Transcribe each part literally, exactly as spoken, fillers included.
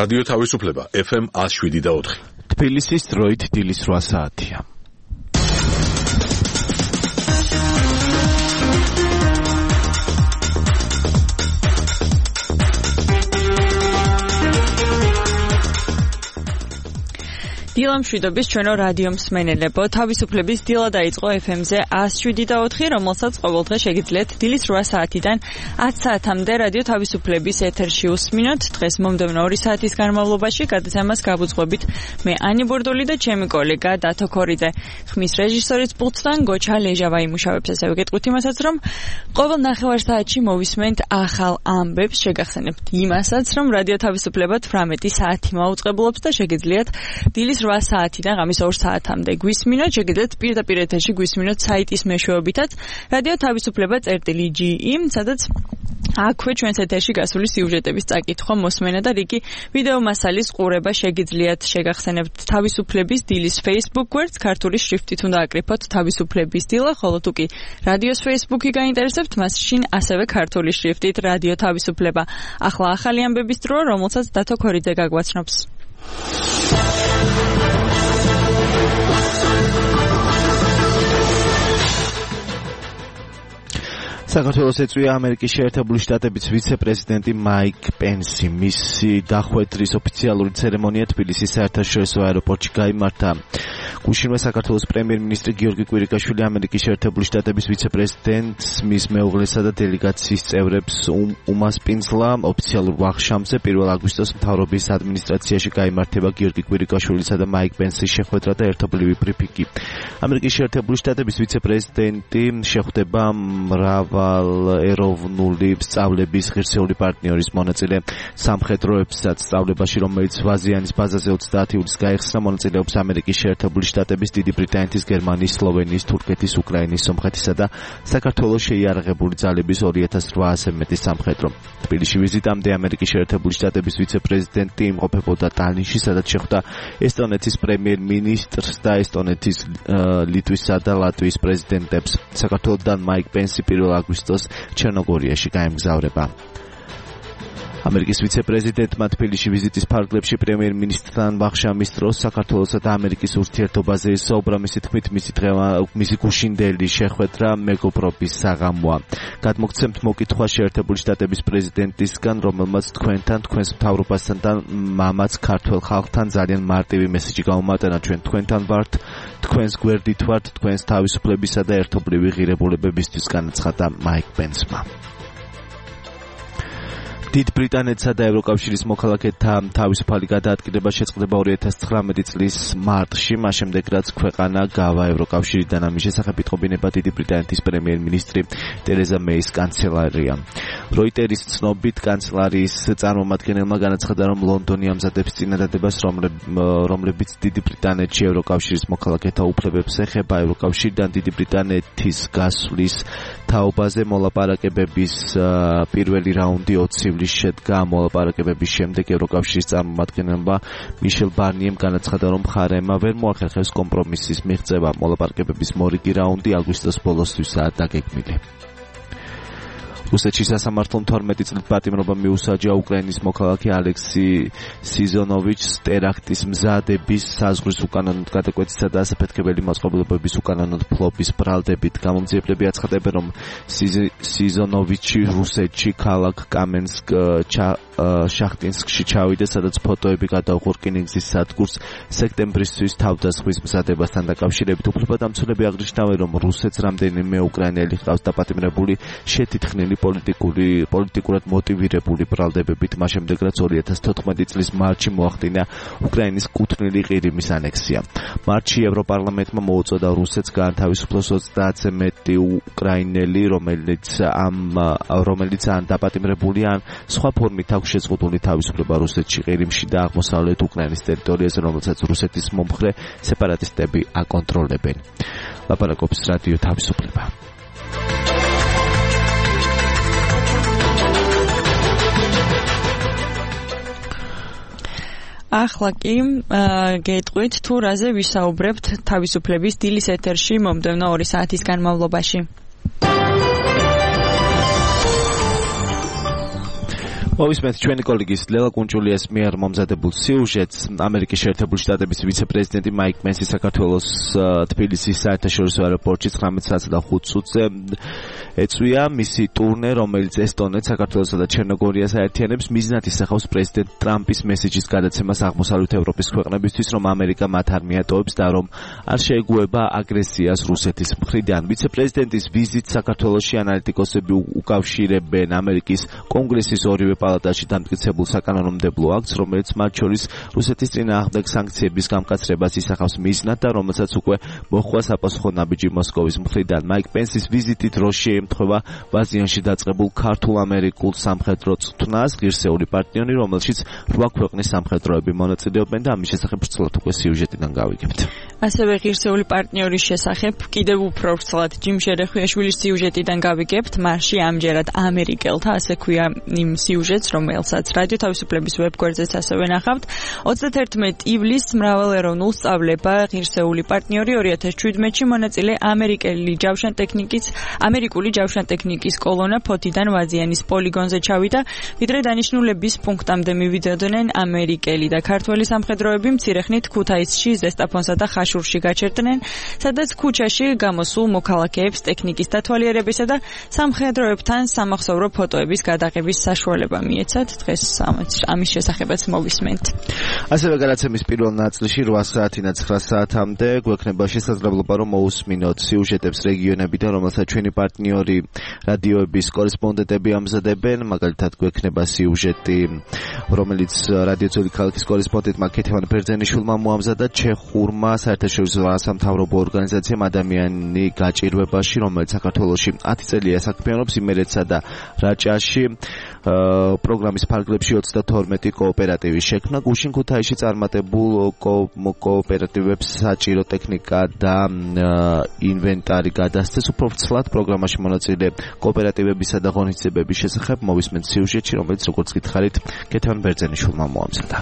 რადიო თავისუფლება ეფ ემ one oh seven და four. თბილისის დროით დილის რვა საათია. დილა მშვიდობის ჩვენო რადიო მსმენელებო, თავისუფლების დილა დაიწყო ეფ ემ-ზე one oh seven და four, რომელსაც ყოველდღე შეგიძლიათ დილის რვა საათიდან ten საათამდე რადიო თავისუფლების ეთერში უსმინოთ. დღეს მომდევნო ორი საათის განმავლობაში გადაცემას გავუძღვებით მე ანი ბურდული და ჩემი კოლეგა დათო ქორიძე. ხმის რეჟისორის პულტთან გოჩა ლეჟავა იმუშავებს. ასე ვეკითხოთ იმასაც, რომ ყოველ ნახევარ საათში მოვისმენთ ახალ ამბებს, შეგახსენებთ იმასაც, რომ რადიო თავისუფლება eighteen საათი მაუწყებლობს და შეგიძლიათ დილის რვა საათიდან ღამის ორ საათამდე გვისმინოთ. შეგიძლიათ პირდაპირ ეთერში გვისმინოთ საიტის მეშვეობითაც რადიო თავისუფლება წერტილი ჯი ი, სადაც აქვე ჩვენს ეთერში გასული სიუჟეტების წაკითხვა, მოსმენა და რიგი ვიდეო მასალის ყურება შეგიძლიათ. შეგახსენებთ თავისუფლების დილის Facebook გვერდს, ქართული შრიფტით უნდა აკრიფოთ თავისუფლების დილა, ხოლო თუ კი რადიოს Facebook-ი გაინტერესებთ, მაშინ ასევე ქართული შრიფტით რადიო თავისუფლება. ახლა ახალი ამბების დრო, რომელსაც დათო ქორიძე გაგვაცნობს. საქართველოს ეწვია ამერიკის შეერთებული შტატების ვიცე-პრეზიდენტი მაიკ პენსი. მისი დახვედრის ოფიციალური ცერემონია თბილისის საერთაშორისო აეროპორტში გაიმართა. გუშინვე საქართველოს პრემიერ-მინისტრი გიორგი კვირიკაშვილი ამერიკის შეერთებული შტატების ვიცე-პრეზიდენტს, მის მეუღლესა და დელეგაციის წევრებს უმასპინძლა. ოფიციალურ ვახშამზე პირველ აგვისტოს მთავრობის ადმინისტრაციაში გაიმართება გიორგი კვირიკაშვილისა და მაიკ პენსის შეხვედრა და ერთობლივი ბრიფინგი. ამერიკის შეერთებული შტატების ვიცე-პრეზიდენტი შეხვდება მრავალ ეროვნული სწავლების ღირსეული პარტნიორის მონაწილე სამხედროებსაც. სწავლებაში, რომელიც ვაზიანის ბაზაზე ოცდაათი ივლისს გაიხსნა, მონაწილეობს ამერიკის შეერთებული შტატების, დიდი ბრიტანეთის, გერმანიის, სლოვენიის, თურქეთის, უკრაინის, სომხეთისა და საქართველოს შეიარაღებული ძალების two thousand eight hundred-ზე მეტი სამხედრო. თბილისში ვიზიტამდე ამერიკის შეერთებული შტატების ვიცე-პრეზიდენტი იმყოფებოდა ტალინში, სადაც შეხვდა ესტონეთის პრემიერ-მინისტრს და ესტონეთის, ლიტვისა და ლატვიის პრეზიდენტებს. საქართველოსთან მაიკ პენსი პირველ აგვისტოს ჩერნოგორიაში გაემგზავრება. ამერიკის ვიცე-პრეზიდენტმა თბილისში ვიზიტის ფარგლებში პრემიერ-მინისტრთან ვახშამის დროს საქართველოსა და ამერიკის ურთიერთობაზე ისაუბრა. მისი თქმით, მისი დღევა მისი გუშინდელი შეხვედრა მეგობრობის საღამოა. გადმოგცემთ მოკითხვა შეერთებული შტატების პრეზიდენტისგან, რომელმაც თქვენთან, თქვენს მთავრობასთან და მამაც ქართველ ხალხთან ძალიან მარტივი მესიჯი გაუმატანა. ჩვენ თქვენთან ვართ, თქვენს გვერდით ვართ, თქვენს თავისუფლებისა და ერთობლივი ღირებულებებისთვის, განაცხადა მაიკ პენსმა. დიდ ბრიტანეთსა და ევროკავშირის მოქალაქეთა თავისუფალი გადაადგილება შეწყდება two thousand nineteen წლის მარტში, მას შემდეგ რაც ქვეყანა გავა ევროკავშირიდან. ამის შესახებ იტყობინება დიდი ბრიტანეთის პრემიერ-მინისტრი ტერეზა მეის კანცელარია. როიტერის ცნობით, კანცელარიის წარმომადგენელმა განაცხადა, რომ ლონდონი ამზადებს წინადადებას, რომლებიც დიდი ბრიტანეთში ევროკავშირის მოქალაქეთა უფლებებს ეხება. ევროკავშირიდან დიდი ბრიტანეთის გასვლის თაობაზე მოლაპარაკებების პირველი რაუნდი ოცი შედგა. მოლაპარაკებების შემდეგ ევროკავშირის წარმომადგენელმა მიშელ ბარნიემ განაცხადა, რომ მხარეებმა ვერ მოახერხეს კომპრომისის მიღწევა. მოლაპარაკებების მორიგი რაუნდი აგვისტოს ბოლოსთვისაა დაგეგმილი. რუსეთში სასამართლომ თორმეტი წლით პატიმრობა მიუსაჯა უკრაინის მოქალაქე ალექსი სიზონოვიჩს ტერაქტის მზადების, საზღვრის უკანონოდ გადაკვეთისა და ასაფეთქებელი მოწყობილობების უკანონოდ ფლობის ბრალდებით. გამომძიებლები აცხადებენ, რომ სიზონოვიჩი რუსეთში ქალაქ კამენსკ შახტინსკში ჩავიდა, სადაც ფოტოები გადაუღო რკინიგზის სადგურს სექტემბრისთვის თავდასხმის მზადებასთან დაკავშირებით. უფლებადამცველები აღნიშნავენ, რომ რუსეთს რამდენიმე უკრაინელი ჰყავს დაპატიმრებული შეთითხნილი პოლიტიკური პოლიტიკურად მოტივირებული ბრალდებებით, მას შემდეგ რაც two thousand fourteen წლის მარტში მოახდინა უკრაინის კუთვნილი ყირიმის ანექსია. მარტში ევროპარლამენტმა მოუწოდა რუსეთს გაანთავისუფლოს ოცდაათზე მეტი უკრაინელი, რომელიც ამ რომელიც ან დაპატიმრებული ან სხვა ფორმით აქვს შეზღუდული თავისუფლება რუსეთში, ყირიმში და აღმოსავლეთ უკრაინის ტერიტორიაზე, რომელსაც რუსეთის მომხრე სეპარატისტები აკონტროლებენ. ლაპარაკობს რადიო თავისუფლება. ახლა კი გეტყვით თუ რაზე ვისაუბრებთ თავისუფლების დილის ეთერში მომდევნო ორი საათის განმავლობაში. მოვისმენთ ჩვენი კოლეგის ლელა კუნჭულიას მიერ მომზადებულ სიუჟეტს. ამერიკის შეერთებული შტატების ვიცე-პრეზიდენტი მაიკ პენსი საქართველოს თბილისის საერთაშორისო აეროპორტში ცხრამეტ საათსა და ხუთ წუთზე ეწვია მისი ტურნე, რომელიც ესტონეთს, საქართველოსა და ჩერნოგორიას აერთიანებს. მიზნად ისახავს პრეზიდენტ ტრამპის მესიჯის გადაცემას აღმოსავლეთ ევროპის ქვეყნებისთვის, რომ ამერიკა მათ არ მიატოვებს და რომ არ შეეგუება აგრესიას რუსეთის მხრიდან. ვიცე-პრეზიდენტის ვიზიტს საქართველოში ანალიტიკოსები უკავშირებენ ამერიკის კონგრესის ორივე პალატაში დამტკიცებულ საკანონმდებლო აქტს, რომელიც მათ შორის რუსეთის წინააღმდეგ სანქციების გამკაცრებას ისახავს მიზნად და რომელსაც უკვე მოხდა საპასუხო ნაბიჯი მოსკოვის მხრიდან. მაიკ პენსის ვიზიტი დროს შეემთხვევა ბაზიანში დაწყებულ ქართულ-ამერიკულ სამხედრო წვრთნას, ღირსეული პარტნიორი, რომელშიც რვა ქვეყნის სამხედროები მონაწილეობენ და ამის შესახებ ვრცლად უკვე სიუჟეტიდან გავიგებთ. ასევე ღირსეული პარტნიორის შესახებ კიდევ უფრო ვრცლად ჯიმ შერეხვიაშვილის სიუჟეტიდან გავიგებთ. მარში ამჯერად ამერიკელთა, ასე ქვია იმ სიუჟეტს, რომელსაც რადიო თავისუფლების ვებგვერდზეც ასევე ნახავთ. ოცდაათერთმეტ ივლისს მრავალეროვნულ სწავლება ღირსეული პარტნიორი ორი ათას შვიდმეტში მონაწილე ამერიკელი ჯავშანტექნიკის ამერიკული ჯავშანტექნიკის კოლონა ფოთიდან ვაზიანის პოლიგონზე ჩავიდა, ვიდრე დანიშნულების პუნქტამდე მივიდოდნენ ამერიკელი და ქართველი სამხედროები მცირეხნით ქუთაისში, ზესტაფონსა და ხაშურში გაჩერდნენ, სადაც ქუჩაში გამოსულ მოქალაქეებს ტექნიკის დათვალიერებისა და სამხედროებთან სამახსოვრო ფოტოების გადაღების საშუალება მიეცათ. დღეს ამის შესახებაც მოვისმენთ. ასევე გადაცემის პირველ ნაწილში რვა საათიდან ცხრა საათამდე გვექნება შესაძლებლობა, რომ მოусმინოთ სიუჟეტებს რეგიონებიდან, რომელსაც ჩვენი პარტნიორი რადიოების კორესპონდენტები ამზადებენ. მაგალითად გვექნება სიუჟეტი, რომელიც რადიო ძველი ქალაქის კორესპონდენტმა ქეთევან ბერძენიშვილმა მოამზადა ჩეხურმა საერთაშორისო არასამთავრობო ორგანიზაციამ ადამიანი გაჭირვებაში, რომელიც საქართველოში ათი წელია საქმიანობს იმერეთსა და რაჭაში. პროგრამის ფარგლებში ოცდათორმეტი კოოპერატივის შექმნა, გუშინ ქუთაისში წარმატებულ კოოპერატივებს საჭირო ტექნიკა და ინვენტარი გადასცეს. უფრო ვრცლად პროგრამაში მონაწილე კოოპერატივებისა და ღონისძიებების შესახებ მოვისმენთ სიუჟეტში, რომელიც როგორც გითხარით, ქეთევან ბერძენიშვილმა მოამზადა.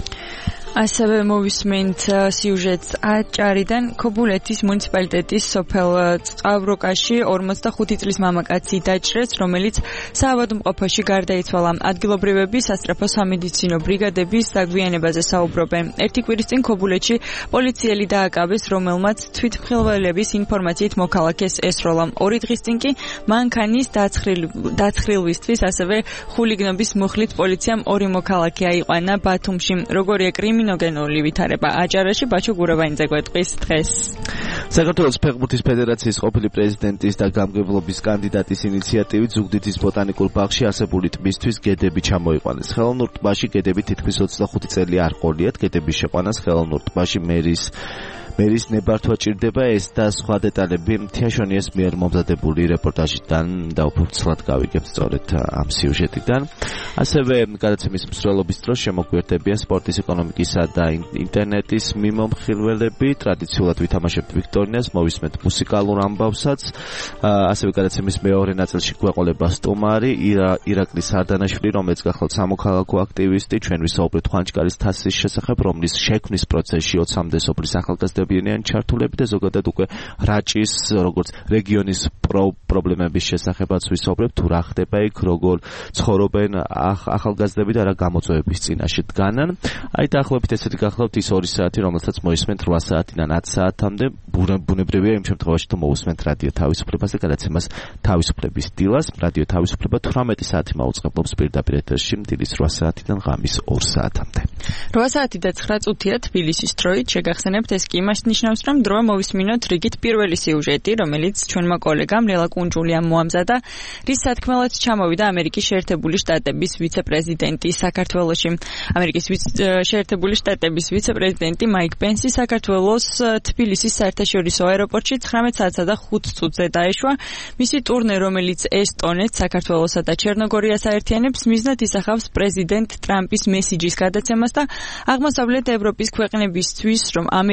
ასევე მოვისმენთ სიუჟეტს აჭარიდან. ქობულეთის მუნიციპალიტეტის სოფელ წყავროკაში ორმოცდახუთი წლის მამაკაცი დაჭრეს, რომელიც საავადმყოფოში გარდაიცვალა. ადგილობრივები სასწრაფო სამედიცინო ბრიგადების დაგვიანებაზე საუბრობენ. ერთი კვირის წინ ქობულეთში პოლიციელი დააკავეს, რომელმაც თვითმხილველების ინფორმაციით მოქალაქეს ესროლა. ორი დღის წინ კი მანქანის დაცხრილვისთვის, ასევე ხულიგნობის მუხლით პოლიციამ ორი მოქალაქე აიყვანა ბათუმში. როგორია კრიმინოგენული ვითარება აჭარაში, ბაჩო გურაბაინძე გვეტყვის დღეს. საქართველოს ფეხბურთის ფედერაციის ყოფილი პრეზიდენტის და გამგებლობის კანდიდატის ინიციატივით ზუგდიდის ბოტანიკურ ბაღში არსებული ტბისთვის გედები ჩამოიყვანეს. ხელოვნურ ტბაში გედები თითქმის ოცდახუთი წელი არ ყოლიათ. გედების შეყვანას ხელოვნურ ტბაში მერის მერის ნებართვა ჭირდება. ეს და სხვა დეტალები თიაშონიას მიერ მომზადებული რეპორტაჟიდან და უფრო ვრცლად გავიგებთ სწორედ ამ სიუჟეტიდან. ასევე გადაცემის მსვლელობის დროს შემოგვიერთებიან სპორტის, ეკონომიკისა და ინტერნეტის მიმომხილველები. ტრადიციულად ვითამაშებთ ვიქტორინას, მოვისმენთ მუსიკალურ ამბავსაც. ასევე გადაცემის მეორე ნაწილში გვეყოლება სტუმარი ირაკლი სარდანაშვილი, რომელიც გახლავთ სამოქალაქო აქტივისტი. ჩვენ ვისაუბრეთ ხანჭკარის თასის შესახებ, რომლის შექმნის პროცესში ოცამდე სოფლის ახალგაზრდები ჩართულები და ზოგადად უკვე რაჭის როგორც რეგიონის პრობლემების შესახებაც ვისაუბრებთ, თუ რა ხდება იქ, როგორ ცხოვრობენ ახალგაზრდები და რა გამოწვევების წინაშე დგანან. აი დაახლოებით ესეთი გახლავთ ის ორი საათი, რომელსაც მოისმენთ რვა საათიდან ათ საათამდე. ბუნებრივია იმ შემთხვევაში, თუ მოусმენთ რადიო თავისუფლებას და გადაცემას თავისუფლების დილას. რადიო თავისუფლება თვრამეტი საათი მაუწყებლობს პირდაპირ ეთერში დილის რვა საათიდან ღამის ორ საათამდე. რვა საათი და ცხრა წუთია თბილისის დროით. შეგახსენებთ, ეს კი იმას ნიშნავს, რომ დროა მოვისმინოთ რიგით პირველი სიუჟეტი, რომელიც ჩვენმა კოლეგამ ლელა კუნჭულიამ მოამზადა, რის სათქმელად ჩამოვიდა ამერიკის შეერთებული შტატების ვიცე-პრეზიდენტი საქართველოში. ამერიკის შეერთებული შტატების ვიცე-პრეზიდენტი მაიკ პენსი საქართველოს თბილისის საერთაშორისო აეროპორტში ცხრამეტ საათსა და ხუთ წუთზე დაეშვა. მისი ტურნე, რომელიც ესტონეთს, საქართველოსა და ჩერნოგორიას აერთიანებს, მიზნად ისახავს პრეზიდენტ ტრამპის მესიჯის გადაცემას და აღმოსავლეთ ევროპის ქვეყნებისთვის, რომ ამერიკა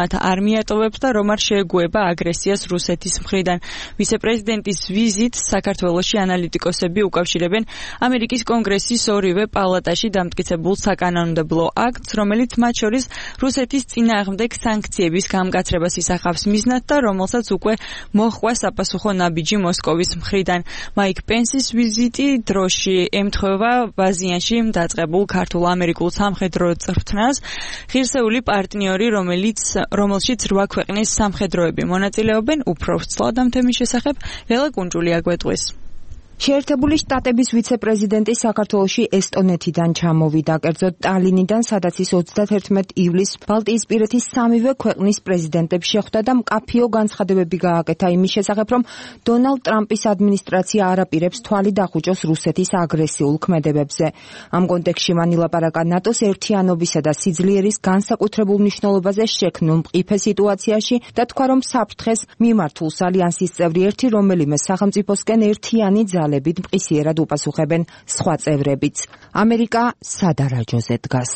მათ არ მიატოვებს და რომ არ შეეგუება აგრესიას რუსეთის მხრიდან. ვიცე-პრეზიდენტის ვიზიტს საქართველოში ანალიტიკოსები უკავშირებენ ამერიკის კონგრესის ორივე პალატაში დამტკიცებულ საკანონმდებლო აქტს, რომელიც მათ შორის რუსეთის წინააღმდეგ სანქციების გამკაცრებას ისახავს მიზნად და რომელსაც უკვე მოჰყვა საპასუხო ნაბიჯი მოსკოვის მხრიდან. მაიკ პენსის ვიზიტი დროში ემთხვევა ბაზიანში დაწყებულ ქართულ-ამერიკულ სამხედრო წვრთნას, ღირსეული პარტნიორი, რომელიც რომელშიც რვა ქვეყნის სამხედროები მონაწილეობენ. უფრო ვცლად ამ თემის შესახებ ლელა კუნჭული აგვეტყვის. შეერთებული შტატების ვიცე-პრეზიდენტი საქართველოში ესტონეთიდან ჩამოვიდა, კერძოდ ტალინიდან, სადაც ის ოცდათერთმეტ ივლისს ბალტიისპირეთის სამივე ქვეყნის პრეზიდენტებს შეხვდა და მკაფიო განცხადებები გააკეთა იმის შესახებ, რომ დონალდ ტრამპის ადმინისტრაცია არ აპირებს თვალი დახუჭოს რუსეთის აგრესიულ ქმედებებზე. ამ კონტექსტში მან ილაპარაკა ნატოს ერთიანობისა და სიძლიერის განსაკუთრებულ მნიშვნელობაზე შექმნილ მყიფე სიტუაციაში და თქვა, რომ საფრთხეს მიმართულს ალიანსის წევრი ერთი რომელიმე სახელმწიფოსკენ ერთიანი ძალებით მყისიერად უპასუხებენ სხვა წევრებიც. ამერიკა სადარაჯოზე დგას.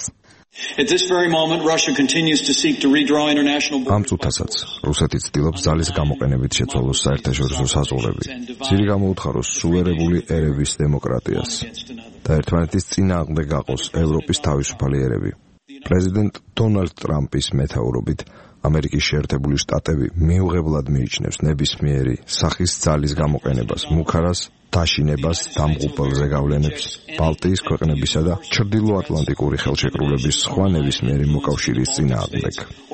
ამ წუთასაც რუსეთი ცდილობს ძალის გამოყენებით შეცვალოს საერთაშორისო საზღვრები, ძირი გამოუთხაროს სუვერენული ერების დემოკრატიას და ერთმანეთის წინააღმდეგ გაყოს ევროპის თავისუფალი ერები. პრეზიდენტ დონალდ ტრამპის მეთაურობით ამერიკის შეერთებული შტატები მიუღებლად მიიჩნევს ნებისმიერი სახის ძალის გამოყენებას, მუქარას, დაშინებას, დამღუპელზე გავლენებს, ბალტიის ქვეყნებისა და ჩრდილოატლანტიკური ხელშეკრულების სხვა ნებისმიერი მოკავშირის წინააღმდეგ.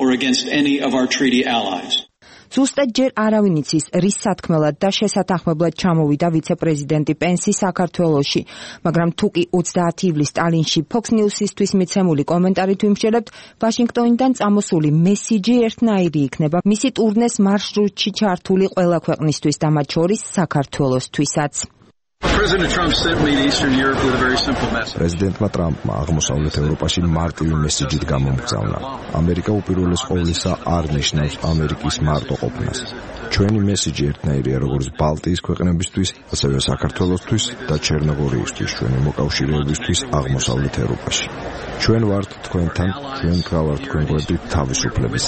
ზუსტად ჯერ არავინ იცის, რის სათქმელად და შესათანხმებლად ჩამოვიდა ვიცე-პრეზიდენტი პენსი საქართველოში, მაგრამ თუ კი ოცდაათი ივლისს ტალინში Fox News-ისთვის მიცემული კომენტარით ვიმსჯელებთ, ვაშინგტონიდან წამოსული მესიჯი ერთნაირი იქნება მისი ტურნეს მარშრუტში ჩართული ყველა ქვეყნისთვის და მათ შორის საქართველოსთვისაც. პრეზიდენტმა ტრამპმა აღმოსავლეთ ევროპაში მარტივი მესიჯით გამომგზავნა. ამერიკა უპირველეს ყოვლისა არ ნიშნავს ამერიკის მარტოყოფნას. ჩვენი მესიჯი ერთნაირია როგორც ბალტიის ქვეყნებისთვის, ასევე საქართველოსთვის და ჩერნოგორიისთვის, ჩვენი მოკავშირეებისთვის აღმოსავლეთ ევროპაში. ჩვენ ვართ თქვენთან, ჩვენ გავართ თქვენ გვერდით თავისუფლების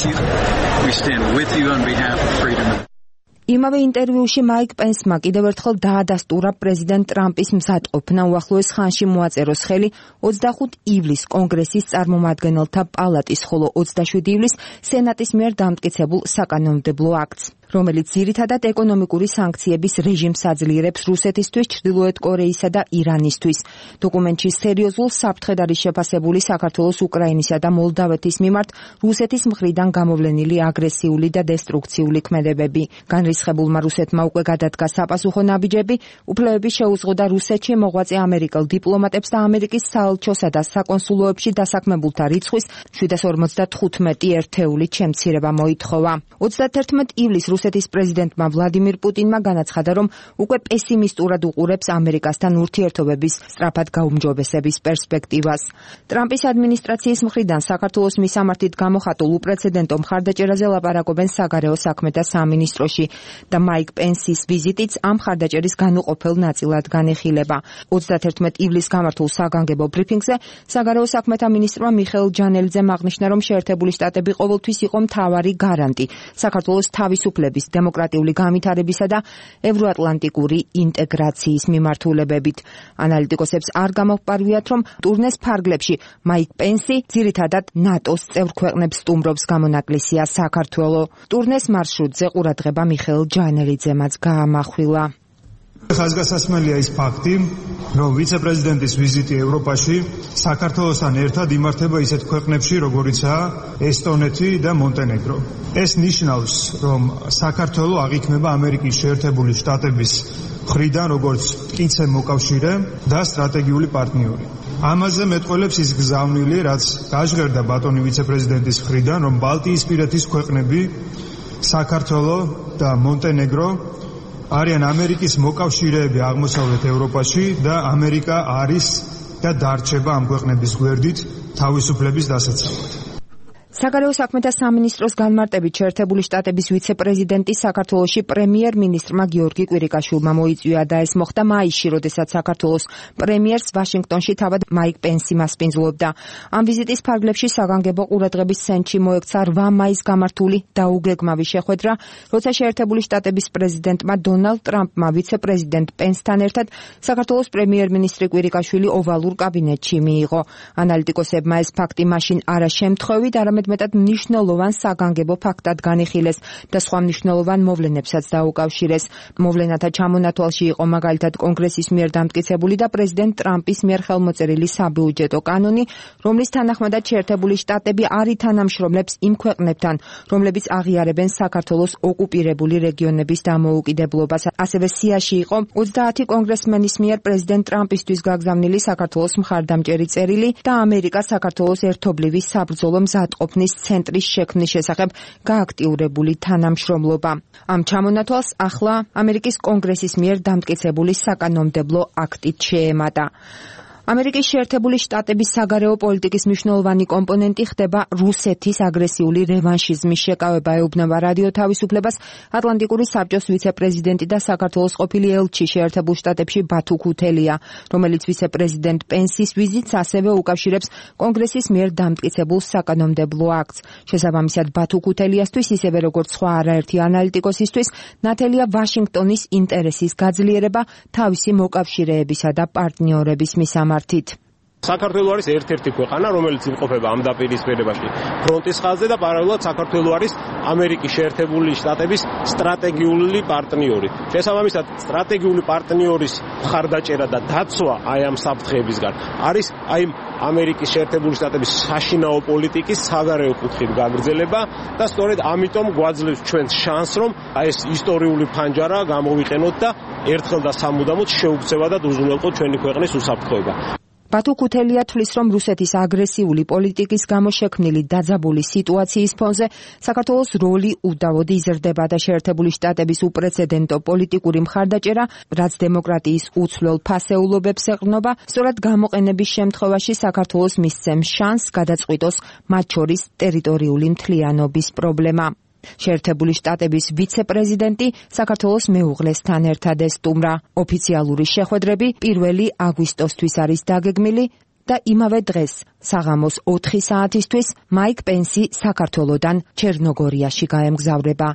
სახელით. იმავე ინტერვიუში მაიკ პენსმა კიდევ ერთხელ დაადასტურა პრეზიდენტ ტრამპის მზადყოფნა უახლოეს ხანში მოაწეროს ხელი ოცდახუთ ივლისს კონგრესის წარმომადგენელთა პალატის, ხოლო ოცდაშვიდი ივლისს სენატის მიერ დამტკიცებულ საკანონმდებლო აქტს, რომელიც ძირითადად ეკონომიკური სანქციების რეჟიმს აძლიერებს რუსეთისთვის, ჩრდილოეთ კორეისა და ირანისთვის. დოკუმენტში სერიოზულ საფრთხედ არის შეფასებული საქართველოს, უკრაინისა და მოლდავეთის მიმართ რუსეთის მხრიდან გამოვლენილი აგრესიული და დესტრუქციული ქმედებები. განრისხებულმა რუსეთმა უკვე გადადგა საპასუხო ნაბიჯები, უფლებები შეუზღოდა რუსეთში მოღვაწე ამერიკელ დიპლომატებს და ამერიკის საელჩოსა და საკონსულოებში დასაქმებულთა რიცხვის შვიდას ორმოცდათხუთმეტი ერთეულით შემცირება მოითხოვა. ოცდათერთმეტ ივლისს რუსეთის პრეზიდენტმა ვლადიმირ პუტინმა განაცხადა, რომ უკვე პესიმისტურად უყურებს ამერიკასთან ურთიერთობების სწრაფად გაუმჯობესების პერსპექტივას. ტრამპის ადმინისტრაციის მხრიდან საქართველოს მისამართით გამოხატულ უპრეცედენტო მხარდაჭერაზე ლაპარაკობენ საგარეო საქმეთა სამინისტროში და მაიკ პენსის ვიზიტიც ამ მხარდაჭერის განუყოფელ ნაწილად განიხილება. ოცდათერთმეტ ივლისს გამართულ საგანგებო ბრიფინგზე საგარეო საქმეთა მინისტრმა მიხეილ ჯანელიძემ აღნიშნა, რომ შეერთებული შტატები ყოველთვის იყო მთავარი გარანტი საქართველოს თავისუფლების, დემოკრატიული განვითარებისა და ევროატლანტიკური ინტეგრაციის მიმართულებებით. ანალიტიკოსებს არ გამოჰპარვიათ, რომ ტურნეს ფარგლებში მაიკ პენსი ძირითადად ნატოს წევრ ქვეყნებს სტუმრობს, გამონაკლისია საქართველო. ტურნეს მარშრუტზე ყურადღება მიხეილ ჯანელიძემაც გაამახვილა. ხაზგასასმელია ის ფაქტი, რომ ვიცე-პრეზიდენტის ვიზიტი ევროპაში საქართველოსთან ერთად იმართება ისეთ ქვეყნებში, როგორიცაა ესტონეთი და მონტენეგრო. ეს ნიშნავს, რომ საქართველო აღიქმება ამერიკის შეერთებული შტატების მხრიდან როგორც მტკიცე მოკავშირე და სტრატეგიული პარტნიორი. ამაზე მეტყველებს ის გზავნილი, რაც გაჟღერდა ბატონი ვიცე-პრეზიდენტის მხრიდან, რომ ბალტიისპირეთის ქვეყნები საქართველო და მონტენეგრო არიან ამერიკის მოკავშირეები აღმოსავლეთ ევროპაში და ამერიკა არის და დარჩება ამ ქვეყნების გვერდით თავისუფლების დასაცავად. საგარეო საქმეთა სამინისტროს განმარტებით შეერთებული შტატების ვიცე-პრეზიდენტი საქართველოში პრემიერ-მინისტრმა გიორგი კვირიკაშვილმა მოიწვია და ეს მოხდა მაისში, როდესაც საქართველოს პრემიერს ვაშინგტონში თავად მაიკ პენსი მასპინძლობდა. ამ ვიზიტის ფარგლებში საგანგებო ყურადღების ცენტრში მოექცა რვა მაისს გამართული დაუგეგმავი შეხვედრა, როცა შეერთებული შტატების პრეზიდენტმა დონალდ ტრამპმა ვიცე-პრეზიდენტ პენსთან ერთად საქართველოს პრემიერ-მინისტრი კვირიკაშვილი ოვალურ კაბინეტში მიიღო. ანალიტიკოსებმა ეს ფაქტი მაშინ არა შემთხვევით, არამედ მეტად მნიშვნელოვან საგანგებო ფაქტად განიხილეს და სხვა მნიშვნელოვან მოვლენებსაც დაუკავშირეს. მოვლენათა ჩამონათვალში იყო მაგალითად კონგრესის მიერ დამტკიცებული და პრეზიდენტ ტრამპის მიერ ხელმოწერილი საბიუჯეტო კანონი, რომლის თანახმადაც შეერთებული შტატები არ ითანამშრომლებს იმ ქვეყნებთან, რომლებიც აღიარებენ საქართველოს ოკუპირებული რეგიონების დამოუკიდებლობას. ასევე სიაში იყო ოცდაათი კონგრესმენის მიერ პრეზიდენტ ტრამპისთვის გაგზავნილი საქართველოს მხარდამჭერი წერილი და ამერიკა საქართველოს ერთობლივი საბრძოლო მზადყოფნის ცენტრის შექმნის შესახებ გააქტიურებული თანამშრომლობა. ამ ჩამონათვალს ახლა ამერიკის კონგრესის მიერ დამტკიცებული საკანონმდებლო აქტით შეემატა. ამერიკის შეერთებული შტატების საგარეო პოლიტიკის მნიშვნელოვანი კომპონენტი ხდება რუსეთის აგრესიული რევანშიზმის შეკავება, ეუბნება რადიო თავისუფლებას ატლანტიკური საბჭოს ვიცე-პრეზიდენტი და საქართველოს ყოფილი ელჩი შეერთებულ შტატებში ბათუ ქუთელია, რომელიც ვიცე-პრეზიდენტ პენსის ვიზიტს ასევე უკავშირებს კონგრესის მიერ დამტკიცებულ საკანონმდებლო აქტს. შესაბამისად, ბათუ ქუთელიასთვის, ისევე როგორც სხვა არაერთი ანალიტიკოსისთვის, ნათელია ვაშინგტონის ინტერესის გაძლიერება თავისი მოკავშირეებისა და პარტნიორების მისამართით. საქართველო არის ერთ-ერთი ქვეყანა, რომელიც იმყოფება ამ დაპირისპირებაში ფრონტის ხაზზე და პარალელურად საქართველო არის ამერიკის შეერთებული შტატების სტრატეგიული პარტნიორი. შესაბამისად, სტრატეგიული პარტნიორის მხარდაჭერა და დაცვა აი ამ საფრთხეებისგან არის აი ამერიკის შეერთებული შტატების საშინაო პოლიტიკის საგარეო კუთხით გაგრძელება და სწორედ ამიტომ გვაძლევს ჩვენს შანსს, რომ აი ეს ისტორიული ფანჯარა გამოვიყენოთ და ერთხელ და სამუდამოდ შეუქცევადად უზრუნველყოთ ჩვენი ქვეყნის უსაფრთხოება. ბათუ ქუთელია თვლის, რომ რუსეთის აგრესიული პოლიტიკის გამო შექმნილი დაძაბული სიტუაციის ფონზე საქართველოს როლი უდავოდ იზრდება და შეერთებული შტატების უპრეცედენტო პოლიტიკური მხარდაჭერა, რაც დემოკრატიის უცვლელ ფასეულობებს ეყრდნობა, სწორად გამოყენების შემთხვევაში საქართველოს მისცემს შანსს გადაწყვიტოს მათ შორის ტერიტორიული მთლიანობის პრობლემა. შეერთებული შტატების ვიცე-პრეზიდენტი საქართველოს მეუღლესთან ერთად ესტუმრა. ოფიციალური შეხვედრები პირველი აგვისტოსთვის არის დაგეგმილი და იმავე დღეს საღამოს ოთხი საათისთვის მაიკ პენსი საქართველოდან ჩერნოგორიაში გაემგზავრება.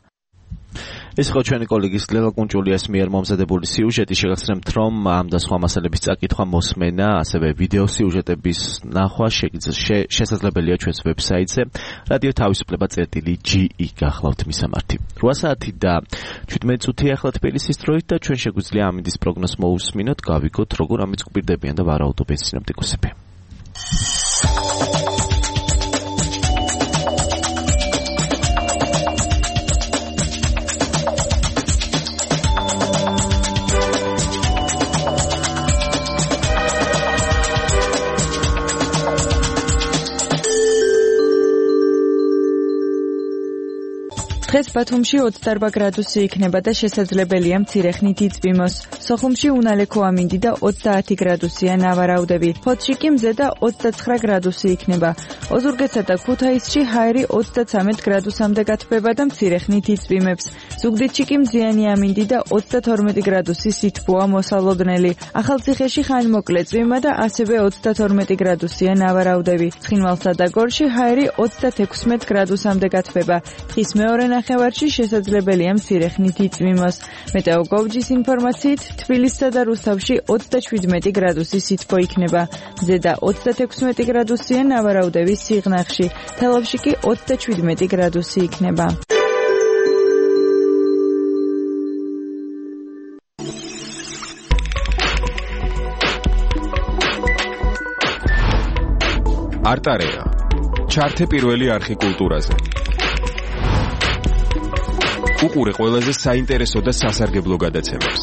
ეს იყო ჩვენი კოლეგის ლელა კუნჭულიას მიერ მომზადებული სიუჟეტი. შეგახსენებთ, რომ ამ და სხვა მასალების წაკითხვა, მოსმენა, ასევე ვიდეო სიუჟეტების ნახვა შესაძლებელია ჩვენს ვებსაიტზე რადიო თავისუფლება წერტილი ჯი ი გახლავთ მისამართი. რვა საათი და შვიდმეტი წუთი ახლა თბილისის დროით და ჩვენ შეგვიძლია ამინდის პროგნოზს მოусმინოთ, გავიგოთ როგორ ამიწყვირდებიან და ვარაუდობენ სინოპტიკოსები. დღეს ბათუმში ოცდაარბა გრადუსი იქნება და შესაძლებელია მცირე ხნით იწვიმოს. სოხუმში უნალექო ამინდი და ოცდაათი გრადუსია ნავარაუდები. ფოთში კი მზედა ოცდაცხრა გრადუსი იქნება. ოზურგეთსა და ქუთაისში ჰაერი ოცდაცამეტ გრადუსამდე გათბება და მცირე ხნით იწვიმებს. ზუგდიდში კი მზიანი ამინდი და ოცდათორმეტი გრადუსი სითბოა მოსალოდნელი. ახალციხეში ხანმოკლე წვიმა და ასევე ოცდათორმეტი გრადუსია ნავარაუდები. ცხინვალსა და გორში ჰაერი ოცდათექვსმეტ გრადუსამდე გათბება. დღის მეორე ნახევარში შესაძლებელია მცირე ხნით იწვიმოს. მეტეოგოვჯის ინფორმაციით, თბილისსა და რუსთავში ოცდაშვიდმეტი გრადუსი სითბო იქნება. მზედა ოცდათექვსმეტი გრადუსია ნავარაუდების სიღნაღში. თელავში კი ოცდაშვიდმეტი გრადუსი იქნება. არტარეა. ჩართე პირველი არხი კულტურაზე. უყურე ყველაზე საინტერესო და სასარგებლო გადაცემებს.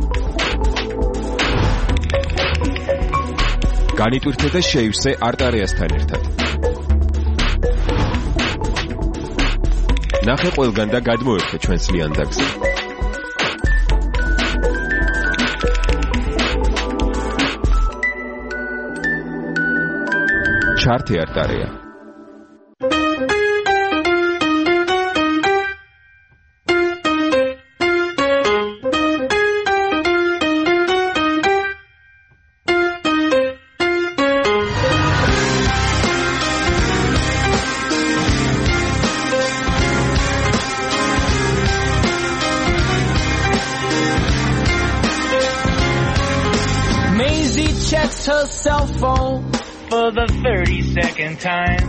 განიტვირთე და შეივსე არტარეასთან ერთად. ნახე ყველგან და გადმოერთე ჩვენს ლიანდაგზე. ჩართე არტარეა. Daisy checks her cell phone for the thirty-second time.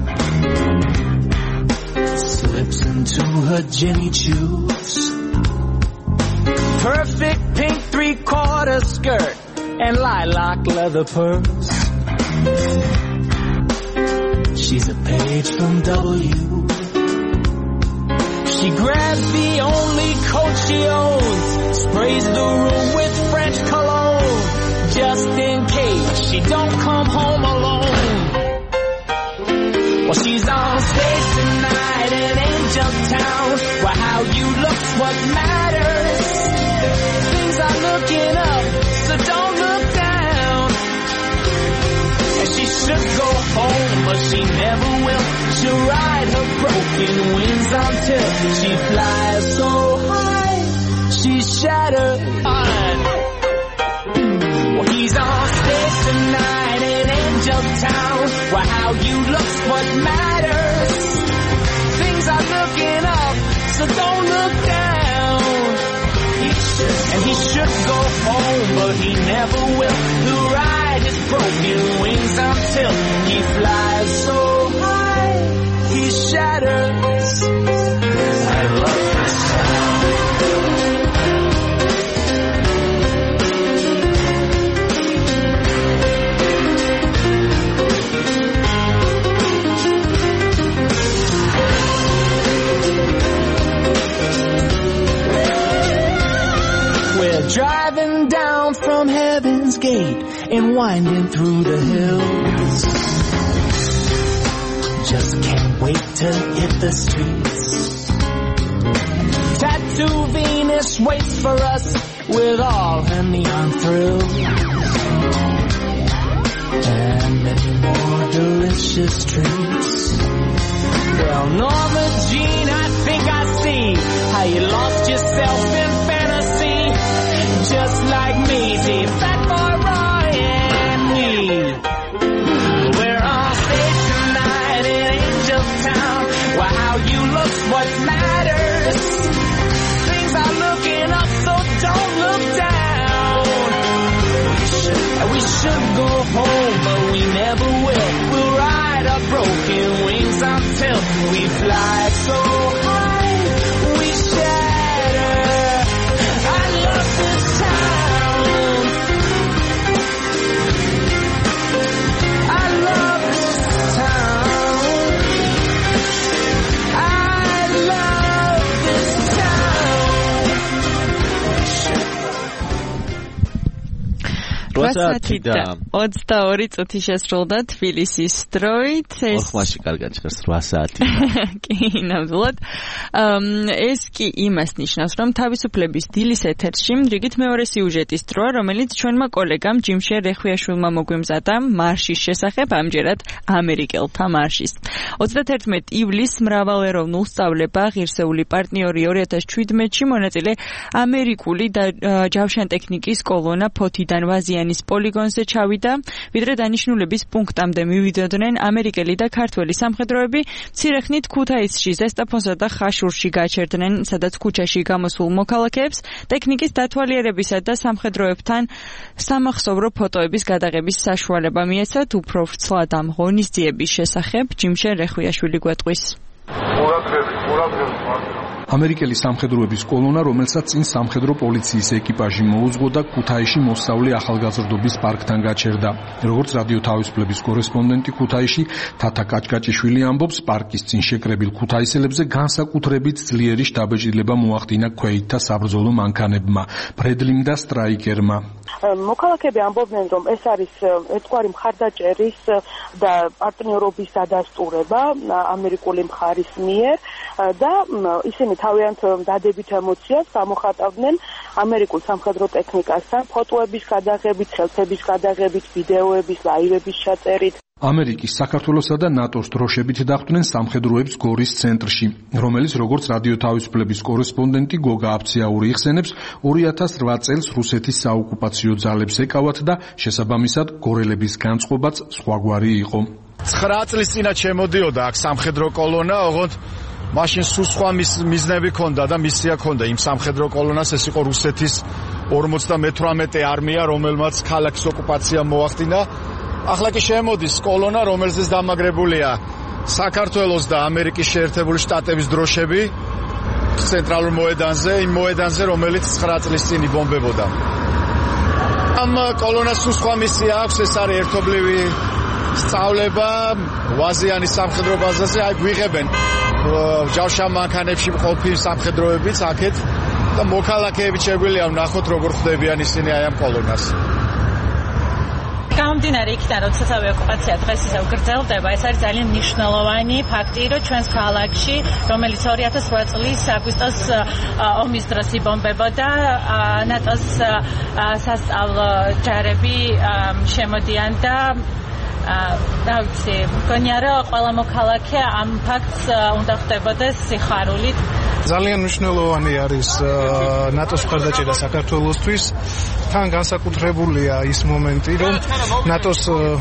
Slips into her Jenny Choos. Perfect pink three-quarter skirt and lilac leather purse. She's a page from W. She grabs the only coat she owns, sprays the room with French cologne, just in case she don't come home alone. Well, she's on stage tonight in Angel Town, where how you look's what matters. Things are looking up, so don't look down. And she should go home, but she never will. She'll ride her broken wings until she flies so high, she's shattered. Well, he's on stage tonight in Angel Town, where how you look's what matters. Things are looking up, so don't look down. He should, and he should go home, but he never will. He'll ride his broken wings until he flies so high, he shatters. I love this sound. We're driving down from Heaven's Gate and winding through the hills. Just can't wait to hit the streets. Tattoo Venus waits for us with all her neon thrills. And many more delicious treats. Well, Norma Jean, I think I see how you lost yourself in fantasy. Just like me, dear Fat Boy Roy and me. We're on stage tonight in Angel Town, where how you look's what matters. Things are looking up, so don't look down. And we should go home, but we never will. We'll ride our broken wings until we fly so high, we shatter. I love this town. I love this town. I love this town. რვასათი და ოცდაორი წუთი შესრულდა თბილისის დროით. ოთხმაში კარგად ჭრს რვა საათი. კი, ნამდვილად. ეს კი იმას ნიშნავს, რომ თავისუფლების დილის ეთერში რიგით მეორე სიუჟეტის დროა, რომელიც ჩვენმა კოლეგამ ჯიმშერ რეხვიაშვილმა მოგვიმზადა მარშის შესახებ, ამჯერად ამერიკელთა მარშის. ოცდათერთმეტი ივლისს მრავალეროვნულ სწავლება ღირსეული პარტნიორი ორი ათას შვიდმეტში მონაწილე ამერიკული და ჯავშანტექნიკის კოლონა ფოთიდან ვაზიანის პოლიგონზე ჩავიდა, ვიდრე დანიშნულების პუნქტამდე მივიდოდნენ ამერიკელი და ქართველი სამხედროები, მცირე ხნით ქუთაისში, ზესტაფონსა და ხაშურში გაჩერდნენ, სადაც ქუჩაში გამოსულ მოქალაქეებს ტექნიკის დათვალიერებისა და სამხედროებთან სამახსოვრო ფოტოების გადაღების საშუალება მიეცათ. უფრო ვრცლად ამ ღონისძიების შესახებ ჯიმშერ რეხვიაშვილი გვეტყვის. ამერიკელი სამხედროების კოლონა, რომელსაც წინ სამხედრო პოლიციის ეკიპაჟი მოუძღო და ქუთაისში მოსწავლე ახალგაზრდობის პარკთან გაჩერდა. როგორც რადიო თავისუფლების კორესპონდენტი ქუთაისში თათა კაჭკაჭიშვილი ამბობს, პარკის წინ შეკრებილ ქუთაისელებზე განსაკუთრებით ძლიერი შთაბეჭდილება მოახდინა ქვეითთა საბრძოლო მანქანებმა, ფრედლიმ და სტრაიკერმა. მოქალაქეები ამბობდნენ, რომ ეს არის ერთგვარი მხარდაჭერის და პარტნიორობის დადასტურება ამერიკული მხარის მიერ და ისინი თავიანთ დადებით ემოციას გამოხატავდნენ ამერიკულ სამხედრო ტექნიკასთან, ფოტოების გადაღებით, სელფების გადაღებით, ვიდეოების, ლაივების ჩაწერით. ამერიკის, საქართველოსა და ნატოს დროშებით დახვდნენ სამხედროებს გორის ცენტრში, რომელიც როგორც რადიო თავისუფლების კორესპონდენტი გოგა აფციაური იხსენებს, ორი ათას რვა წელს რუსეთის საოკუპაციო ძალებს ეკავათ და შესაბამისად გორელების განწყობაც სხვაგვარი იყო. ცხრა წლის წინათ შემოდიოდა აქ სამხედრო კოლონა, ოღონდ მაშინ სულ სხვა მიზნები ქონდა და მისია ქონდა იმ სამხედრო კოლონას, ეს იყო რუსეთის ორმოცდამეთვრამეტე არმია, რომელმაც ქალაქის ოკუპაცია მოახდინა. ახლა კი შემოდის კოლონა, რომელზეც დამაგრებულია საქართველოს და ამერიკის შეერთებული შტატების დროშები ცენტრალურ მოედანზე, იმ მოედანზე, რომელიც ცხრა წლის წინ იბომბებოდა. ამ კოლონას სხვა მისია აქვს, ეს არის ერთობლივი სწავლება ვაზიანის სამხედრო ბაზაზე. აი გვიღებენ ჯავშან მანქანებში მყოფი სამხედროებიც აქეთ და მოქალაქეებით შეგვიძლია ვნახოთ როგორ ხდებიან ისინი აი ამ კოლონას. გამომდინარე იქიდან, რომ ცოცხალი ოკუპაცია დღეს ისევ გრძელდება, ეს არის ძალიან მნიშვნელოვანი ფაქტი, რომ ჩვენს ქალაქში, რომელიც ორი ათას რვა წლის აგვისტოს ომის დროს იბომბებოდა, ნატოს სასწავლო ჯარები შემოდიან და და ვიცი, მგონია რომ ყველა მოქალაქე ამ ფაქტს უნდა ხვდებოდეს სიხარულით. ძალიან მნიშვნელოვანი არის ნატოს მხარდაჭერა საქართველოსთვის. თან განსაკუთრებულია ის მომენტი, რომ ნატოს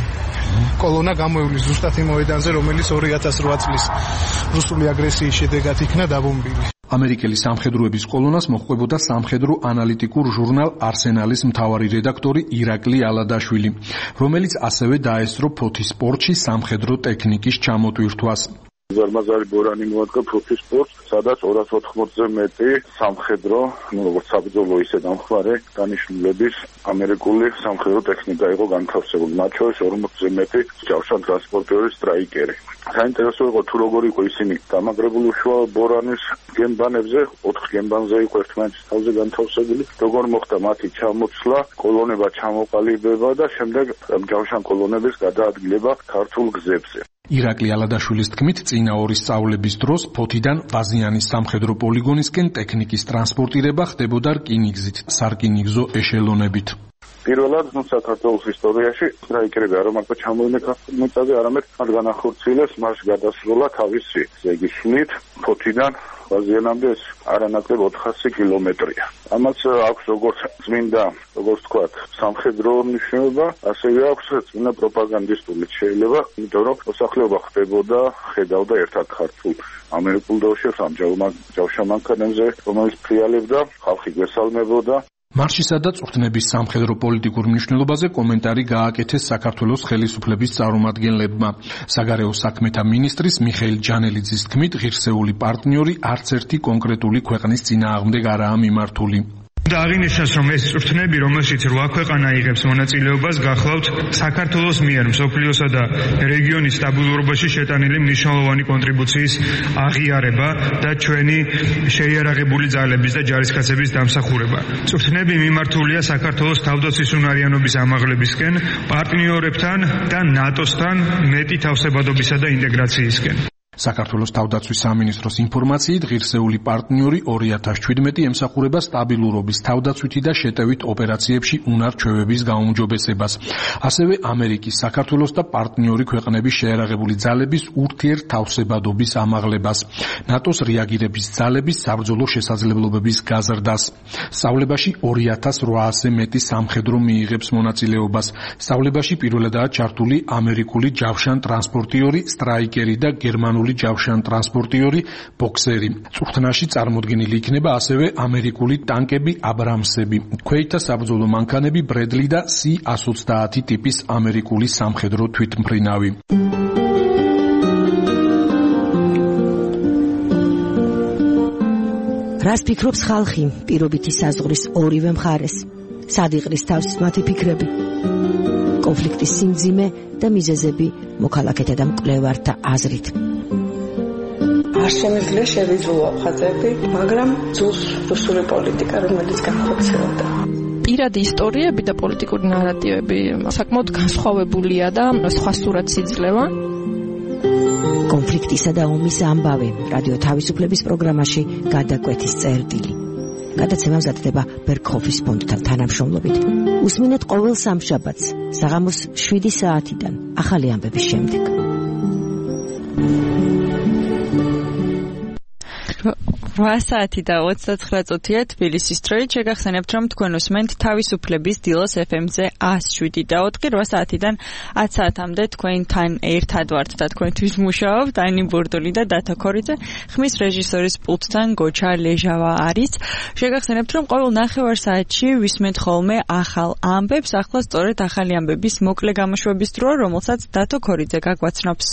კოლონა გამოივლის ზუსტად იმ მოედანზე, რომელიც ორი ათას რვა წლის რუსული აგრესიის შედეგად იქნა დაბომბილი. ამერიკელი სამხედროების კოლონას მოჰყვებოდა სამხედრო ანალიტიკურ ჟურნალ არსენალის მთავარი რედაქტორი ირაკლი ალადაშვილი, რომელიც ასევე დაესწრო ფოთის სპორტში სამხედრო ტექნიკის ჩამოტვირთვას. ზარმაზარი ბორანი მოადგა ფოთის სპორტს, სადაც ორას ოთხმოცზე მეტი სამხედრო, ну, როგორც საბრძოლო ისე დამხმარე დანიშნულების ამერიკული სამხედრო ტექნიკა იყო განთავსებული. მათ შორის ორმოცზე მეტი ჯავშან ტრანსპორტიორი სტრაიკერი. საინტერესო იყო თუ როგორი იყო ისინი დამაგრებული უშუალო ბორანის გემბანებზე, ოთხ გემბანზე იყო ერთმანეთის თავზე განთავსებული. როგორ მოხდა მათი ჩამოცლა, კოლონება ჩამოყალიბება და შემდეგ ჯავშან კოლონების გადაადგილება ქართულ გზებზე. ირაკლი ალადაშვილის თქმით, წინა ორი სწავლების დროს ფოთიდან ვაზიანის სამხედრო პოლიგონისკენ ტექნიკის ტრანსპორტირება ხდებოდა რკინიგზით, სარკინიგზო ეშელონებით. პირველად საქართველოს ისტორიაში სტრაიკერები არ მარტო ჩამოვიდნენ ქართულ მიწაზე, არამედ მათ განახორციელეს მას გადასროლა თავისი ზეგიშლით ფოთიდან ვაზიანამდე ეს არანაკლებ ოთხასი კილომეტრია. ამას აქვს როგორც წმინდა, როგორც თქვათ, სამხედრო მნიშვნელობა, ასევე აქვს წმინდა პროპაგანდისტული შეიძლება, იმიტომ რომ მოსახლეობა ხდებოდა, ხედავდა ერთად ქართულ ამერიკულ დროშებს ამ ჯავშანმანქანებზე, რომელიც ფრიალებდა, ხალხი გვესალმებოდა. მარშისა და წვრთნების სამხედრო პოლიტიკურ მნიშვნელობაზე კომენტარი გააკეთეს საქართველოს ხელისუფლების წარმომადგენლებმა. საგარეო საქმეთა მინისტრის მიხეილ ჯანელიძის თქმით, ღირსეული პარტნიორი არც ერთი კონკრეტული ქვეყნის წინააღმდეგ არაა მიმართული. და აღინიშნოს, რომ ეს წვრთნები, რომელშიც რვა ქვეყანა იღებს მონაწილეობას, გახლავთ საქართველოს მიერ მსოფლიოსა და რეგიონის სტაბილურობაში შეტანილი მნიშვნელოვანი კონტრიბუციის აღიარება და ჩვენი შეიარაღებული ძალების და ჯარისკაცების დამსახურება. წვრთნები მიმართულია საქართველოს თავდაცვის უნარიანობის ამაღლებისკენ, პარტნიორებთან და ნატოსთან მეტი თავსებადობისა და ინტეგრაციისკენ. საქართველოს თავდაცვის სამინისტროს ინფორმაციით, ღირსეული პარტნიორი ორი ათას ჩვიდმეტი ემსახურება სტაბილურობის, თავდაცვითი და შეტევით ოპერაციებში უნარ-ჩვევების გაუმჯობესებას. ასევე ამერიკის, საქართველოს და პარტნიორი ქვეყნების შეიარაღებული ძალების ურთიერთთავსებადობის ამაღლებას, ნატოს რეაგირების ძალების საბრძოლო შესაძლებლობების გაზრდას. სწავლებაში ორი ათას რვაასზე მეტი სამხედრო მიიღებს მონაწილეობას. სწავლებაში პირველადაა ჩართული ამერიკული ჯავშან ტრანსპორტიორი, სტრაიკერი და გერმანული ჯავშან ტრანსპორტიორი ბოქსერი. წვრთნაში წარმოდგენილი იქნება ასევე ამერიკული ტანკები აბრამსები, ქვეითთა საბრძოლო მანქანები ბრედლი და სი ას ოცდაათი ტიპის ამერიკული სამხედრო თვითმფრინავი. რას ფიქრობს ხალხი პირობითი საზღვრის ორივე მხარეს? სად იყრის თავს მათი ფიქრები? კონფლიქტის სიმძიმე და მიზეზები მოქალაქეთა და მკვლევართა აზრით. არ შემიძლია შევიძულო ხაზები, მაგრამ ძულს რუსული პოლიტიკა, რომელიც განხორციელდა. პირადი ისტორიები და პოლიტიკური ნარატივები საკმაოდ განსხვავებულია და სხვა სურათს იძლევა. კონფლიქტისა და ომის ამბავი რადიო თავისუფლების პროგრამაში გადაკვეთის წერტილი. გადაცემა მზადდება ბერგჰოფის ფონდთან თანამშრომლობით. უსმინეთ ყოველ სამშაბათს საღამოს შვიდი საათიდან ახალი ამბების შემდეგ. რვა საათი და ოცდაცხრა წუთია თბილისის დროით. შეგახსენებთ, რომ თქვენ უსმენთ თავისუფლების დილოს ეფ ემ-ზე ას შვიდი და ოთხი. რვა საათიდან ათ საათამდე თქვენთან ერთად ვართ და თქვენთვის მუშაობთ ანი ბურდული და დათო ქორიძე. ხმის რეჟისორის პულტთან გოჩა ლეჟავა არის. შეგახსენებთ, რომ ყოველ ნახევარ საათში ვისმენთ ხოლმე ახალ ამბებს. ახლა სწორედ ახალი ამბების მოკლე გამოშვების დროა, რომელსაც დათო ქორიძე გაგვაცნობს.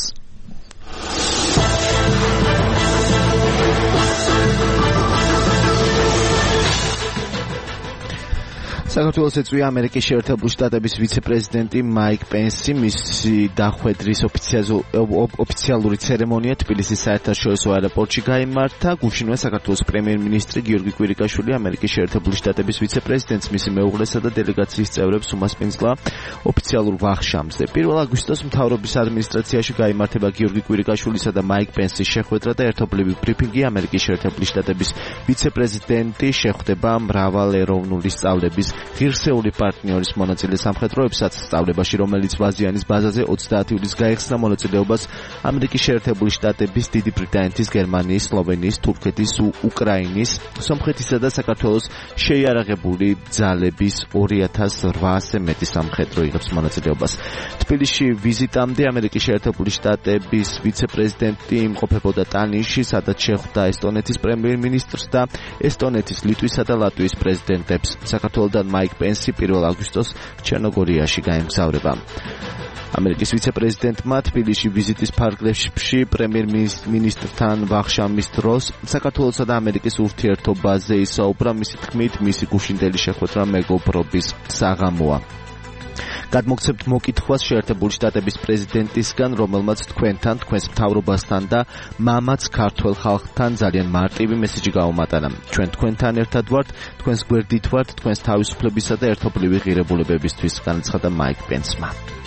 საქართველოს ეწვია ამერიკის შეერთებული შტატების ვიცე-პრეზიდენტი მაიკ პენსი. მისი დახვედრის ოფიციალური ცერემონია თბილისის საერთაშორისო აეროპორტში გაიმართა. გუშინვე საქართველოს პრემიერ-მინისტრი გიორგი კვირიკაშვილი ამერიკის შეერთებული შტატების ვიცე-პრეზიდენტს, მისი მეუღლესა და დელეგაციის წევრებს უმასპინძლა ოფიციალურ ვახშამზე. პირველ აგვისტოს მთავრობის ადმინისტრაციაში გაიმართება გიორგი კვირიკაშვილისა და მაიკ პენსის შეხვედრა და ერთობლივი ბრიფინგი. ამერიკის შეერთებული შტატების ვიცე-პრეზიდენტი შეხვდება მრავალეროვნული სწავლების ღირსეული პარტნიორის მონაწილე სამხედროებსაც სწავლებაში, რომელიც ბაზიანის ბაზაზე ოცდაათი ივლისს გაიხსნა. მონაწილეობას ამერიკის შეერთებული შტატების, დიდი ბრიტანეთის, გერმანიის, სლოვენიის, თურქეთის, უკრაინის, სომხეთისა და საქართველოს შეიარაღებული ძალების ორი ათას რვაასზე მეტი სამხედრო იღებს მონაწილეობას. თბილისში ვიზიტამდე ამერიკის შეერთებული შტატების ვიცე-პრეზიდენტი იმყოფებოდა ტალინში, სადაც შეხვდა ესტონეთის პრემიერ-მინისტრს და ესტონეთის, ლიტვისა და ლატვიის პრეზიდენტებს. საქართველოდან მაიკ პენსი პირველ აგვისტოს ჩერნოგორიაში გაემგზავრება. ამერიკის ვიცე-პრეზიდენტმა თბილისში ვიზიტის ფარგლებში პრემიერ-მინისტრთან ვახშამის დროს საქართველოსა და ამერიკის ურთიერთობაზე ისაუბრა. მისი თქმით, მისი გუშინდელი შეხვედრა მეგობრობის საღამოა. გადმოგცემთ მოკითხვას შეერთებული შტატების პრეზიდენტისგან, რომელმაც თქვენთან, თქვენს მთავრობასთან და მამაც ქართველ ხალხთან ძალიან მარტივი მესიჯი გაუმატანა. ჩვენ თქვენთან ერთად ვართ, თქვენს გვერდით ვართ, თქვენს თავისუფლებისა და ერთობლივი ღირებულებებისთვის, განაცხადა მაიკ პენსმა.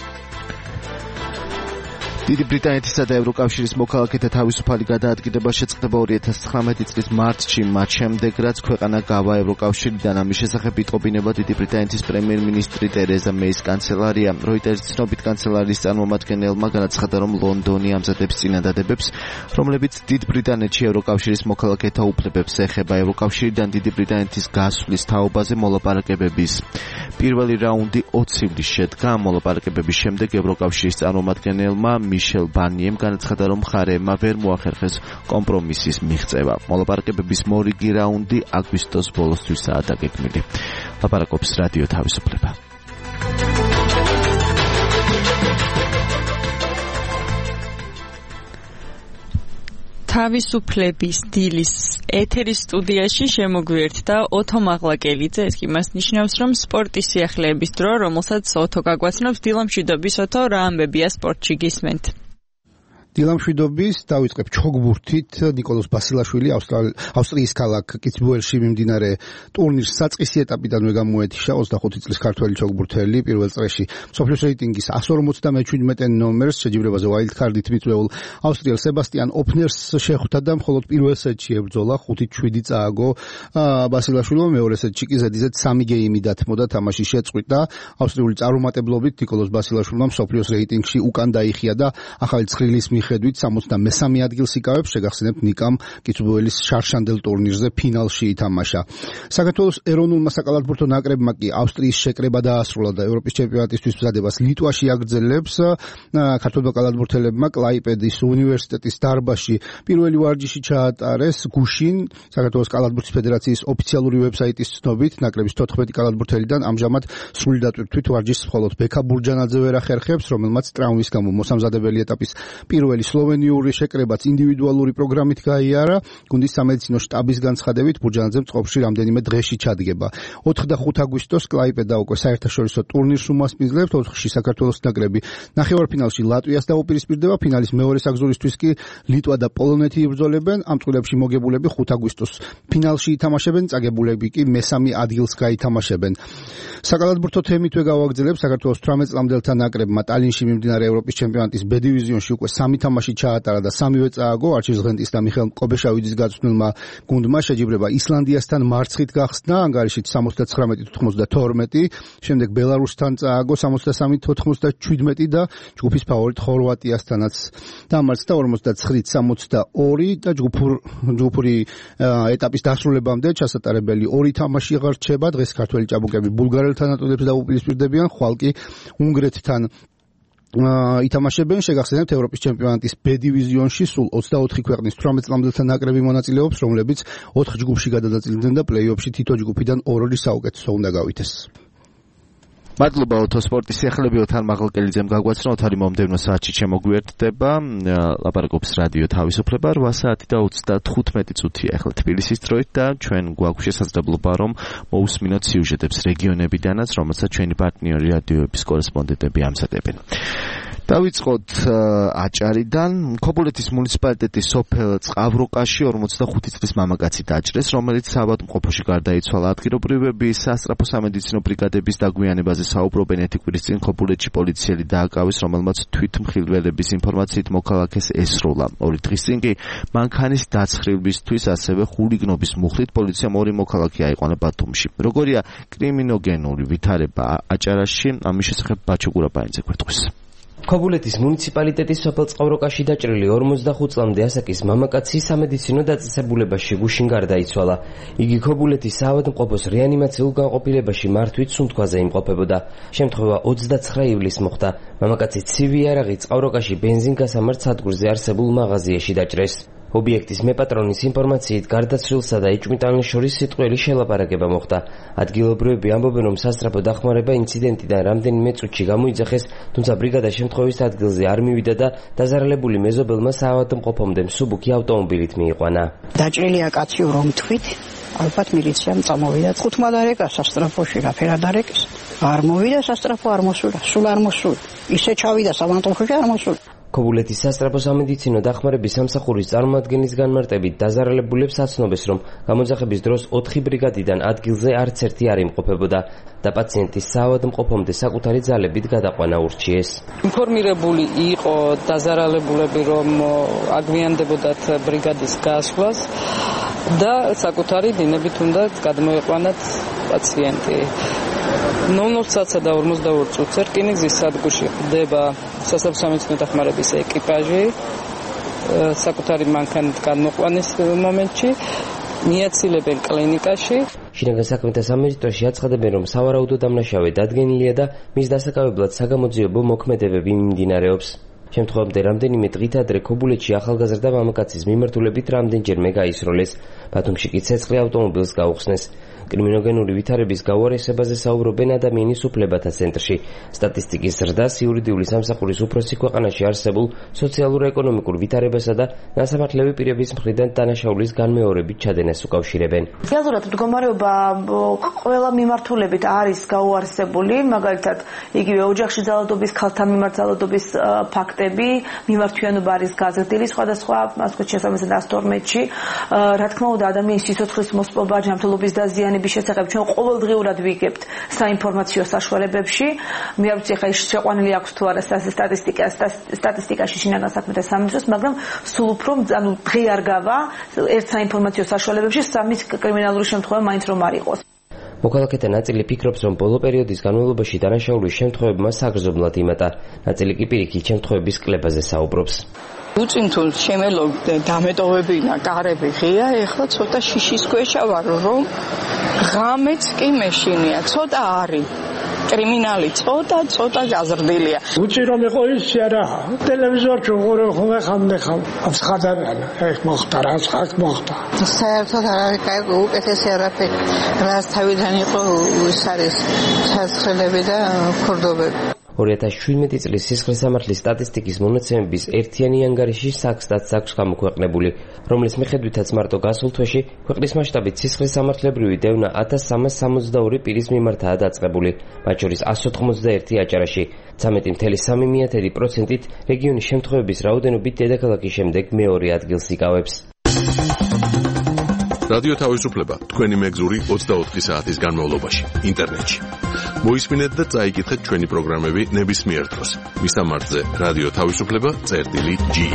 დიდი ბრიტანეთისა და ევროკავშირის მოქალაქეთა თავისუფალი გადაადგილება შეწყდება ორი ათას ცხრამეტი წლის მარტში, მათ შემდეგ რაც ქვეყანა გავა ევროკავშირიდან. ამის შესახებ იტყობინება დიდი ბრიტანეთის პრემიერ-მინისტრი ტერეზა მეის კანცელარია. როიტერის ცნობით კანცელარიის წარმომადგენელმა განაცხადა, რომ ლონდონი ამზადებს წინადადებებს, რომლებიც დიდ ბრიტანეთში ევროკავშირის მოქალაქეთა უფლებებს ეხება. ევროკავშირიდან დიდი ბრიტანეთის გასვლის თაობაზე მოლაპარაკებების პირველი რაუნდი ოცი ივლისს შედგა. მოლაპარაკებების შემდეგ ევროკავშირის წარმომადგენელმა მიშელ ბარნიემ განაცხადა, რომ მხარეებმა ვერ მოახერხეს კომპრომისის მიღწევა. მოლაპარაკებების მორიგი რაუნდი აგვისტოს ბოლოსთვისაა დაგეგმილი. ლაპარაკობს რადიო თავისუფლება. თავისუფლების დილის ეთერის სტუდიაში შემოგვიერთდა ოთო მაღლაკელიძე. ეს კი მას ნიშნავს, რომ სპორტის სიახლეების დრო, რომელსაც ოთო გაგვაცნობს. დილამშვიდობის ოთო, რა ამბებია სპორტში გისმენთ? დილამშვიდობის, დავიწყებ ჩოგბურთით. ნიკოლოზ ბასილაშვილი ავსტრიის ქალაქ კიცბუელში მიმდინარე ტურნირის საწყისი ეტაპიდანვე გამოეთიშა ოცდახუთი წლის ქართველი ჩოგბურთელი. პირველ წრეში მსოფლიოს რეიტინგის εκατს ორმოცდამეჩვიდმეტე ნომერს შეჯიბრებაზე ვაილდკარდით მიწვეულ ავსტრიელ სებასტიან ოფნერს შეხვდა და მხოლოდ პირველ სეტში ებრძოლა. ხუთი შვიდი წააგო ბასილაშვილმა. მეორე სეტში კი ზედიზედ სამი გეიმი დათმო და თამაში შეწყვიტა. ავსტრიული წარუმატებლობით ნიკოლოზ ბასილაშვილმა მსოფლიოს რეიტინგში უკან დაიხია და ახალი ცხრილის ხედვით სამოცდამესამე ადგილს იკავებს. შეგახსენებთ, ნიკამ კიცბუელის შარშანდელ ტურნირზე ფინალში ითამაშა. საქართველოს ეროვნულმა საკალათბურთო ნაკრებმა კი ავსტრიის შეკრება დაასრულა და ევროპის ჩემპიონატისთვის მზადებას ლიტვაში აგრძელებს. ქართველმა კალათბურთელებმა კლაიპედის უნივერსიტეტის დარბაზში პირველი ვარჯიში ჩაატარეს. გუშინ საქართველოს კალათბურთის ფედერაციის ოფიციალური ვებსაიტის ცნობით, ნაკრების თოთხმეტი კალათბურთელიდან ამჟამად სრული დატვირთვით ვარჯიშს მხოლოდ ბექა ბურჯანაძე ვერ ახერხებს, რომელმაც ტრავმის გამო მოსამზადებელი ეტაპის პირველი სლოვენიური შეკრებაც ინდივიდუალური პროგრამით გაიარა. გუნდის სამედიცინო შტაბის განცხადებით, ბურჯანაძემ წყობაში რამდენიმე დღეში ჩადგება. ოთხი და ხუთი აგვისტოს კლაიპედა უკვე საერთაშორისო ტურნირს უმასპინძლებთ. ოთხში საქართველოს ნაკრები ნახევარფინალში ლატვიას დაუპირისპირდება. ფინალის მეორე საგზურისთვის კი ლიტვა და პოლონეთი იბრძოლებენ. ამ წყვილებში მოგებულები ხუთი აგვისტოს ფინალში ითამაშებენ, წაგებულები კი მესამე ადგილს გაითამაშებენ. საკალათბურთო თემითვე გავაგრძელებ. საქართველოს თვრამეტ წლამდელთა ნაკრებმა ტალინში მიმდინარე ევროპის ჩემპიონატის ბ დივიზიონში უკვე სამი სამი თამაში ჩაატარა და სამივე წააგო არჩილ ზღენტის და მიხეილ კობეშავიძის გაწვრთნილმა გუნდმა. შეჯიბრება ისლანდიასთან მარცხით გახსნა, ანგარიშით სამოცდათხრამეტი თოთხმოცდათორმეტი, შემდეგ ბელარუსთან წააგო სამოცდასამი თოთხმოცდაჩვიდმეტი და ჯგუფის ფავორიტ ხორვატიასთანაც დამარცხდა ორმოცდაცხრით სამოცდაორი და ჯგუფურ ჯგუფური ეტაპის დასრულებამდე ჩასატარებელი ორი თამაში აღარ რჩება. დღეს ქართველი ჭაბუკები ბულგარელთან ატოლებს დაუპირისპირდებიან, ხვალ კი უნგრეთთან ითამაშებენ. შეგახსენებთ, ევროპის ჩემპიონატის B დივიზიონში სულ ოცდაოთხი ქვეყნის თვრამეტ წლამდელთა ნაკრები მონაწილეობს, რომლებიც ოთხ ჯგუფში გადადაწილდნენ და პლეი-ოფში თითო ჯგუფიდან ორ-ორი საუკეთესო უნდა გავითეს. მადლობა ოტოსპორტის ეხლები ოთარ მაღალკელიძემ გაგვაცნო. ოთარი მომდევნო საათში შემოგვიერთდება. ლაპარაკობს რადიო თავისუფლება. რვა საათი და ოცდათხუთმეტი წუთია ახლა თბილისის დროით და ჩვენ გვაქვს შესაძლებლობა რომ მოусმინოთ სიუჟეტებს რეგიონებიდანაც, რომელსაც ჩვენი პარტნიორი რადიოების კორესპონდენტები ამზადებენ. დავიწყოთ აჭარიდან. ქობულეთის მუნიციპალიტეტის სოფელ წყავროკაში ორმოცდახუთი წლის მამაკაცი დაჭრეს, რომელიც საავადმყოფოში გარდაიცვალა. ადგილობრივები სასწრაფო სამედიცინო ბრიგადების დაგვიანებაზე საუბრობენ. ერთი კვირის წინ ქობულეთში პოლიციელი დააკავეს, რომელმაც თვითმხილველების ინფორმაციით მოქალაქეს ესროლა. ორი დღის წინ კი მანქანის დაცხრილისთვის, ასევე ხულიგნობის მუხლით პოლიციამ ორი მოქალაქე აიყვანა ბათუმში. როგორია კრიმინოგენური ვითარება აჭარაში, ამის შესახებ ბაჩო გურაბაინძე გვეტყვის. ქობულეთის მუნიციპალიტეტის სოფელ წყავროკაში დაჭრილი ორმოცდახუთ წლამდე ასაკის მამაკაცი სამედიცინო დაწესებულებაში გუშინ გარდაიცვალა. იგი ქობულეთის საავადმყოფოს რეანიმაციულ განყოფილებაში მართვით სუნთქვაზე იმყოფებოდა. შემთხვევა ოცდაცხრა ივლისს მოხდა. მამაკაცი ცივი იარაღით წყავროკაში ბენზინგასამართ სადგურზე არსებულ მაღაზიაში დაჭრეს. ობიექტის მეპატრონის ინფორმაციით გარდაცვლილსა და ეჭვმიტანილს შორის სიტყვიერი შელაპარაკება მოხდა. ადგილობრივები ამბობენ, რომ სასწრაფო დახმარება ინციდენტიდან რამდენიმე წუთში გამოიძახეს, თუმცა ბრიგადა შემთხვევის ადგილზე არ მივიდა და დაზარალებული მეზობელმა საავადმყოფომდე მსუბუქი ავტომობილით მიიყვანა. დაჭრილია კაცი რომ თქვით, ალბათ მილიციამ წამოვიდა. ხუთმა დარეკა სასწრაფოში, რაფერად დარეკეს? არ მოვიდა სასწრაფო, არ მოსულა, სულ არ მოსულა. ისე ჩავიდა საავადმყოფოში, არ მოსულა. ქობულეთის სასწრაფო სამედიცინო დახმარების სამსახურის წარმომადგენლის განმარტებით დაზარალებულებს აცნობეს, რომ გამოძახების დროს ოთხი ბრიგადიდან ადგილზე არც ერთი არ იმყოფებოდა და პაციენტის საავადმყოფომდე საკუთარი ძალებით გადაყვანა ურჩიეს. ინფორმირებული იყო დაზარალებულები, რომ აგვიანდებოდათ ბრიგადის გასვლას და საკუთარი დინებით უნდა გადმოეყვანათ პაციენტი. ნოლ საათსა და ორმოცდაორ წუთს რკინიგზის სადგურში ხდება სასწრაფო სამედიცინო დახმარების ეკიპაჟი საკუთარი მანქანით გადმოყვანის მომენტში მიაცილებენ კლინიკაში. შინაგან საქმეთა სამინისტროში აცხადებენ, რომ სავარაუდო დამნაშავე დადგენილია და მის დასაკავებლად საგამოძიებო მოქმედებები მიმდინარეობს. შემთხვევამდე რამდენიმე დღით ადრე ქობულეთში ახალგაზრდა მამაკაცის მიმართულებით რამდენჯერმე გაისროლეს. ბათუმში კი ცეცხლი ავტომობილს გაუხსნეს. კრიმინოგენური ვითარების გაუარესებაზე საუბრობენ ადამიანის უფლებათა ცენტრში. სტატისტიკის ზრდას იურიდიული სამსახურის უფროსი ქვეყანაში არსებულ სოციალურ-ეკონომიკურ ვითარებასა და ნასამართლები პირების მხრიდან დანაშაულის განმეორებით ჩადენას უკავშირებენ. რეალურად მდგომარეობა ყველა მიმართულებით არის გაუარესებული, მაგალითად, იგივე ოჯახში ძალადობის, ქალთან მიმართ ძალადობის ფაქტები, მიმართვიანობა არის გაზრდილი სხვადასხვა, ასე შესაბამისად ას თორმეტში. რა თქმა უნდა, ადამიანის სიცოცხლის მოსპობა, ჯანმრთელობის დაზიანება შესახებ ჩვენ ყოველდღიურად ვიგებთ საინფორმაციო საშუალებებში. მე არ ვიცი ხა ის შეყვანილი აქვს თუ არა სტატისტიკა სტატისტიკაში შინაგან საქმეთა სამინისტროს, მაგრამ სულ უფრო ანუ დღე არ გავა ერთ საინფორმაციო საშუალებებში სამის კრიმინალური შემთხვევა მაინც რომ არ იყოს. მოქალაქეთა ნაწილი ფიქრობს, რომ ბოლო პერიოდის განმავლობაში დანაშაულის შემთხვევებმა საგრძნობლად იმატა. ნაწილი კი პირიქით შემთხვევების კლებაზე საუბრობს. უწინ თუ შემელო დამეტოვებინა კარები ღია, ეხლა ცოტა შიშის ქვეშა ვარ, რომ ღამეც კი მეშინია, ცოტა არის. კრიმინალი ცოტა ცოტა გაზრდილია. უწინ რომ იყო ის არა, ტელევიზორში უყურე ხოლმე ხამდე ხამ. აფხადარან, ეს მოხდა, რა ხაკ მოხდა. საერთოდ არ არის კაი, უკეთესი არაფერი. რაც თავიდან იყო ის არის სასწრაფოები და ქორდობები. ორი ათას შვიდმეტი წლის სისხლისამართლის სტატისტიკის მონაცემების ერთიანი ანგარიში საქსტატს აქვს გამოქვეყნებული, რომლის მიხედვითაც მარტო გასულ თვეში ქვეყნის მასშტაბით სისხლისამართლებრივი დევნა ათას სამას სამოცდაორი პირის მიმართაა დაწყებული, მათ შორის ას ოთხმოცდაერთი აჭარაში, ცამეტი ფاصლე სამი პროცენტით რეგიონის შემთხვევების რაოდენობით დედაქალაქის შემდეგ მეორე ადგილს იკავებს. რადიო თავისუფლება თქვენი მეგზური ოცდაოთხი საათის განმავლობაში ინტერნეტში მოისმინეთ და წაიკითხეთ ჩვენი პროგრამები ნებისმიერ დროს. მისამართზე რადიო თავისუფლება წერტილი ჯი.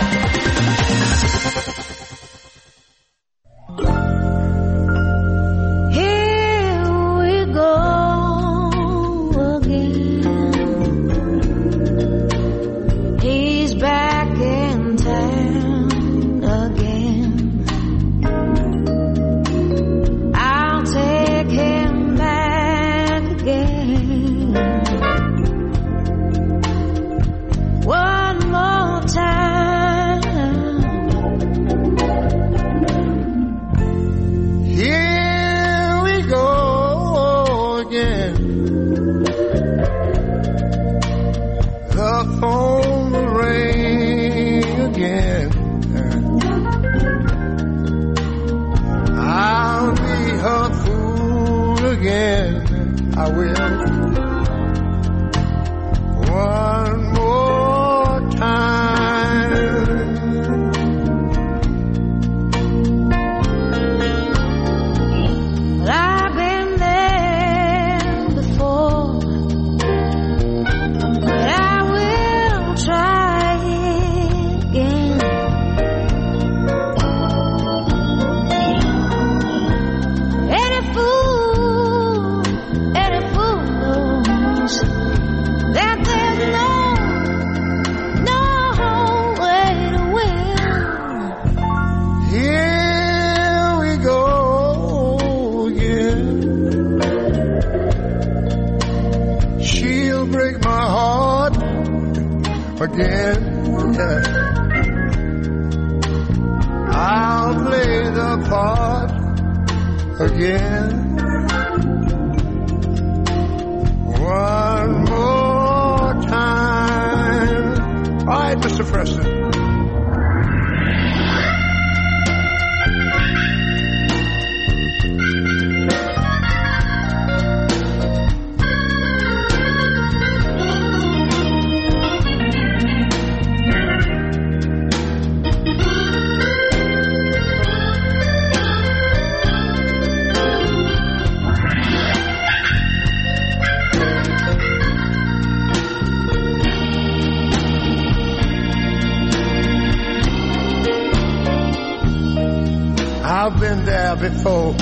I've been there before.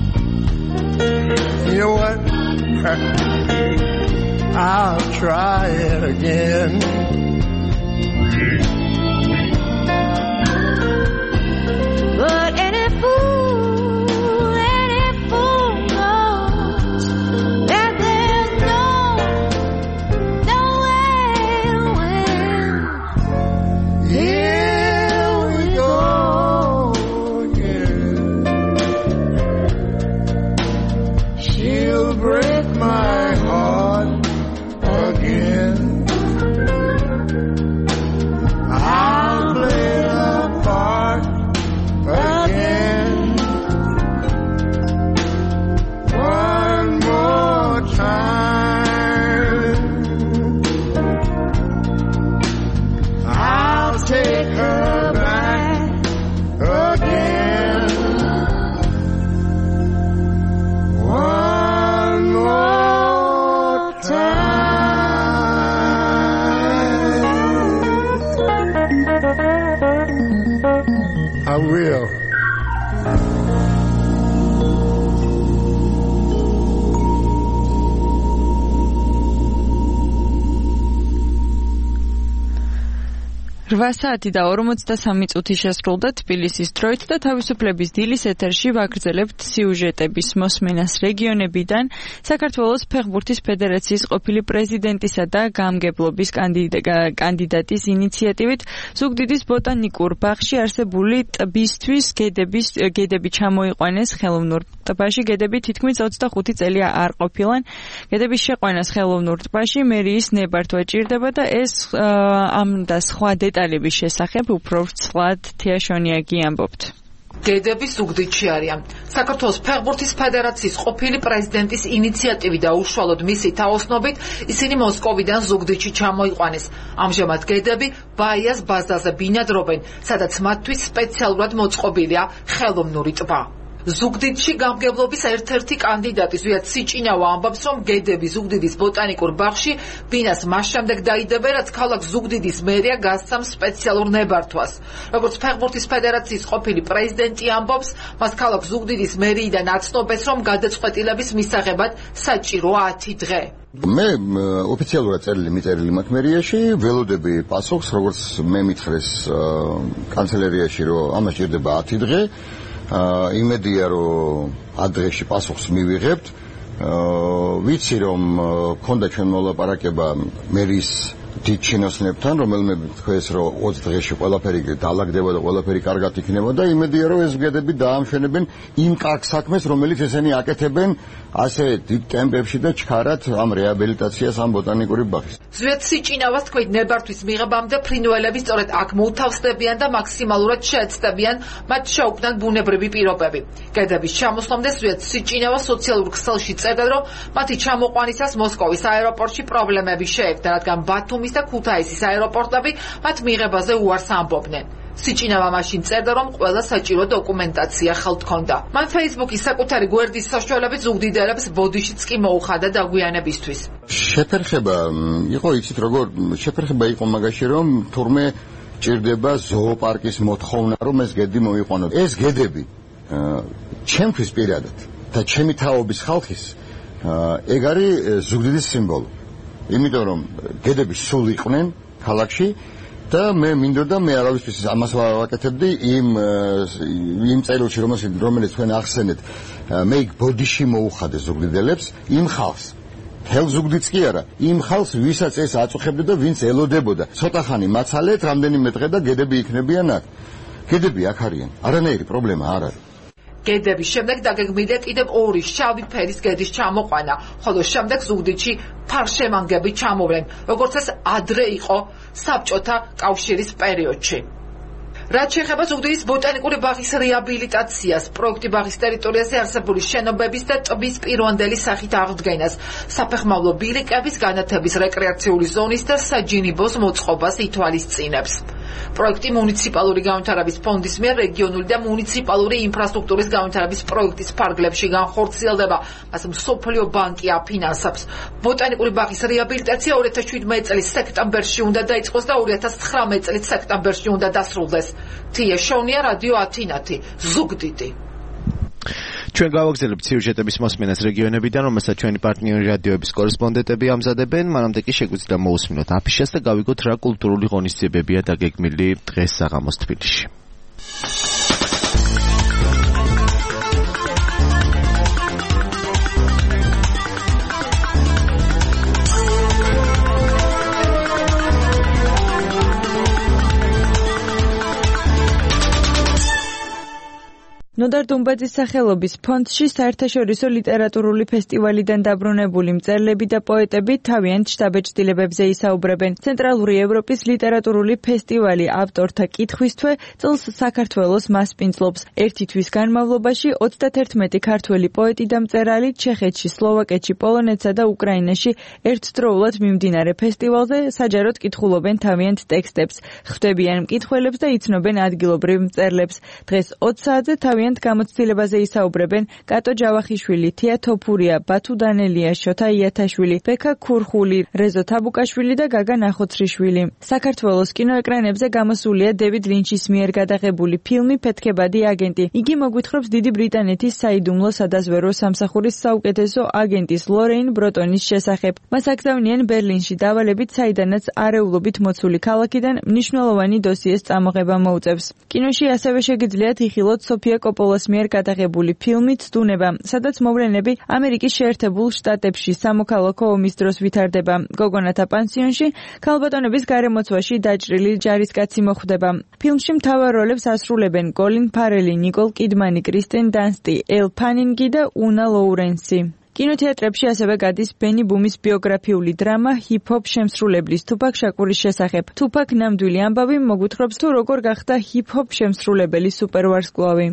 You know what? I'll try it again. But any fool, any fool knows that there's no, no way to win. Here we go. She'll break my heart again. I'll play the part again. One more time. I'll take her back again. One more time. I will. რვა საათი და ორმოცდასამი წუთი შესრულდა თბილისის დროით და თავისუფლების დილის ეთერში ვაგრძელებთ სიუჟეტების მოსმენას რეგიონებიდან. საქართველოს ფეხბურთის ფედერაციის ყოფილი პრეზიდენტისა და გამგებლობის კანდიდატის ინიციატივით ზუგდიდის ბოტანიკურ ბაღში არსებული ტბისთვის გედების გედები ჩამოიყვანეს ხელოვნურ ტბაში. გედები თითქმის ოცდახუთი წელია არ ყოფილან. გედების შეყვანას ხელოვნურ ტბაში მერიის ნებართვა ჭირდება და ეს ამ და სხვა დეტალების შესახებ უფრო ვრცლად თეაშონიაგი ამბობთ. გედები ზუგდიდში არიან. საქართველოს ფეხბურთის ფედერაციის ყოფილი პრეზიდენტის ინიციატივით და უშუალოდ მისი თაოსნობით ისინი მოსკოვიდან ზუგდიდში ჩამოიყვანეს. ამჟამად გედები ბაიას ბაზაზე ბინადრობენ, სადაც მათთვის სპეციალურად მოწყობილია ხელოვნური ტბა. ზუგდიდში გამგებლობის ერთ-ერთი კანდიდატი ზვიად სიჭინავა ამბობს, რომ გედები ზუგდიდის ბოტანიკურ ბაღში ბინას მას შემდეგ დაიდებენ, რაც ქალაქ ზუგდიდის მერია გასცემს სპეციალურ ნებართვას. როგორც ფეხბურთის ფედერაციის ყოფილი პრეზიდენტი ამბობს, მას ქალაქ ზუგდიდის მერიიდან აცნობეს, რომ გადაწყვეტილების მისაღებად საჭირო ათი დღე. მე ოფიციალურად წერილი მიწერილი მაქვს მერიაში, ველოდები პასუხს, როგორც მე მითხრეს კანცელერიაში, რომ ამას ჭირდება ათი დღე. იმედია, რომ ადრეში პასუხს მივიღებთ. ვიცი, რომ ქონდა ჩვენ მოლაპარაკება მერის დიდ ჩინოსნებთან, რომელმე თქვეს, რომ ოცი დღეში ყველაფერი დაალაგდება და ყველაფერი კარგად იქნება და იმედია, რომ ეს გედები დაამშვენებენ იმ კარგ საქმეს, რომელიც ესენი აკეთებენ ასე დიდ ტემპებში და ჩქარად ამ რეაბილიტაციას ამ ბოტანიკური ბაღის. ზვიად სიჭინავას თქვით ნებართვის მიღებამდე ფრინველები სწორედ აქ მოუთავსდებიან და მაქსიმალურად შეეცდებიან მათ შეუქმნან ბუნებრივი პირობები. გედების ჩამოსვლამდე ზვიად სიჭინავა სოციალურ ქსელში წერდა, რომ მათი ჩამოყვანისას მოსკოვის აეროპორტში პრობლემები შეექნა, რადგან ბათუმის და ქუთაისის აეროპორტები მათ მიღებაზე უარს ამბობდნენ. სიჭინავა მაშინ წერდა, რომ ყველა საჭირო დოკუმენტაცია ხელთ ჰქონდა. მან Facebook-ის საკუთარი გვერდის საშუალებით ზუგდიდელებს ბოდიშიც კი მოუხადა დაგვიანებისთვის. შეფერხება იყო, იცით როგორ შეფერხება იყო მაგაში, რომ თურმე ჭირდება ზოოპარკის მოთხოვნა, რომ ეს გედი მოიყვანოთ. ეს გედები ჩემთვის პირადად და ჩემი თაობის ხალხის ეგ არის ზუგდიდის სიმბოლო. იმიტომ რომ გედები სულ იყვნენ ქალაქში და მე მინდოდა მე არავისთვის ამას ვაკეთებდი იმ იმ წერილში რომელიც თქვენ ახსენეთ მე იქ ბოდიში მოუხადე ზუგდიდელებს იმ ხალხს თელ ზუგდიდს კი არა იმ ხალხს ვისაც ეს აწუხებდა და ვინც ელოდებოდა ცოტა ხანი მაცალეთ რამდენიმე დღე და გედები იქნებიან აქ გედები აქ არიან არანაირი პრობლემა არ არის გედების შემდეგ დაგეგმილია კიდევ ორი შავი ფერის გედის ჩამოყვანა, ხოლო შემდეგ ზუგდიდში ფარშემანგები ჩამოვლენ, როგორც ეს ადრე იყო საბჭოთა კავშირის პერიოდში. რაც შეეხება ზუგდიდის ბოტანიკური ბაღის რეაბილიტაციას, პროექტი ბაღის ტერიტორიაზე არსებული შენობების და ტბის პირვანდელი სახით აღდგენას, საფეხმავლო ბილიკების, განათების, რეკრეაციული ზონის და საჯინიბოს მოწყობას ითვალისწინებს. პროექტი მუნიციპალური განვითარების ფონდის მიერ რეგიონული და მუნიციპალური ინფრასტრუქტურის განვითარების პროექტის ფარგლებში განხორციელდება, მას მსოფლიო ბანკი აფინანსებს. ბოტანიკური ბაღის რეაბილიტაცია ორი ათას შვიდმეტი წლის სექტემბერში უნდა დაიწყოს და ორი ათას ცხრამეტი წლის სექტემბერში უნდა დასრულდეს. თია შოვნია რადიო ათინათი ზუგდიდი. ჩვენ გავაგზავნებთ სიუჟეტების მოსმენას რეგიონებიდან, რომელსაც ჩვენი პარტნიორი რადიოების კორესპონდენტები ამზადებენ. მანამდე კი შეგვიძლია მოусმინოთ აფიშას და გავიგოთ რა კულტურული ღონისძიებებია დაგეგმილი დღეს საღამოს თბილისში. ნოდარ დუმბაძის სახელობის ფონდში საერთაშორისო ლიტერატურული ფესტივალიდან დაბრუნებული მწერლები და პოეტები თავიანთ შთაბეჭდილებებზე ისაუბრებენ. ცენტრალური ევროპის ლიტერატურული ფესტივალი ავტორთა კითხვისთვე წელს საქართველოს მასპინძლობს. ერთი თვის განმავლობაში ოცდათერთმეტი ქართველი პოეტი და მწერალი ჩეხეთში, სლოვაკეთში, პოლონეთსა და უკრაინაში ერთდროულად მიმდინარე ფესტივალზე საჯაროდ კითხულობენ თავიანთ ტექსტებს, ხვდებიან მკითხველებს და იცნობენ ადგილობრივ მწერლებს. დღეს ოცი საათზე თავიანთ გამოცდილებაზე ისაუბრებენ კატო ჯავახიშვილი, თია თოფურია, ბათუ დანელია, შოთა იათაშვილი, ბექა ქურხული, რეზო თაბუკაშვილი და გაგა ნახოცრიშვილი. საქართველოს კინოეკრანებზე გამოსულია დევიდ ლინჩის მიერ გადაღებული ფილმი ფეთქებადი აგენტი. იგი მოგვითხრობს დიდი ბრიტანეთის საიდუმლო სადაზვერვო სამსახურის საუკეთესო აგენტის ლორეინ ბროტონის შესახებ. მას აკრძალვნიან ბერლინში დავალებით, საიდანაც არეულობით მოცული ქალაქიდან მნიშვნელოვანი დოსიეს წამოღება მოუწევს. კინოში ასევე შეგიძლიათ იხილოთ სოფია კოპოლას მიერ გადაღებული ფილმი ცდუნება, სადაც მოვლენები ამერიკის შეერთებულ შტატებში სამოქალაქო ომის დროს ვითარდება. გოგონათა პანსიონში ქალბატონების გარემოცვაში დაჭრილი ჯარისკაცი მოხვდება. ფილმში მთავარ როლებს ასრულებენ კოლინ ფარელი, ნიკოლ კიდმანი, კრისტენ დანსტი, ელ ფანინგი და უნა ლოურენსი. კინოთეატრებში ასევე გადის ბენი ბუმის ბიოგრაფიული დრამა ჰიპ-ჰოპ შემსრულებლის თუპაკ შაკურის შესახებ. თუპაკ ნამდვილი ამბავი მოგვითხრობს თუ როგორ გახდა ჰიპ-ჰოპ შემსრულებელი სუპერვარსკვლავი.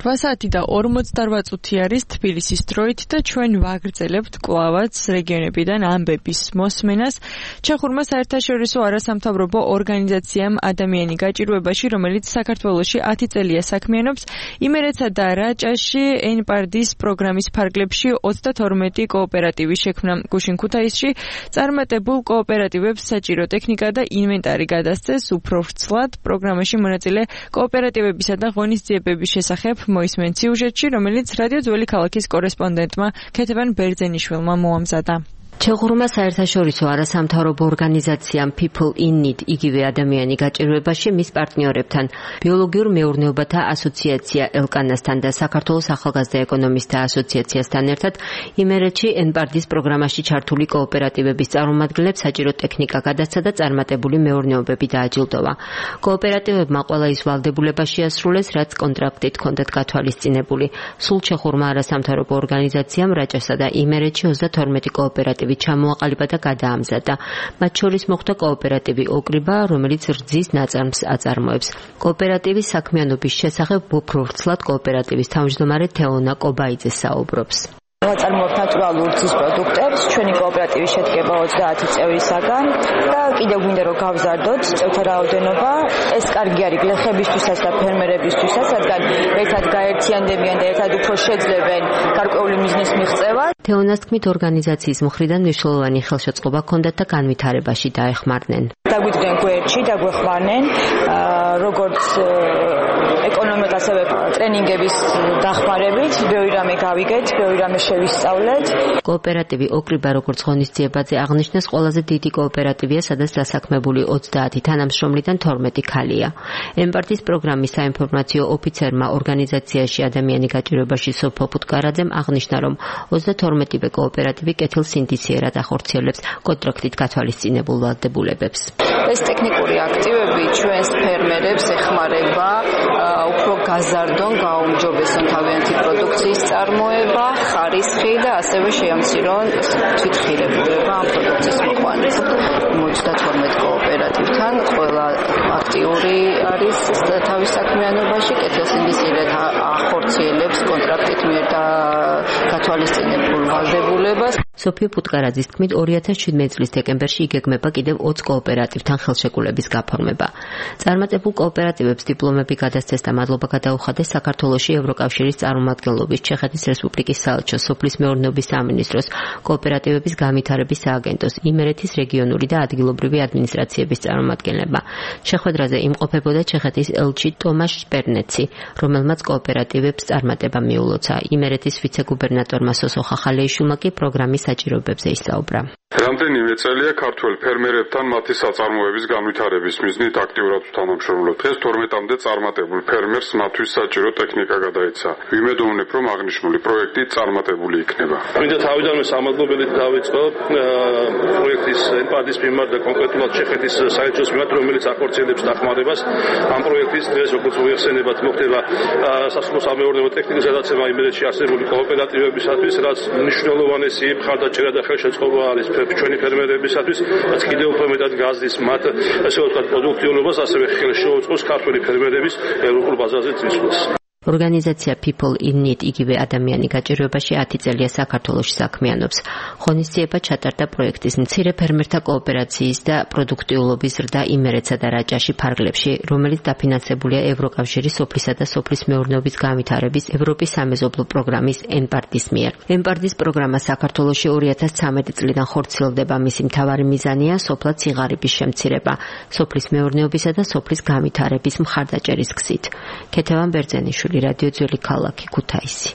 რვა საათი და ორმოცდარბა წუთი არის თბილისის დროით და ჩვენ ვაგრძელებთ კვლავაც რეგიონებიდან ამბების მოსმენას. ჩეხურმა საერთაშორისო არასამთავრობო ორგანიზაციამ ადამიანი გაჭირვებაში, რომელიც საქართველოში ათი წელია საქმიანობს, იმერეთსა და რაჭაში ენპარდის პროგრამის ფარგლებში ოცდათორმეტი კოოპერატივი შექმნა. გუშინ ქუთაისში წარმატებულ კოოპერატივებს საჭირო ტექნიკა და ინვენტარი გადასცეს. უფრო ვრცლად პროგრამაში მონაწილე კოოპერატივებისა და ღონისძიებების შესახებ მოისმენთ სიუჟეტში, რომელიც რადიო ძველი ქალაქის კორესპონდენტმა ქეთევან ბერძენიშვილმა მოამზადა. ჩეხურმა საერთაშორისო არასამთავრობო ორგანიზაციამ People in Need იგივე ადამიანი გაჭირვებაში მის პარტნიორებთან, ბიოლოგიურ მეურნეობათა ასოციაცია ელკანასთან და საქართველოს ახალგაზრდა ეკონომისტთა ასოციაციასთან ერთად იმერეთში ენპარდის პროგრამაში ჩართული კოოპერატივების წარმომადგენლებს საჭირო ტექნიკა გადასცა და წარმატებული მეურნეობები დააჯილდოვა. კოოპერატივებმა ყველა ის ვალდებულება შეასრულეს, რაც კონტრაქტით ჰქონდათ გათვალისწინებული. სულ ჩეხურმა არასამთავრობო ორგანიზაციამ რაჭასა და იმერეთში ოცდათორმეტი კოოპერატივი ჩამოაყალიბა და გადაამზადა. მათ შორის მოხვდა კოოპერატივი ოკრიბა, რომელიც რძის ნაწარმს აწარმოებს. კოოპერატივის საქმიანობის შესახებ უფრო ვრცლად კოოპერატივის თავმჯდომარე თეონა კობაიძე საუბრობს. ვაწარმოებთ ნატურალურ რძის პროდუქტებს. ჩვენი კოოპერატივი შედგება ოცდაათი წევრისაგან და კიდევ გვინდა რომ გავზარდოთ წევრთა რაოდენობა. ეს კარგი არის გლეხებისთვისაც და ფერმერებისთვისაც, რადგან ერთად გაერთიანდებიან და ერთად უფრო შეძლებენ გარკვეული მიზნის მიღწევა. თეონას თქმით, ორგანიზაციის მხრიდან მნიშვნელოვანი ხელშეწყობა ჰქონდათ და განვითარებაში დაეხმარნენ. დაგვიდგნენ გვერდში, დაგვეხმარნენ, როგორც ეკონომიკას, ასევე ტრენინგების დახმარებით, ბევრი რამე გავიგეთ, ბევრი რამე შევისწავლეთ. კოოპერატივი ოკრიბა, როგორც ღონისძიებაზე აღნიშნეს, ყველაზე დიდი კოოპერატივია, სადაც დასაქმებული ოცდაათი თანამშრომლიდან თორმეტი ქალია. ენპარდის პროგრამის საინფორმაციო ოფიცერმა ორგანიზაციაში ადამიანი გაჭირვებაში სოფო ფუტკარაძემ აღნიშნა, რომ ოცდათორმეტივე კოოპერატივი კეთილსინთეზიერად ახორციელებს კონტრაქტით გათვალისწინებულ ვალდებულებებს. ეს ტექნიკური აქტივები ჩვენს ფერმერებს ეხმარება უფრო გაზარდონ, გაუმჯობესონ თავიანთი პროდუქციის წარმოება, ხარისხი და ასევე შეამცირონ თვითღირებულება ამ პროდუქციის მოყვანას. ოცდათორმეტ კოოპერატივთან ყველა აქტიური არის თავის საქმიანობაში, კეთილსინთეზიერად ახორციელებს კონტრაქტით მიერ გათვალისწინებულ ვალდებულებას. სოფიო პუტკარაძის თქმით, ორი ათას შვიდმეტი წლის დეკემბერში იგეგმება კიდევ ოცი კოოპერატივთან ხელშეკრულების გაფორმება. წარმატებულ კოოპერატივებს დიპლომები გადასცეს და მადლობა გადაუხადეს საქართველოში ევროკავშირის წარმომადგენლობის, ჩეხეთის რესპუბლიკის საელჩოს, სოფლის მეურნეობის სამინისტროს, კოოპერატივების განვითარების სააგენტოს, იმერეთის რეგიონული და ადგილობრივი ადმინისტრაციების წარმომადგენლებმა. შეხვედრაზე იმყოფებოდა ჩეხეთის ელჩი ტომაშ შპერნეცი, რომელმაც კოოპერატივებს წარმატება მიულოცა. იმერეთის ვიცე-გუბერნატორმა სოსო ხახალეიშვილმა კი პროგრამის საჭიროებებზე ისაუბრა. რამდენიმე წელია ქართველ ფერმერებთან მათი საწარმოების განვითარების მიზნით აქტიურად ვთანამშრომლობთ. დღეს თორმეტამდე წარმატებულ ფერმერს მათთვის საჭირო ტექნიკა გადაეცა. ვიმედოვნებ, რომ აღნიშნული პროექტი წარმატებული იქნება. მინდა თავიდანვე სამადლობელით დავიწყო პროექტის ენპარდის მიმართ და კონკრეტულად ჩეხეთის საელჩოს მიმართ, რომელიც ახორციელებს დახმარებას. ამ პროექტის დღეს როგორც მოიხსენებათ, მოხდება სასოფლო-სამეურნეო ტექნიკის გადაცემა იმერეთში არსებული კოოპერატივებისათვის, რაც მნიშვნელოვანესი მხარდაჭერა და ხელშეწყობა არის ჩვენი ფერმერებისათვის, რაც კიდევ უფრო მეტად გაზრდის მათ, ასე ვთქვათ, პროდუქტიულობას, ასევე ხელს შეუწყობს ქართველი ფერმერების ევროპულ ბაზარზე წინსვლას. ორგანიზაცია People in Need იგივე ადამიანი გაჭირვებაში ათი წელია საქართველოში საქმიანობს. ღონისძიება ჩატარდა პროექტის მცირე ფერმერთა კოოპერაციის და პროდუქტიულობის ზრდა იმერეთსა და რაჭაში ფარგლებში, რომელიც დაფინანსებულია ევროკავშირის სოფლისა და სოფლის მეურნეობის განვითარების ევროპის სამეზობლო პროგრამის ენპარდის მიერ. ენპარდის პროგრამა საქართველოში ორი ათას ცხრამეტი წლიდან ხორციელდება. მისი მთავარი მიზანია სოფლად სიღარიბის შემცირება, სოფლის მეურნეობისა და სოფლის განვითარების მხარდაჭერის გზით. ქეთევან ბერძენიშვილი, რადიო ძველი ქალაქი, ქუთაისი.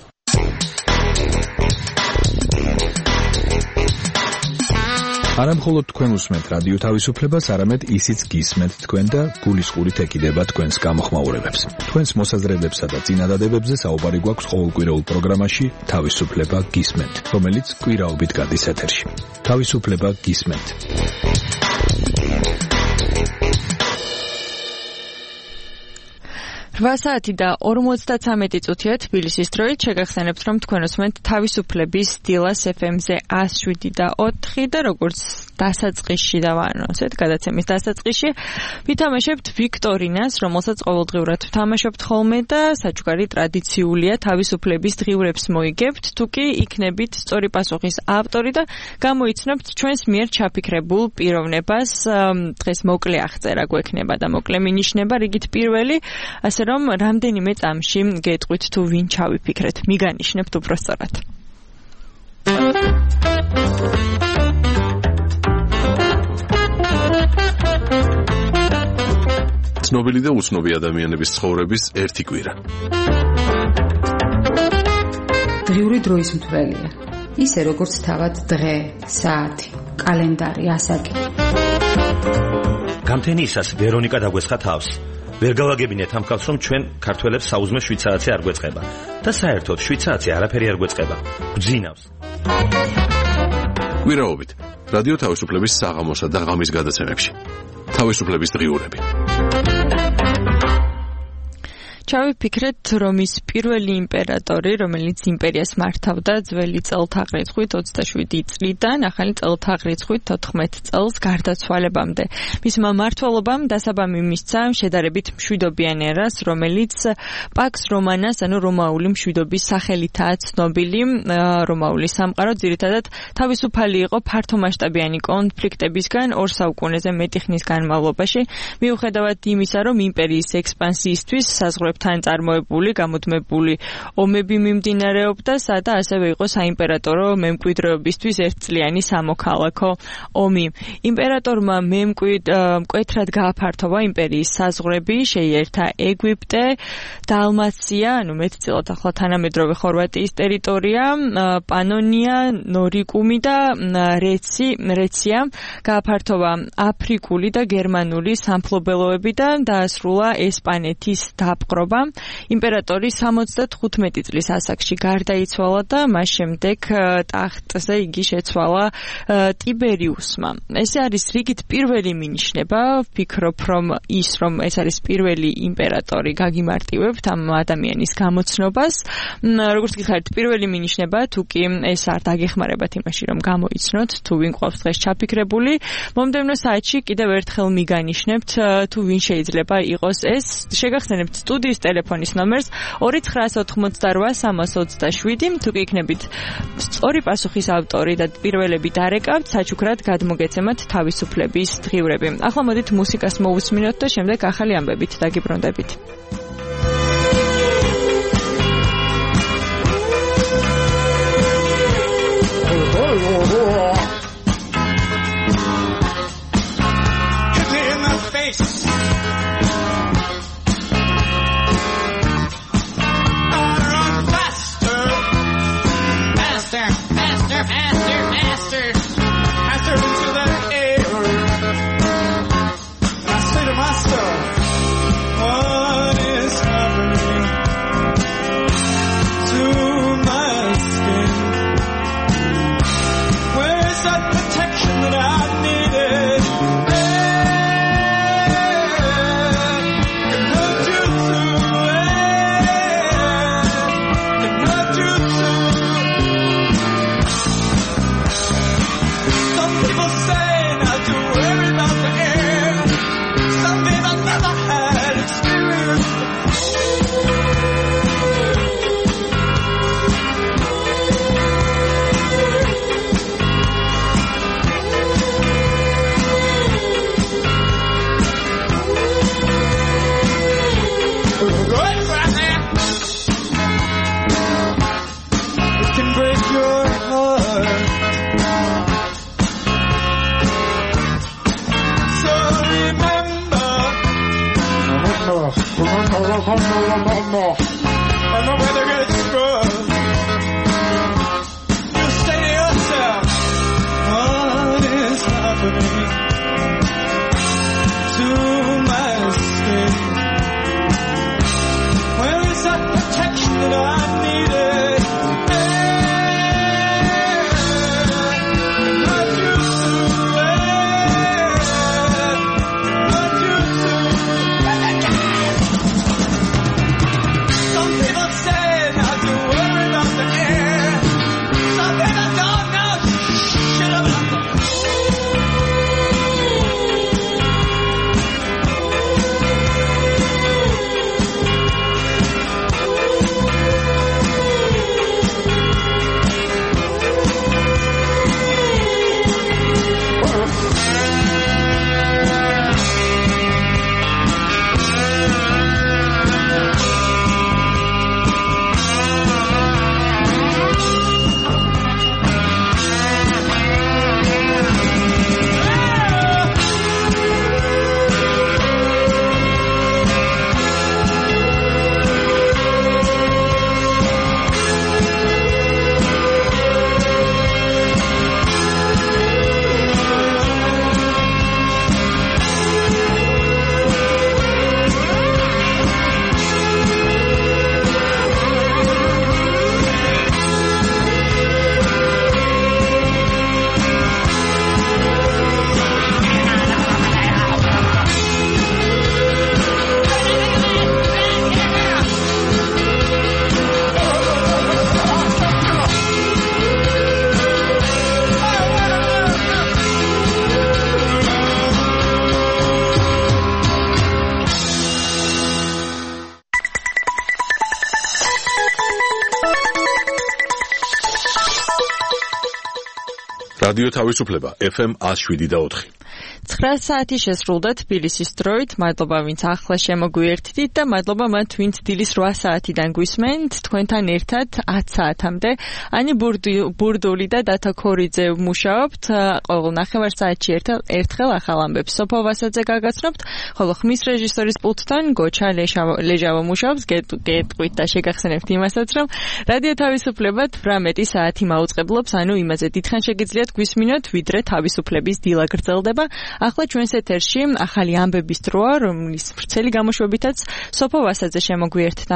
არა მხოლოდ თქვენ უსმენთ რადიო თავისუფლებას, არამედ ისიც გისმენთ თქვენ და გულისყურით ეკიდება თქვენს გამოხმაურებებს. თქვენს მოსაზრებებსა და წინადადებებზე საუბარი გვაქვს ყოველკვირეულ პროგრამაში თავისუფლება გისმენთ, რომელიც კვირაობით გადის ეთერში. თავისუფლება გისმენთ. რვა საათი და ორმოცდათვრამეტი წუთია თბილისის დროით. შეგახსენებთ, რომ თქვენ უსმენთ თავისუფლების დილას ეფ ემ-ზე ას შვიდი და ოთხი და როგორც დასაწყისში და ვანონსეთ გადაცემის დასაწყისში ვითამაშებთ ვიქტორინას, რომელსაც ყოველდღიურად ვთამაშობთ ხოლმე და საჩუქარი ტრადიციულია თავისუფლების დღიურებს მოიგებთ, თუ კი იქნებით სწორი პასუხის ავტორი და გამოიცნობთ ჩვენს მიერ ჩაფიქრებულ პიროვნებას. დღეს მოკლე აღწერა გვექნება და მოკლე მინიშნება რიგით პირველი, ასე რომ რამდენიმე წამში გეტყვით თუ ვინ ჩავიფიქრეთ. მიგანიშნებთ უბრალოდ. ცნობილი და უცნობი ადამიანების ცხოვრების ერთი კვირა. დღიური დროის მთვრელია. ისე როგორც თავად დღე, საათი, კალენდარი, ასაკი. გამთენიისას ვერონიკა დაგვესხა თავს. ვერ გავაგებინეთ ამ ხალხს, რომ ჩვენ ქართველებს საუზმე შვიდ საათზე არ გვეწყება და საერთოდ შვიდ საათზე არაფერი არ გვეწყება. გვძინავს. კვირაობით რადიო თავისუფლების საღამოსა და ღამის გადაცემებში. თავისუფლების დღიურები. ჩავიფიქრეთ, რომ ის პირველი იმპერატორი, რომელიც იმპერიას მართავდა ძველი წელთაღრიცხვით ოცდაშვიდი წლიდან ახალი წელთაღრიცხვით თოთხმეტ წელს გარდაცვალებამდე. მისმა მმართველობამ დასაბამი მისცა შედარებით მშვიდობიან ერას, რომელიც პაქს რომანას, ანუ რომაული მშვიდობის სახელითაა ცნობილი. რომაული სამყარო ძირითადად თავისუფალი იყო ფართომასშტაბიანი კონფლიქტებისგან ორ საუკუნეზე მეტი ხნის განმავლობაში, მიუხედავად იმისა, რომ იმპერიის ექსპანსიისთვის საზღვრებთან წარმოებული, გამუდმებული ომები მიმდინარეობდა, სადა ასევე იყო საიმპერატორო მემკვიდრეობისთვის ერთწლიანი სამოქალაქო ომი. იმპერატორმა მკვეთრად გააფართოვა იმპერიის საზღვრები, შეიერთა ეგვიპტე, დალმაცია, ანუ მეტწილად ახლა თანამედროვე ხორვატიის ტერიტორია, პანონია, ნორიკუმი და რეცი, რეცია, გააფართოვა აფრიკული და გერმანული სამფლობელოები და დაასრულა ესპანეთის დაპყრობა. იმპერატორი სამოცდათხუთმეტი წლის ასაკში გარდაიცვალა და მას შემდეგ ტახტზე იგი შეცვალა ტიბერიუსმა. ეს არის რიგით პირველი მინიშნება, ვფიქრობ, რომ ის, რომ ეს არის პირველი იმპერატორი, გაგიმარტივებთ ამ ადამიანის გამოცნობას. როგორც გითხარით, პირველი მინიშნება, თუ კი ეს არ დაგეხმარებათ იმაში, რომ გამოიცნოთ, თუ ვინ ყავს დღეს ჩაფიქრებული, მომდევნო საათში კიდევ ერთხელ მიგანიშნებთ, თუ ვინ შეიძლება იყოს ეს. შეგახსენებთ სტუდიის ტელეფონის ნომერს ორი ცხრაასი ოთხმოცდარვა სამას ოცდაშვიდი. თუ კი იქნებით სწორი პასუხის ავტორი და პირველები დარეკავთ, საჩუქრად გადმოგეცემათ თავისუფლების დღიურები. ახლა მოდით მუსიკას მოусმინოთ და შემდეგ ახალი ამბებით დაგიბრუნდებით. რადიო თავისუფლება ეფ ემ one oh seven და four. ცხრა საათი შესრულდა თბილისის დროით. მადლობა ვინც ახლა შემოგვიერთდით და მადლობა მათ ვინც დილის რვა საათიდან გვისმენთ. თქვენთან ერთად ათ საათამდე ანი ბურდული და დათა ქორიძე მუშაობთ. ყოველ ნახევარ საათში ერთხელ ახალ ამბებს სოფო ვასაძე გაგაცნობთ, ხოლო ხმის რეჟისორის პულტთან გოჩა ლეჟავო მუშაობს. გეტყვით და შეგახსენებთ იმასაც, რომ რადიო თავისუფლება თვრამეტი საათი მაუწყებლობს, ანუ იმაზე დიდხან შეგიძლიათ გვისმინოთ, ვიდრე თავისუფლების დილა გრძელდება. ახლა ჩვენს ეთერში ახალი ამბების დროა, რომლის ვრცელი გამოშვებითაც სოფო ვასაძე შემოგვიერთდა.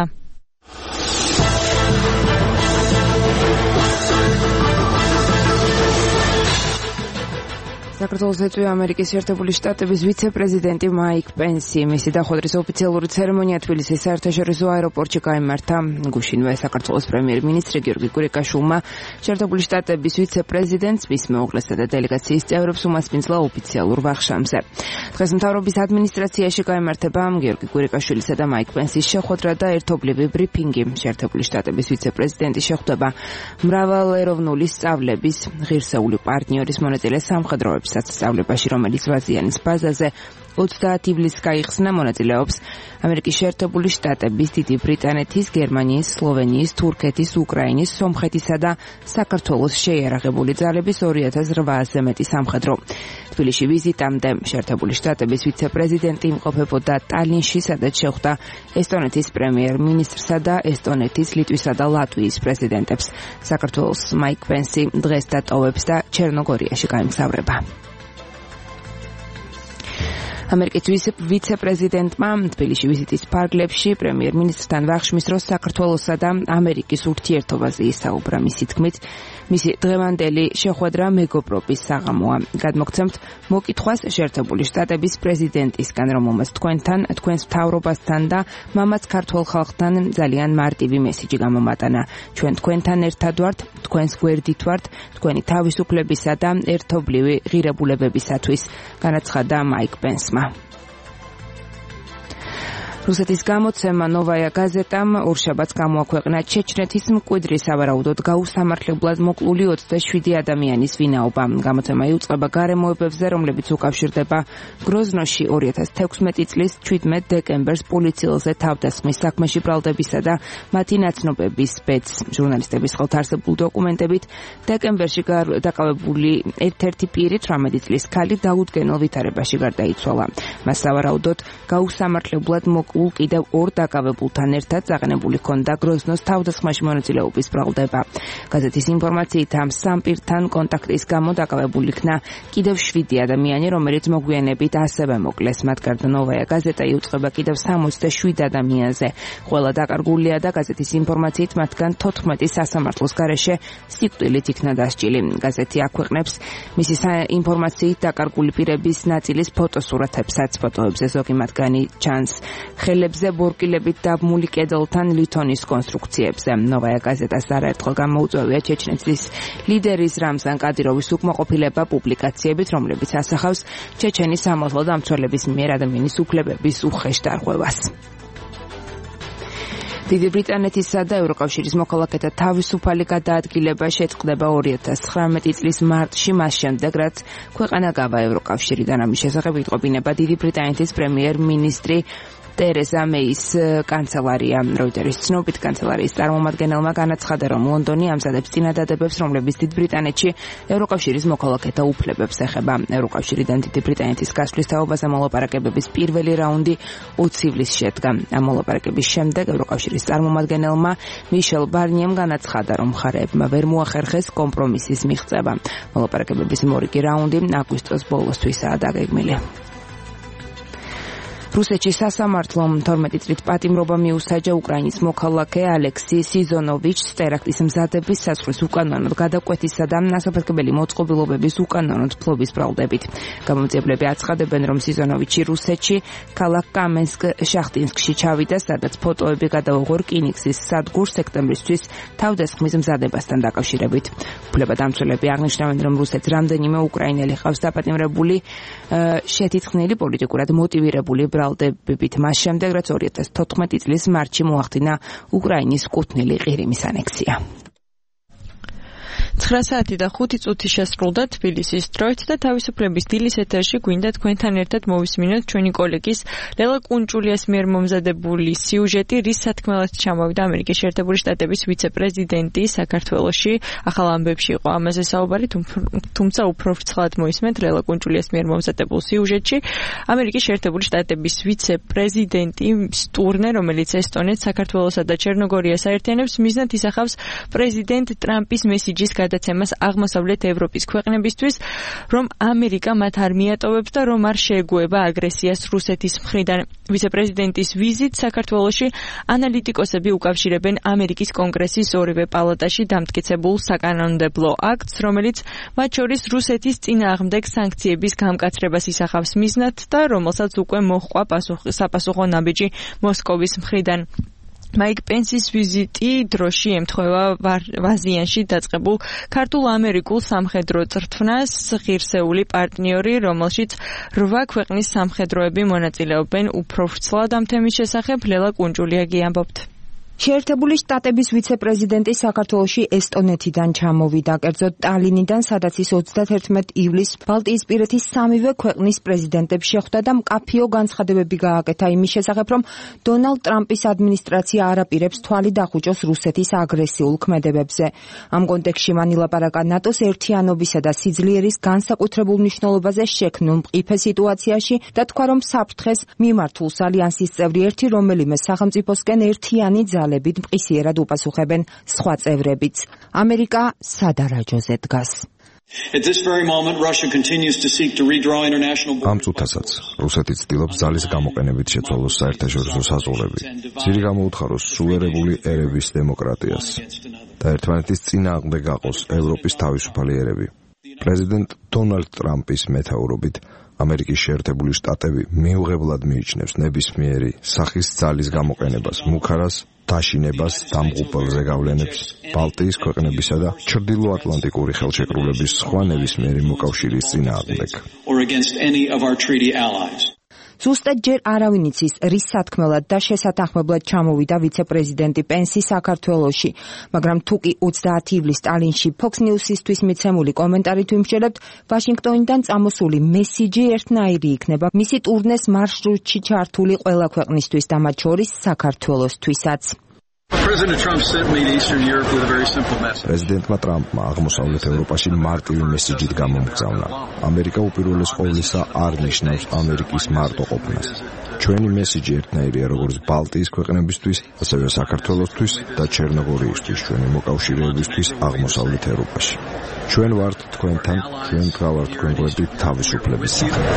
საქართველოს ეწვია ამერიკის შეერთებული შტატების ვიცე-პრეზიდენტი მაიკ პენსი. მისი დახვედრის ოფიციალური ცერემონია თბილისის საერთაშორისო აეროპორტში გაიმართა. გუშინვე საქართველოს პრემიერ-მინისტრი გიორგი კვირიკაშვილმა შეერთებული შტატების ვიცე-პრეზიდენტს, მის მეუღლესა და დელეგაციის წევრებს უმასპინძლა ოფიციალურ ვახშამზე. დღეს მთავრობის ადმინისტრაციაში გაიმართება გიორგი კვირიკაშვილისა და მაიკ პენსის შეხვედრა და ერთობლივი ბრიფინგი. შეერთებული შტატების ვიცე-პრეზიდენტი შეხვდება მრავალეროვნული სწავლების ღირსეული პარტნიორის მონაწილე სამხედროებს სწავლებაში, რომელიც ვაზიანის ბაზაზე ოცდაათი ივლისს გაიხსნა. მონაწილეობს ამერიკის შეერთებული შტატების, დიდი ბრიტანეთის, გერმანიის, სლოვენიის, თურქეთის, უკრაინის, სომხეთისა და საქართველოს შეიარაღებული ძალების ორი ათას რვაასზე მეტი სამხედრო. თბილისში ვიზიტამდე შეერთებული შტატების ვიცე-პრეზიდენტი იმყოფებოდა ტალინში, სადაც შეხვდა ესტონეთის პრემიერ-მინისტრსა და ესტონეთის, ლიტვისა და ლატვიის პრეზიდენტებს. საქართველოს მაიკ პენსი დღეს დატოვებს და ჩერნოგორიაში გაემგზავრება. ამერიკის ვიცე-პრეზიდენტმა თბილისში ვიზიტის ფარგლებში პრემიერ-მინისტრთან ვახშმის დროს საქართველოსა და ამერიკის ურთიერთობაზე ისაუბრა. მისი თქმით, მისი დღევანდელი შეხვედრა მეგობრობის საღამოა. გადმოგცემთ მოკითხვას შეერთებული შტატების პრეზიდენტისგან, რომელმაც თქვენთან, თქვენს მთავრობასთან და მამაც ქართულ ხალხთან ძალიან მარტივი მესიჯი გამომატანა. ჩვენ თქვენთან ერთად ვართ, თქვენს გვერდით ვართ, თქვენი თავისუფლებისა და ერთობლივი ღირებულებებისათვის, განაცხადა მაიკ პენსმა. რუსეთის გამოცემა ნოვაია გაზეტამ ორშაბათს გამოაქვეყნა ჩეჩნეთის მკვიდრი სავარაუდოდ გაუსამართლებლად მოკლული ოცდაშვიდი ადამიანის ვინაობა. გამოცემა იუწყება გარემოებებზე, რომლებიც უკავშირდება გროზნოში ორი ათას თექვსმეტი წლის ჩვიდმეტ დეკემბერს პოლიციელზე თავდასხმის საქმეში ბრალდებისა და მათი ნაცნობების ბედს. ჟურნალისტების ხელთ არსებული დოკუმენტებით დეკემბერში დაკავებული ერთ-ერთი პირი თვრამეტი წლის ქალი დაუდგენელ ვითარებაში გარდაიცვალა. მას სავარაუდოდ გაუსამართლებლად მოკლული კიდევ ორ დაკავებულთან ერთად წაყენებული ჰქონდა გროზნოს თავდასხმაში მონაწილეობის ბრალდება. გაზეთის ინფორმაციით ამ სამ პირთან კონტაქტის გამო დაკავებული იქნა კიდევ შვიდი ადამიანი, რომელიც მოგვიანებით ასევე მოკლეს. მათ გარდა ნოვაია გაზეტა იუწყება კიდევ სამოცდაშვიდ ადამიანზე. ყველა დაკარგულია და გაზეთის ინფორმაციით მათგან თოთხმეტი სასამართლოს გარეშე სიკვდილით იქნა დასჯილი. გაზეთი აქვეყნებს მისი ინფორმაციით დაკარგული პირების ნაწილის ფოტოსურათებსაც. ფოტოებზე ზოგი მათგანი ჩანს ხელებზე ბორკილებით დაბმული კედელთან ლითონის კონსტრუქციებზე. ნოვაია გაზეტას არაერთხელ გამოუწვევია ჩეჩნეთის ლიდერის რამზან კადიროვის უკმაყოფილება პუბლიკაციებით, რომლებიც ასახავს ჩეჩენის სამართალ დამცველების მიერ ადამიანის უფლებების უხეშ დარღვევას. დიდი ბრიტანეთისა და ევროკავშირის მოქალაქეთა თავისუფალი გადაადგილება შეწყდება ორი ათას ცხრამეტი წლის მარტში, მას შემდეგ, რაც ქვეყანა გავა ევროკავშირიდან. ამის შესახებ იტყობინება დიდი ბრიტანეთის პრემიერ-მინისტრი ტერეზა მეის კანცელარია. როიტერის ცნობით კანცელარიის წარმომადგენელმა განაცხადა, რომ ლონდონი ამზადებს წინადადებებს, რომლებიც დიდ ბრიტანეთში ევროკავშირის მოქალაქეთა უფლებებს ეხება. ევროკავშირიდან დიდი ბრიტანეთის გასვლის თაობაზე მოლაპარაკებების პირველი რაუნდი ოცი ივლისს შედგა. ამ მოლაპარაკების შემდეგ ევროკავშირის წარმომადგენელმა მიშელ ბარნიემ განაცხადა, რომ მხარეებმა ვერ მოახერხეს კომპრომისის მიღწევა. მოლაპარაკებების მორიგი რაუნდი აგვისტოს ბოლოსთვისაა დაგეგმილი. რუსეთში სასამართლომ თორმეტი წლით პატიმრობა მიუსაჯა უკრაინის მოქალაქე ალექსი სიზონოვიჩს ტერაქტის მზადების საზღვრის უკანონოდ გადაკვეთისა და ასაფეთქებელი მოწყობილობების უკანონოდ ფლობის ბრალდებით. გამომძიებლები აცხადებენ, რომ სიზონოვიჩი რუსეთში ქალაქ კამენსკ-შახტინსკში ჩავიდა, სადაც ფოტოები გადაუღო რკინიგზის სადგურს სექტემბრისთვის თავდასხმის მზადებასთან დაკავშირებით. უფლებადამცველები აღნიშნავენ, რომ რუსეთს რამდენიმე უკრაინელი ყავს დაპატიმრებული შეთითხნილი პოლიტიკურად მოტივირებული ბრალდებებით მას შემდეგ, რაც ორი ათას თოთხმეტი წლის მარტში მოახდინა უკრაინის კუთვნილი ყირიმის ანექსია. ცხრა საათი და ხუთი წუთი შესრულდა თბილისის დროით და თავისუფლების დილის ეთერში გვინდა თქვენთან ერთად მოვისმინოთ ჩვენი კოლეგის ლელა კუნჭულიას მიერ მომზადებული სიუჟეტი, რის სათქმელად ჩამოვიდა ამერიკის შეერთებული შტატების ვიცე-პრეზიდენტი საქართველოში. ახალ ამბებში იყო ამაზე საუბარი, თუმცა უფრო ვრცლად მოისმენთ ლელა კუნჭულიას მიერ მომზადებულ სიუჟეტში. ამერიკის შეერთებული შტატების ვიცე-პრეზიდენტი სტურნე, რომელიც ესტონეთს, საქართველოსა და ჩერნოგორიას აერთიანებს, მიზნად ისახავს პრეზიდენტ ტრამპის მესიჯის გადაცემას აღმოსავლეთ ევროპის ქვეყნებისთვის, რომ ამერიკა მათ არ მიატოვებს და რომ არ შეეგუება აგრესიას რუსეთის მხრიდან. ვიცე-პრეზიდენტის ვიზიტს საქართველოში ანალიტიკოსები უკავშირებენ ამერიკის კონგრესის ორივე პალატაში დამტკიცებულ საკანონმდებლო აქტს, რომელიც მათ შორის რუსეთის წინააღმდეგ სანქციების გამკაცრებას ისახავს მიზნად და რომელსაც უკვე მოჰყვა საპასუხო ნაბიჯი მოსკოვის მხრიდან. მაიკ პენსის ვიზიტი დროში ემთხვევა ვაზიანში დაწყებულ ქართულ-ამერიკულ სამხედრო წრთვნას, ღირსეული პარტნიორი, რომელშიც რვა ქვეყნის სამხედროები მონაწილეობენ. უფრო ვრცლად ამ თემის შესახებ ლელა კუნჭულიაგი ამბობთ. შეერთებული შტატების ვიცე-პრეზიდენტი საქართველოში ესტონეთიდან ჩამოვიდა, კერძოდ ტალინიდან, სადაც ის ოცდაათერთმეტ ივლისს ბალტიისპირეთის სამივე ქვეყნის პრეზიდენტებს შეხვდა და მკაფიო განცხადებები გააკეთა იმის შესახებ, რომ დონალდ ტრამპის ადმინისტრაცია არ აპირებს თვალი დახუჭოს რუსეთის აგრესიულ ქმედებებზე. ამ კონტექსტში მან ილაპარაკა ნატოს ერთიანობისა და სიძლიერის განსაკუთრებულ მნიშვნელობაზე შექმნილ მყიფე სიტუაციაში და თქვა, რომ საფრთხეს მიმართულს ალიანსის წევრი ერთი რომელიმე სახელმწიფოსკენ ერთიანი ძალებით მყისიერად უპასუხებენ სხვა წევრებიც. ამერიკა სადარაჯოზე დგას. ამ წუთასაც რუსეთი ცდილობს ძალის გამოყენებით შეცვალოს საერთაშორისო საზღვრები, ძირი გამოუთხაროს სუვერენული ერების დემოკრატიას და ერთმანეთის წინააღმდეგ გაყოს ევროპის თავისუფალი ერები. პრეზიდენტ დონალდ ტრამპის მეთაურობით ამერიკის შეერთებული შტატები მიუღებლად მიიჩნევს ნებისმიერი სახის ძალის გამოყენებას, მუქარას, დაშინებას, დამღუპელზე გავლენებს, ბალტიის ქვეყნებისა და ჩრდილოატლანტიკური ხელშეკრულების სხვა ნებისმიერი მოკავშირის წინააღმდეგ. ზუსტად ჯერ არავინ იცის, რის სათქმელად და შესათანხმებლად ჩამოვიდა ვიცე-პრეზიდენტი პენსი საქართველოში, მაგრამ თუკი ოცდაათი ივლისს ტალინში Fox News-ისთვის მიცემული კომენტარით ვიმსჯელებთ, ვაშინგტონიდან წამოსული მესიჯი ერთნაირი იქნება მისი ტურნეს მარშრუტში ჩართული ყველა ქვეყნისთვის და მათ შორის საქართველოსთვისაც. პრეზიდენტმა ტრამპმა აღმოსავლეთ ევროპაში მარტივი მესიჯით გამომგზავნა. ამერიკა უპირველეს ყოვლისა არ ნიშნავს ამერიკის მარტოყოფნას. ჩვენი მესიჯი ერთნაირია როგორც ბალტიის ქვეყნებისთვის, ასევე საქართველოსთვის და ჩერნოგორიისთვის, ჩვენი მოკავშირეებისთვის აღმოსავლეთ ევროპაში. ჩვენ ვართ თქვენთან, ჩვენ გავართ თქვენ გვერდით თავისუფლების სახელით.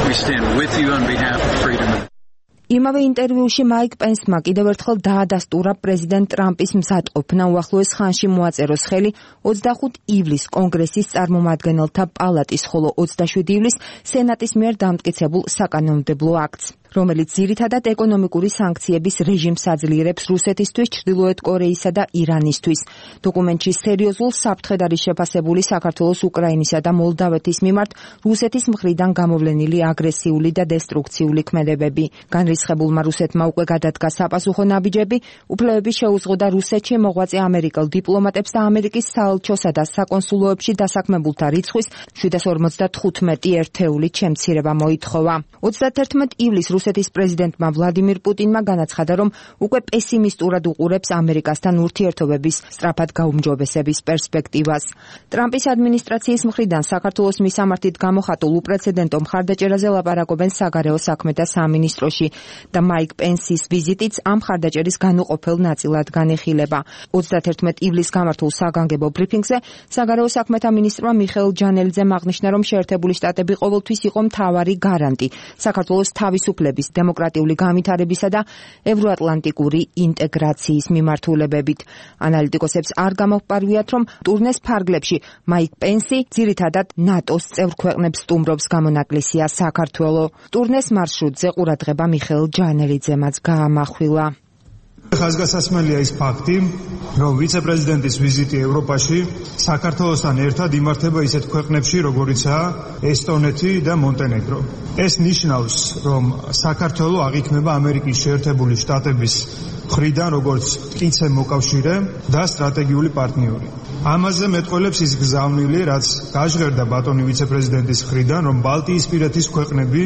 იმავე ინტერვიუში მაიკ პენსმა კიდევ ერთხელ დაადასტურა პრეზიდენტ ტრამპის მზადყოფნა უახლოეს ხანში მოაწეროს ხელი ოცდახუთ ივლისს კონგრესის წარმომადგენელთა პალატის, ხოლო ოცდაშვიდი ივლისს სენატის მიერ დამტკიცებულ საკანონმდებლო აქტს, რომელიც ძირითადად ეკონომიკური სანქციების რეჟიმს აძლიერებს რუსეთისთვის, ჩრდილოეთ კორეისა და ირანისთვის. დოკუმენტში სერიოზულ საფრთხედ არის შეფასებული საქართველოს, უკრაინისა და მოლდავეთის მიმართ რუსეთის მხრიდან გამოვლენილი აგრესიული და დესტრუქციული ქმედებები. განრისხებულმა რუსეთმა უკვე გადადგა საპასუხო ნაბიჯები, უფლებები შეუზღოდა რუსეთში მოღვაწე ამერიკელ დიპლომატებს და ამერიკის საელჩოსა და საკონსულოებში დასაქმებულთა რიცხვის შვიდას ორმოცდათხუთმეტი ერთეულით შემცირება მოითხოვა. ოცდაათერთმეტ ივლისს რუსეთის პრეზიდენტმა ვლადიმირ პუტინმა განაცხადა, რომ უკვე პესიმისტურად უყურებს ამერიკასთან ურთიერთობების სწრაფად გაუმჯობესების პერსპექტივას. ტრამპის ადმინისტრაციის მხრიდან საქართველოს მისამართით გამოხატულ უპრეცედენტო მხარდაჭერაზე ლაპარაკობენ საგარეო საქმეთა სამინისტროში და მაიკ პენსის ვიზიტიც ამ მხარდაჭერის განუყოფელ ნაწილად განიხილება. ოცდაათერთმეტ ივლისს გამართულ საგანგებო ბრიფინგზე საგარეო საქმეთა მინისტრმა მიხეილ ჯანელიძემ აღნიშნა, რომ შეერთებული შტატები ყოველთვის იყო მთავარი გარანტი საქართველოს თავისუფლების, დემოკრატიული განვითარებისა და ევროატლანტიკური ინტეგრაციის მიმართულებებით. ანალიტიკოსებს არ გამოვპარვიათ, რომ ტურნეს ფარგლებში მაიკ პენსი ძირითადად ნატოს წევრ ქვეყნებს სტუმრობს, გამონაკლისია საქართველო. ტურნეს მარშრუტზე ყურადღება მიხეილ ჯანელიძემაც გაამახვილა. ხაზგასასმელია ის ფაქტი, რომ ვიცე-პრეზიდენტის ვიზიტი ევროპაში საქართველოსთან ერთად იმართება ისეთ ქვეყნებში, როგორიცაა ესტონეთი და მონტენეგრო. ეს ნიშნავს, რომ საქართველო აღიქმება ამერიკის შეერთებული შტატების მხრიდან როგორც მტკიცე მოკავშირე და სტრატეგიული პარტნიორი. ამაზე მეტყველებს ის გზავნილი, რაც გაჟღერდა ბატონი ვიცე-პრეზიდენტის მხრიდან, რომ ბალტიისპირეთის ქვეყნები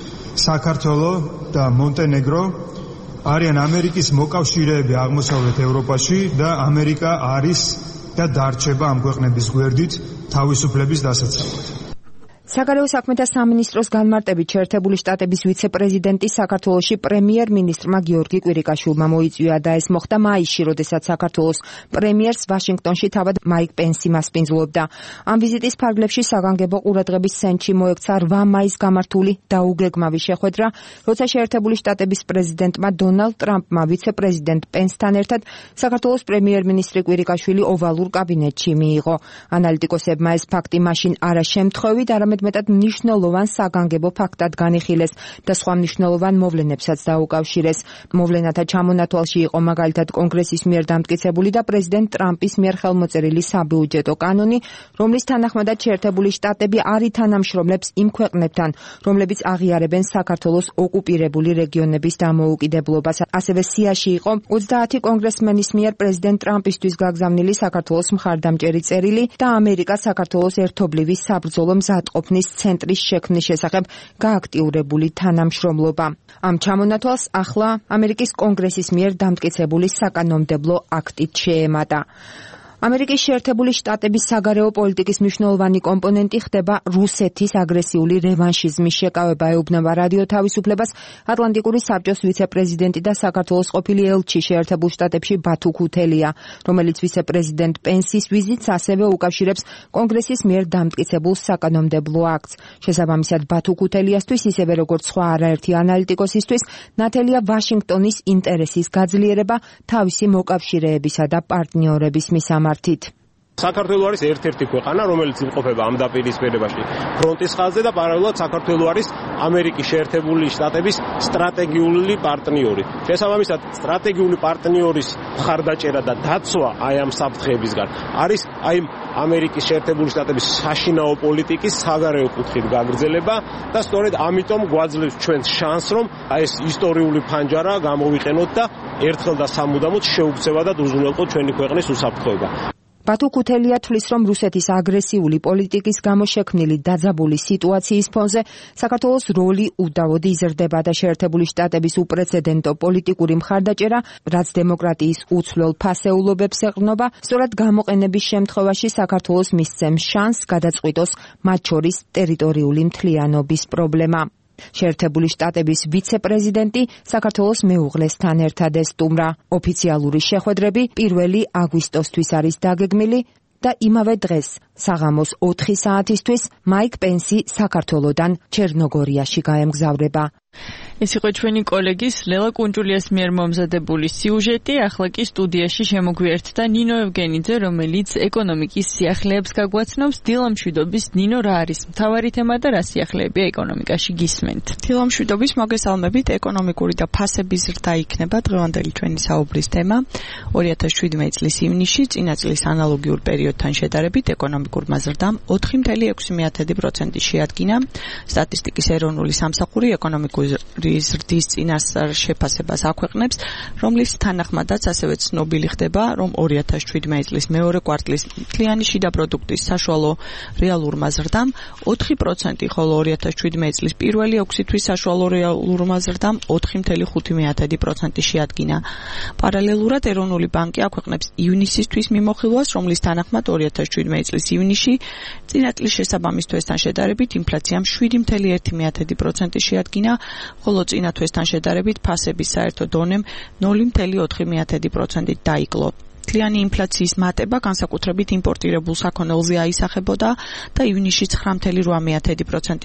საქართველო და მონტენეგრო არიან ამერიკის მოკავშირეები აღმოსავლეთ ევროპაში და ამერიკა არის და დარჩება ამ ქვეყნების გვერდით თავისუფლების დასაცავად. საგარეო საქმეთა სამინისტროს განმარტებით შეერთებული შტატების ვიცე-პრეზიდენტი საქართველოში პრემიერ-მინისტრმა გიორგი კვირიკაშვილმა მოიწვია და ეს მოხდა მაისში, როდესაც საქართველოს პრემიერს ვაშინგტონში თავად მაიკ პენსი მასპინძლობდა. ამ ვიზიტის ფარგლებში საგანგებო ყურადღების ცენტრში მოექცა რვა მაისს გამართული დაუგეგმავი შეხვედრა, როცა შეერთებული შტატების პრეზიდენტმა დონალდ ტრამპმა ვიცე-პრეზიდენტ პენსთან ერთად საქართველოს პრემიერ-მინისტრი კვირიკაშვილი ოვალურ კაბინეტში მიიღო. ანალიტიკოსებმა ეს ფაქტი მაშინ არა შემთხვევით, არამედ მეტად მნიშვნელოვან საგანგებო ფაქტად განიხილეს და სხვა მნიშვნელოვან მოვლენებსაც დაუკავშირეს. მოვლენათა ჩამონათვალში იყო მაგალითად კონგრესის მიერ დამტკიცებული და პრეზიდენტ ტრამპის მიერ ხელმოწერილი საბიუჯეტო კანონი, რომლის თანახმადაც შეერთებული შტატები არ ითანამშრომლებს იმ ქვეყნებთან, რომლებიც აღიარებენ საქართველოს ოკუპირებული რეგიონების დამოუკიდებლობას. ასევე სიაში იყო ოცდაათი კონგრესმენის მიერ პრეზიდენტ ტრამპისთვის გაგზავნილი საქართველოს მხარდამჭერი წერილი და ამერიკა საქართველოს ერთობლივი საბრძოლო მზადყოფ ცენტრის შექმნის შესახებ გააქტიურებული თანამშრომლობა. ამ ჩამონათვალს ახლა ამერიკის კონგრესის მიერ დამტკიცებული საკანონმდებლო აქტით შეემატა. ამერიკის შეერთებული შტატების საგარეო პოლიტიკის მნიშვნელოვანი კომპონენტი ხდება რუსეთის აგრესიული რევანშიზმის შეკავება, ეუბნება რადიო თავისუფლებას ატლანტიკური საბჭოს ვიცე-პრეზიდენტი და საქართველოს ყოფილი ელჩი შეერთებულ შტატებში ბათუ ქუთელია, რომელიც ვიცე-პრეზიდენტ პენსის ვიზიტს ასევე უკავშირებს კონგრესის მიერ დამტკიცებულ საკანონმდებლო აქტს. შესაბამისად, ბათუ ქუთელიასთვის, ისევე როგორც სხვა არაერთი ანალიტიკოსისთვის, ნათელია ვაშინგტონის ინტერესის გაძლიერება თავისი მოკავშირეებისა და პარტნიორების მისამართით. საქართველო არის ერთ-ერთი ქვეყანა, რომელიც იმყოფება ამ დაპირისპირებაში ფრონტის ხაზზე და პარალელურად საქართველო არის ამერიკის შეერთებული შტატების სტრატეგიული პარტნიორი. შესაბამისად, სტრატეგიული პარტნიორის მხარდაჭერა და დაცვა აი ამ საფრთხეებისგან არის აი ამერიკის შეერთებული შტატების საშინაო პოლიტიკის საგარეო კუთხით გაგრძელება და სწორედ ამიტომ გვაძლევს ჩვენს შანსს, რომ აი ეს ისტორიული ფანჯარა გამოვიყენოთ და ერთხელ და სამუდამოდ შეუქცევადად უზრუნველყოთ ჩვენი ქვეყნის უსაფრთხოება. ბათუ ქუთელია თვლის, რომ რუსეთის აგრესიული პოლიტიკის გამო შექმნილი დაძაბული სიტუაციის ფონზე საქართველოს როლი უდავოდ იზრდება და შეერთებული შტატების უპრეცედენტო პოლიტიკური მხარდაჭერა, რაც დემოკრატიის უცვლელ ფასეულობებს ეყრდნობა, სწორად გამოყენების შემთხვევაში საქართველოს მისცემს შანსს გადაწყვიტოს მათ შორის ტერიტორიული მთლიანობის პრობლემა. შეერთებული შტატების ვიცე-პრეზიდენტი საქართველოს მეუღლესთან ერთად ესტუმრა. ოფიციალური შეხვედრები პირველი აგვისტოსთვის არის დაგეგმილი და იმავე დღეს საღამოს ოთხი საათისთვის მაიკ პენსი საქართველოდან ჩერნოგორიაში გაემგზავრება. ეს იყო ჩვენი კოლეგის ლელა კუნჭულიას მიერ მომზადებული სიუჟეტი. ახლა კი სტუდიაში შემოგვიერთდა ნინო ევგენიძე, რომელიც ეკონომიკის სიახლეებს გაგვაცნობს. დილამშვიდობის ნინო, რა არის მთავარი თემა და რა სიახლეებია ეკონომიკაში გისმენთ? დილამშვიდობის, მოგესალმებით. ეკონომიკური და ფასების ზრდა იქნება დღევანდელი ჩვენი საუბრის თემა. ორი ათას შვიდმეტი წლის ივნისში წინა წლის ანალოგიურ პერიოდთან შედარებით ეკონომიკურმა ზრდამ ოთხი კoma ექვსი პროცენტი შეადგინა. სტატისტიკის ეროვნული სამსახური ეკონომიკური ზრდის წინასწარ შეფასებას აქვეყნებს, რომლის თანახმადაც ასევე ცნობილი ხდება, რომ ორი ათას შვიდმეტი წლის მეორე კვარტლის მთლიანი შიდა პროდუქტის საშუალო რეალურმა ზრდამ ოთხი პროცენტი, ხოლო ორი ათას შვიდმეტი წლის პირველი ექვსი თვის საშუალო რეალურმა ზრდამ ოთხი კoma ხუთი პროცენტი შეადგინა. პარალელურად ეროვნული ბანკი აქვეყნებს ივნისისთვის მიმოხილვას, რომლის თანახმად ორი ათას შვიდმეტი წლის ივნისში წინა წლის შესაბამის თვესთან შედარებით ინფლაციამ შვიდი კoma ერთი პროცენტი შეადგინა, ხოლო წინა თვესთან შედარებით ფასების საერთო დონემ ნული კoma ოთხი პროცენტით დაიკლო. მთლიანი ინფლაციის მატება განსაკუთრებით იმპორტირებულ საქონელზე აისახებოდა და ივნისში ცხრა კoma რვა პროცენტი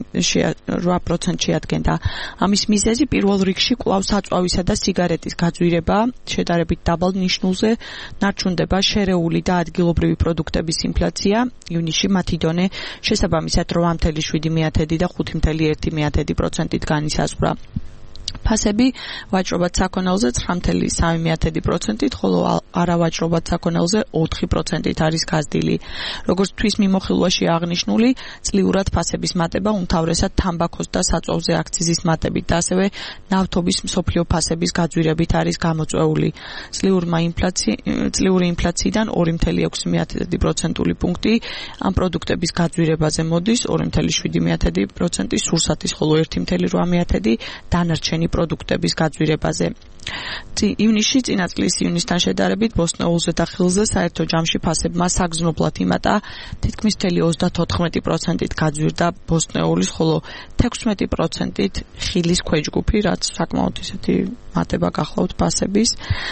შეადგენდა. ამის მიზეზი პირველ რიგში კვლავ საწვავისა და სიგარეტის გაძვირება, შედარებით დაბალ ნიშნულზე ნარჩუნდება შერეული და ადგილობრივი პროდუქტების ინფლაცია. ივნისში მათი დონე შესაბამისად რვა კoma შვიდი და ხუთი კoma ერთი პროცენტით განისაზღვრა. ფასები ვაჭრობად საქონელზე ცხრა წუთი სამი პროცენტით, ხოლო არავაჭრობად საქონელზე ოთხი პროცენტით არის გაზრდილი. როგორც თვის მიმოხილვაში აღნიშნული, წლიურად ფასების მატება უმთავრესად თამბაქოს და საწვავზე აქციზის მატებით და ასევე ნავთობის მსოფლიო ფასების გაძვირებით არის გამოწვეული. წლიური ინფლაცია წლიური ინფლაციიდან ორი წუთი ექვსი პროცენტული პუნქტი ამ პროდუქტების გაძვირებაზე მოდის, ორი წუთი შვიდი პროცენტი სურსათის, ხოლო ერთი წუთი რვა დანარჩენი პროდუქტების გაძვირებაზე. ივნისში წინა წლის ივნისთან შედარებით ბოსტნეულზე და ხილზე საერთო ჯამში ფასებმა საგრძნობლად იმატა, თითქმის ოცდაოთხ პროცენტით გაძვირდა ბოსტნეულის, ხოლო თექვსმეტი პროცენტით ხილის ქვეჯგუფი, რაც საკმაოდ ისეთი მატება გახლავთ ფასების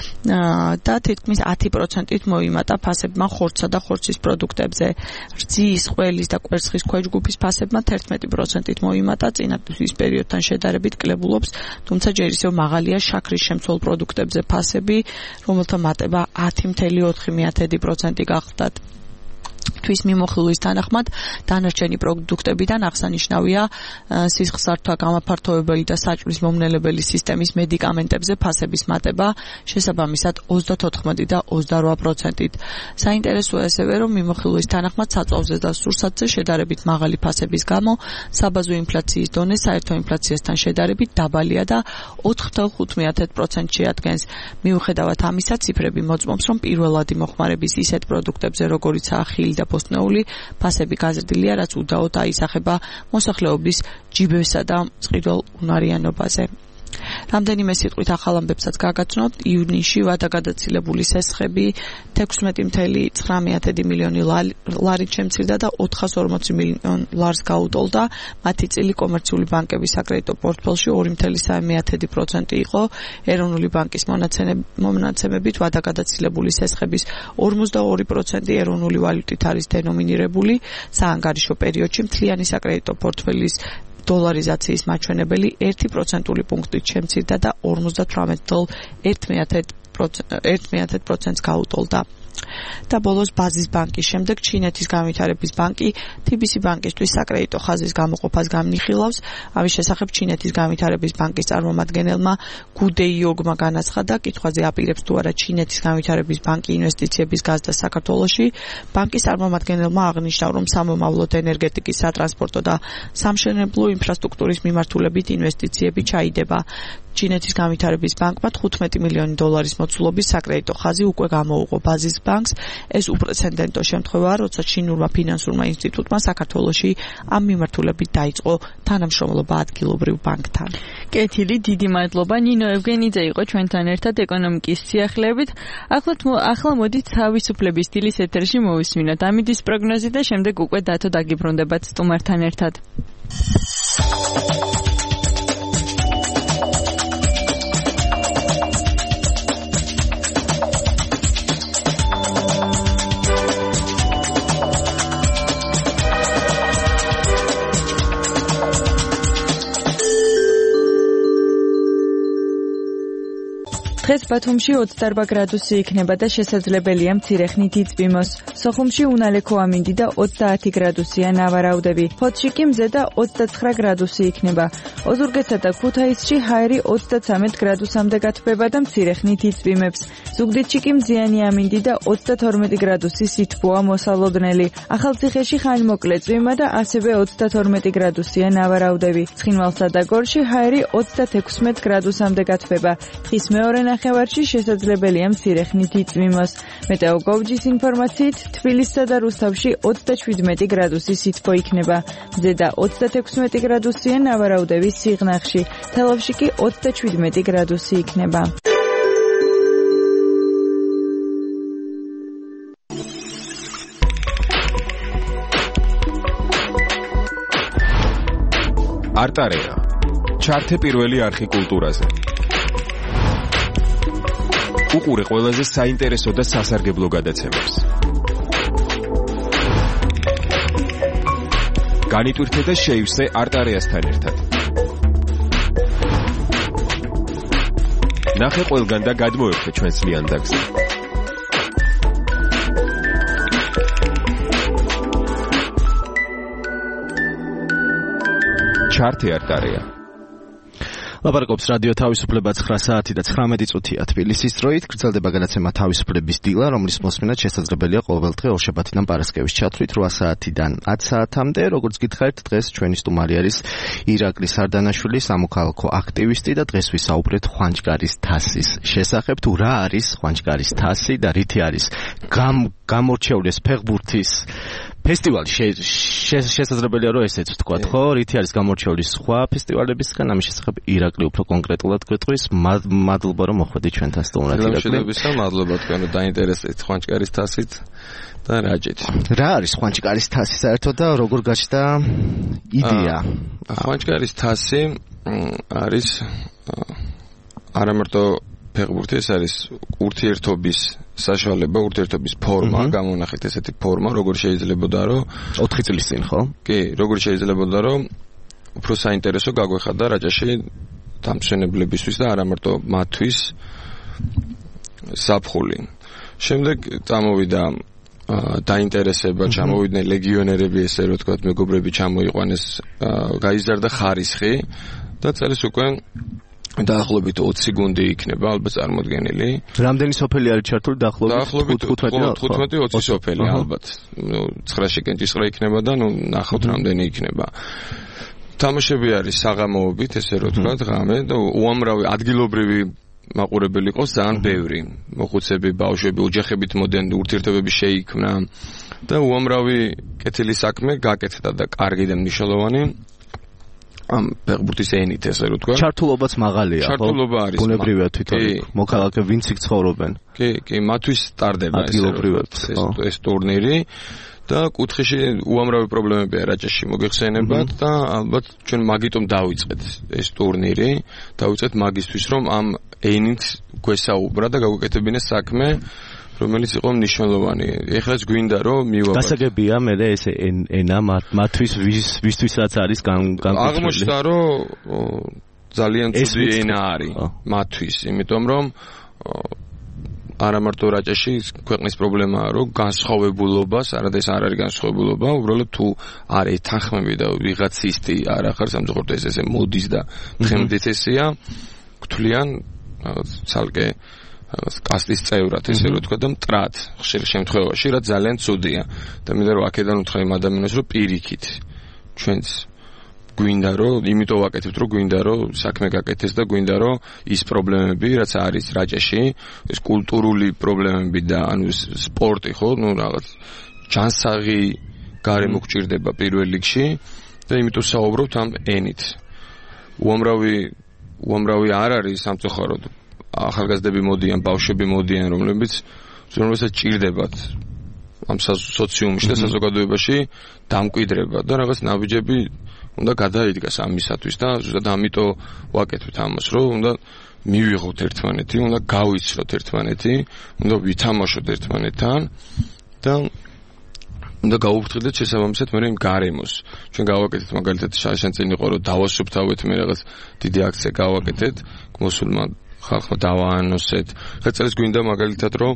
და თითქმის ათი პროცენტით მოიმატა ფასებმა ხორცსა და ხორცის პროდუქტებზე. რძის, ყველის და კვერცხის ქვეჯგუფის ფასებმა თერთმეტი პროცენტით მოიმატა წინა წლის პერიოდთან შედარებით კლებულობს, თუმცა ჯერ ისევ მაღალია შაქრის შემცველ პროდუქტებზე ფასები, რომელთა მატება ათი წუთი ოთხი პროცენტი გახლდათ. თვის მიმოხილვის თანახმად დანარჩენი პროდუქტებიდან აღსანიშნავია სისხლსართვა გამაფართოვებელი და საჭმლის მომნელებელი სისტემის მედიკამენტებზე ფასების მატება შესაბამისად ოცდაოთხ და ოცდარვა პროცენტით. საინტერესოა ასევე, რომ მიმოხილვის თანახმად საწვავზე და სურსათზე შედარებით მაღალი ფასების გამო საბაზო ინფლაციის დონე საერთო ინფლაციასთან შედარებით დაბალია და ოთხი წუთი ხუთი პროცენტს შეადგენს. მიუხედავად ამისა, ციფრები მოწმობს, რომ პირველადი მოხმარების ისეთ პროდუქტებზე, როგორიცაა ხილი და ბოსტნეული, ფასები გაზრდილია, რაც უდაოდ აისახება მოსახლეობის ჯიბესა და წყირვალ უნარიანობაზე. რამდენიმე სიტყვით ახალ ამბებსაც გაგაცნობთ. ივნისში ვადაგადაცილებული სესხები თექვსმეტი წუთი ცხრამეტი მილიონი ლარით შემცირდა და ოთხას ორმოცი მილიონ ლარს გაუტოლდა. მათი წილი კომერციული ბანკების საკრედიტო პორტფელში ორი წუთი სამი პროცენტი იყო. ეროვნული ბანკის მონაცემებით ვადაგადაცილებული სესხების ორმოცდაორი პროცენტი ეროვნული ვალუტით არის დენომინირებული. საანგარიშო პერიოდში მთლიანი საკრედიტო პორტფელის დოლარიზაციის მაჩვენებელი ერთი პროცენტული პუნქტით შემცირდა და ორმოცდათვრამეტ პროცენტს გაუტოლდა. და ბოლოს ბაზის ბანკის შემდეგ ჩინეთის განვითარების ბანკი თი ბი სი ბანკისთვის საკრედიტო ხაზის გამოყოფას განიხილავს. ამის შესახებ ჩინეთის განვითარების ბანკის წარმომადგენელმა გუ დეიოგმა განაცხადა, კითხვაზე აპირებს თუ არა ჩინეთის განვითარების ბანკი ინვესტიციების გაზრდას საქართველოში. ბანკის წარმომადგენელმა აღნიშნა, რომ სამომავლოდ ენერგეტიკის, სატრანსპორტო და სამშენებლო ინფრასტრუქტურის მიმართულებით ინვესტიციები ჩაიდება. ჩინეთის განვითარების ბანკმა თხუთმეტი მილიონი დოლარის მოცულობის საკრედიტო ხაზი უკვე გამოუყო ბაზის ბანკს. ეს უპრეცედენტო შემთხვევაა, როცა ჩინურმა ფინანსურმა ინსტიტუტმა საქართველოში ამ მიმართულებით დაიწყო თანამშრომლობა ადგილობრივ ბანკთან. კეთილი, დიდი მადლობა. ნინო ევგენიძე იყო ჩვენთან ერთად ეკონომიკის სიახლეებით. ახლა ახლა მოდით თავისუფლების დილის ეთერში მოვისმინოთ ამიდის პროგნოზი და შემდეგ უკვე დათო დაგიბრუნდებათ სტუმართან ერთად. დღეს ბათუმში ოცდაორვა გრადუსი იქნება და შესაძლებელია მცირე ხნით იწვიმოს. სოხუმში უნალექო ამინდი და ოცდაათი გრადუსია ნავარაუდები. ფოთში კი მზე და ოცდაცხრა გრადუსი იქნება. ოზურგეთსა და ქუთაისში ჰაერი ოცდაცამეტ გრადუსამდე გათბება და მცირე ხნით იწვიმებს. ზუგდიდში კი მზიანი ამინდი და ოცდათორმეტი გრადუსი სითბოა მოსალოდნელი. ახალციხეში ხანმოკლე წვიმა და ასევე ოცდათორმეტი გრადუსია ნავარაუდები. ცხინვალსა და გორში ჰაერი ოცდათექვსმეტ გრადუსამდე გათბება. დღის მეორე ნახევარში შესაძლებელია მცირე ხნით იწვიმოს. მეტეოგოვჯის ინფორმაციით თბილისსა და რუსთავში ოცდაშვიდმეტი გრადუსი სითბო იქნება. მზე და ოცდათექვსმეტი გრადუსია ნავარაუდები სიღნაღში. თელავში კი ოცდაშვიდმეტი გრადუსი იქნება. არტარეა. ჩართე პირველი არხი კულტურაზე. უყურე ყველაზე საინტერესო და სასარგებლო გადაცემებს. განიტვირთე და შეივსე არტარეასთან ერთად. ნახე ყველგან და გადმოერთე ჩვენს ლიანდაგზე. ჩართე არტარეა. ლაპარაკობს რადიო თავისუფლება ცხრა საათი და ცხრამეტი წუთია თბილისის დროით. გრძელდება განაცემა თავისუფლების დილა, რომლის მოსმენად შესაძლებელია ყოველდღე ორშაბათიდან პარასკევის ჩათვლით რვა საათიდან ათ საათამდე. როგორც გითხარით, დღეს ჩვენი სტუმარი არის ირაკლი სარდანაშვილი, სამოქალაქო აქტივისტი და დღეს ვისაუბრეთ ხვანჯგარის თასის შესახებ. თუ რა არის ხვანჯგარის თასი და რითი არის გამორჩეულის ფეხბურთის ფესტივალი შესაძლებელია რომ ესეც ვთქვათ, ხო? რითი არის გამორჩეული სხვა ფესტივალებისგან, ამის შესახებ ირაკლი უფრო კონკრეტულად გვეტყვის. მადლობა რომ მოხვედით ჩვენთან სტუმრად ირაკლი. მადლობა თქვენ რომ დაინტერესეთ ხვანჯგარის თასით და რაჯით. რა არის ხვანჯგარის თასი საერთოდ და როგორ გაჩნდა იდეა? ხვანჯგარის თასი არის არამარტო ფეხბურთი, ეს არის ურთიერთობის საშუალება, ურთიერთობის ფორმა, გამონახეთ ესეთი ფორმა, როგორ შეიძლებოდა რომ ოთხი წლის წინ, ხო? კი, როგორ შეიძლებოდა რომ უფრო საინტერესო გაგვეხადა რაჭაში დამსვენებლებისთვის და არამარტო მათთვის საფხული. შემდეგ წამოვიდა დაინტერესება, ჩამოვიდნენ ლეგიონერები, ესე რომ ვთქვათ, მეგობრები ჩამოიყვანეს, გაიზარდა ხარისხი და წელს უკვე დაახლოებით ოცი გუნდი იქნება ალბათ წარმოდგენილი. რამდენი სოფელი არის ჩართული დაახლოებით თხუთმეტი ოცი სოფელი ალბათ. ნუ ცხრა შეკენჭისყრა იქნება და ნუ ნახოთ რამდენი იქნება. თამაშები არის საღამოობით, ესე რომ ვთქვათ, ღამე და უამრავი ადგილობრივი მაყურებელი ყავს ძალიან ბევრი. მოხუცები, ბავშვები, ოჯახებით მოდენ, ურთიერთობები შეიქმნა და უამრავი კეთილი საქმე გაკეთდა და კარგი და მნიშვნელოვანი ამ ფეხბურთის ენით ესე რომ ვთქვა. ჩართულობაც მაღალია, ხო? ჩართულობა არის. ბუნებრივია თვითონ მოქალაქეები ვინც იქ ცხოვრობენ. კი, კი, მათთვის სტარდება ეს ტურნირი და კუთხეში უამრავი პრობლემებია რაჭაში მოგეხსენებათ და ალბათ ჩვენ მაგიტომ დავიწყეთ ეს ტურნირი, დავიწყეთ მაგისთვის რომ ამ ენით გვესაუბრა და გავუკეთებინეს საქმე რომელიც იყო მნიშვნელოვანი. ეხლაც გვინდა რომ მივაბართ. გასაგებია მე ეს ენა მათთვის ვისთვისაც არის განკუთვნილი. აღმოჩნდა რომ ძალიან ცუდი ენა არის მათთვის, იმიტომ რომ არამარტო რაჭაში ქვეყნის პრობლემაა რომ განსხვავებულობას, არადეს არ არის განსხვავებულობა, უბრალოდ თუ არ ეთანხმები და ვიღაც ისტი არ ახარ სამწუხაროდ ეს ესე მოდის და თხემდეთესია, გთვლიან ცალკე კასტის წევრად ესე რომ თქვა და მტრად ხშირ შემთხვევაში რა ძალიან ცუდია და მინდა რომ აქედან უთხრა იმ ადამიანს რომ პირიქით ჩვენც გვინდა რომ იმიტომ ვაკეთებთ რომ გვინდა რომ საქმე გაკეთდეს და გვინდა რომ ის პრობლემები რაც არის რაჭაში ეს კულტურული პრობლემები და ანუ სპორტი ხო ნუ რაღაც ჯანსაღი გარემო გჭირდება პირველ რიგში და იმიტომ საუბრობთ ამ ენით უამრავი უამრავი არ არის სამწუხაროდ ახალგაზრდები მოდიან, ბავშვები მოდიან, რომლებიც რომელსაც ჭირდებათ ამ სოციუმში და საზოგადოებაში დამკვიდრება და რაღაც ნაბიჯები უნდა გადაიდგას ამისათვის და ზუსტად ამიტომ ვაკეთებთ ამას, რომ უნდა მივიღოთ ერთმანეთი, უნდა გავიცროთ ერთმანეთი, უნდა ვითამაშოთ ერთმანეთთან და უნდა გავუფრთხილდეთ შესაბამისად მე იმ გარემოს. ჩვენ გავაკეთეთ მაგალითად შაშან წინ იყო რომ დავასუფთავეთ მე რაღაც დიდი აქცია გავაკეთეთ მოსულმა ხალხმა დავაანონსეთ. ხა წელს გვინდა მაგალითად რომ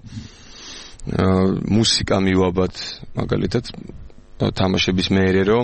მუსიკა მივაბათ მაგალითად თამაშების მეერე რომ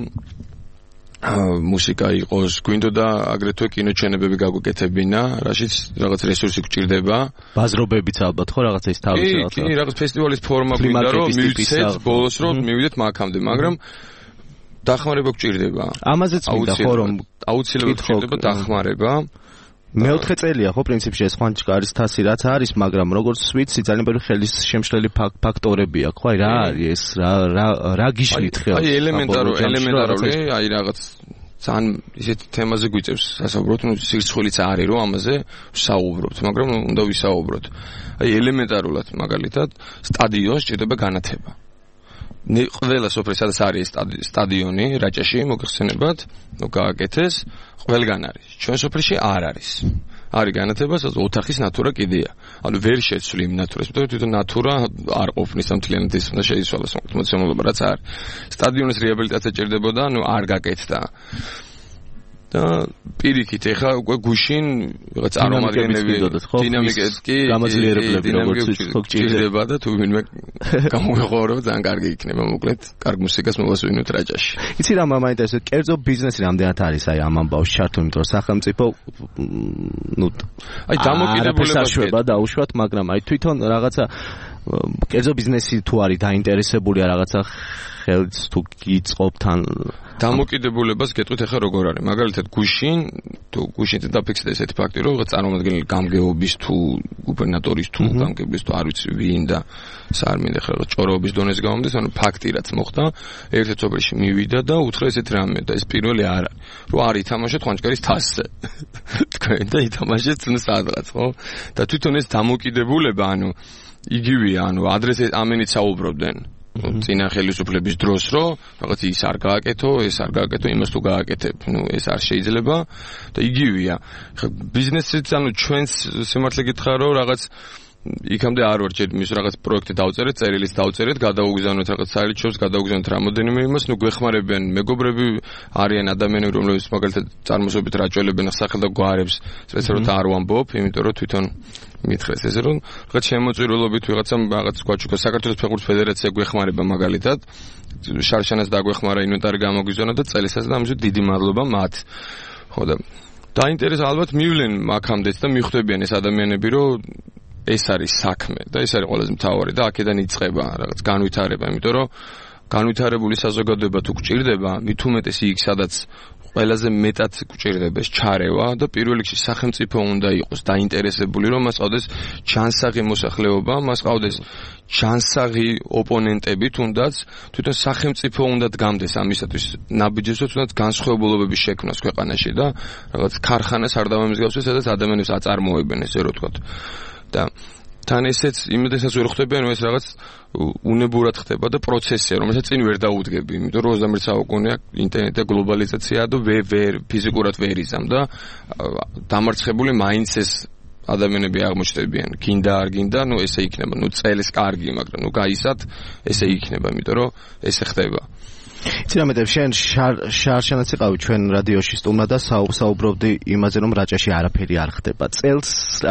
მუსიკა იყოს, გვინდოდა აგრეთვე კინოჩვენებები გაგვეკეთებინა, რაშიც რაღაც რესურსი გჭირდება. ბაზრობებიც ალბათ ხო რაღაცა ის თავის რაღაცა. კი, კი, რაღაც ფესტივალის ფორმა გვინდა რომ მივიცეთ ბოლოს რომ მივიდეთ მაგამდე, მაგრამ დახმარება გჭირდება. ამაზეც მინდა ხო რომ აუცილებლად გჭირდება დახმარება. მეოთხე წელია ხო პრინციპში ეს ხვანჯგარის თასი რაც არის, მაგრამ როგორც ვიცი ძალიან ბევრი ხელის შემშლელი ფაქტორები აქვს, ხო? აი რა არის ეს, რა რა რა გიშლით ხელს? აი ელემენტარო ელემენტარული, აი რაღაც ძალიან ისეთ თემაზე გვიწევს სასაუბროთ, ნუ სირცხვილიც არის რომ ამაზე ვსაუბრობთ, მაგრამ უნდა ვისაუბროთ. აი ელემენტარულად მაგალითად სტადიონს ჭირდება განათება. ყველა სოფელში სადაც არის სტადიონი რაჭაში მოგხსენებათ, ნუ გააკეთეს, ყველგან არის. ჩვენ სოფელში არ არის. არის განათება, სადაც ოთახის ნატურა კიდეა. ანუ ვერ შეცვლი იმ ნატურას, იმიტომ რომ თვითონ ნატურა არ ყოფნის ამ მთლიანად ის უნდა შეიცვალოს მოცემულობა, რაც არის. სტადიონის რეაბილიტაცია ჭირდებოდა, ანუ არ გაკეთდა. და პირიქით ეხლა უკვე გუშინ რაღაც წარმომადგენლები დინამიკეთ კი გამოძლიერებლები როგორც ხო გჭირდება და თუ ვინმე გამოიყურება ძალიან კარგი იქნება მოკლედ კარგ მუსიკას მოვასვინოთ რაჭაში. იცი რა მაინტერესებს კერძო ბიზნესი რამდენად არის აი ამ ამბავს ჩართული იმიტომ რომ სახელმწიფო ნუ აი დამოკიდებულება შეება დაუშვათ მაგრამ აი თვითონ რაღაცა კერძო ბიზნესი თუ არის დაინტერესებული რაღაცა ხელს თუ გიწყობთან დამოკიდებულებას გეტყვით ახლა როგორ არის მაგალითად გუშინ თუ გუშინზე დაფიქსდა ესეთი ფაქტი რომ რაღაც წარმომადგენელი გამგეობის თუ გუბერნატორის თუ გამგეობის თუ არ ვიცი ვინ და სარმინ ახლა რაღაც ჭოროობის დონეს გამომდის ანუ ფაქტი რაც მოხდა ერთ-ერთ სოფელში მივიდა და უთხრა ესეთ რამე და ეს პირველი არა რომ არ ითამაშეთ ხვანჭკარის თასზე თქვენ და ითამაშეთ სადღაც ხო და თვითონ ეს დამოკიდებულება ანუ იგივეა ანუ ადრესე ამენით საუბრობდნენ წინა ხელისუფლების დროს რომ რაღაც ის არ გააკეთო, ეს არ გააკეთო, იმას თუ გააკეთებ, ნუ ეს არ შეიძლება და იგივეა. ხა ბიზნესიც ანუ ჩვენს სიმართლე გითხრა რომ რაღაც იქამდე არ ვარ ჯერ მის რაღაც პროექტი დავწერეთ, წერილიც დავწერეთ, გადავუგზავნოთ რაღაც საერთაშორისო, გადავუგზავნოთ რამოდენიმე იმას, ნუ გვეხმარებიან მეგობრები, არიან ადამიანები, რომლებიც მაგალითად წარმოსობით რაჭველებენ სახელ და გვარებს, სპეციალურად არ ვამბობ, იმიტომ რომ თვითონ მითხრეს ესე რომ რაღაც შემოწირულობით ვიღაცამ რაღაც გვაჩუქა საქართველოს ფეხბურთის ფედერაცია გვეხმარება მაგალითად შარშანას დაგვეხმარა ინვენტარი გამოგვიზონა და წელიწადს და ამჟამად დიდი მადლობა მათ ხო და დაინტერესა ალბათ მივლენ აქამდეც და მიხვდებიან ეს ადამიანები რომ ეს არის საქმე და ეს არის ყველაზე მთავარი და აქედან იწყება რაღაც განვითარება იმიტომ რომ განვითარებული საზოგადოება თუ გჭირდება მით უმეტეს იქ სადაც ყველაზე მეტად გჭირდება ეს ჩარევა და პირველ რიგში სახელმწიფო უნდა იყოს დაინტერესებული რომ მას ყავდეს ჯანსაღი მოსახლეობა, მას ყავდეს ჯანსაღი ოპონენტები თუნდაც თვითონ სახელმწიფო უნდა დგამდეს ამისათვის ნაბიჯებსო თუნდაც განსხვავებულობების შექმნას ქვეყანაში და რაღაც ქარხანას არ დავამსგავსოს სადაც ადამიანებს აწარმოებენ ესე რომ ვთქვათ და თან ესეც იმედესაც ვერ ხვდებიან რომ ეს რაღაც უნებურად ხდება და პროცესია რომელსაც წინ ვერ დაუდგები იმიტომ რომ ოცდამეერთე საუკუნეა ინტერნეტი და გლობალიზაცია და ვერ ფიზიკურად ვერ იზამ და დამარცხებული მაინც ეს ადამიანები აღმოჩნდებიან გინდა არ გინდა ნუ ესე იქნება ნუ წელს კარგი მაგრამ ნუ გაისად ესე იქნება იმიტომ რომ ესე ხდება იცი რა მეტყვი შენ შარშანაც იყავი ჩვენ რადიოში სტუმრად და საუბრობდი იმაზე რომ რაჭაში არაფერი არ ხდება წელს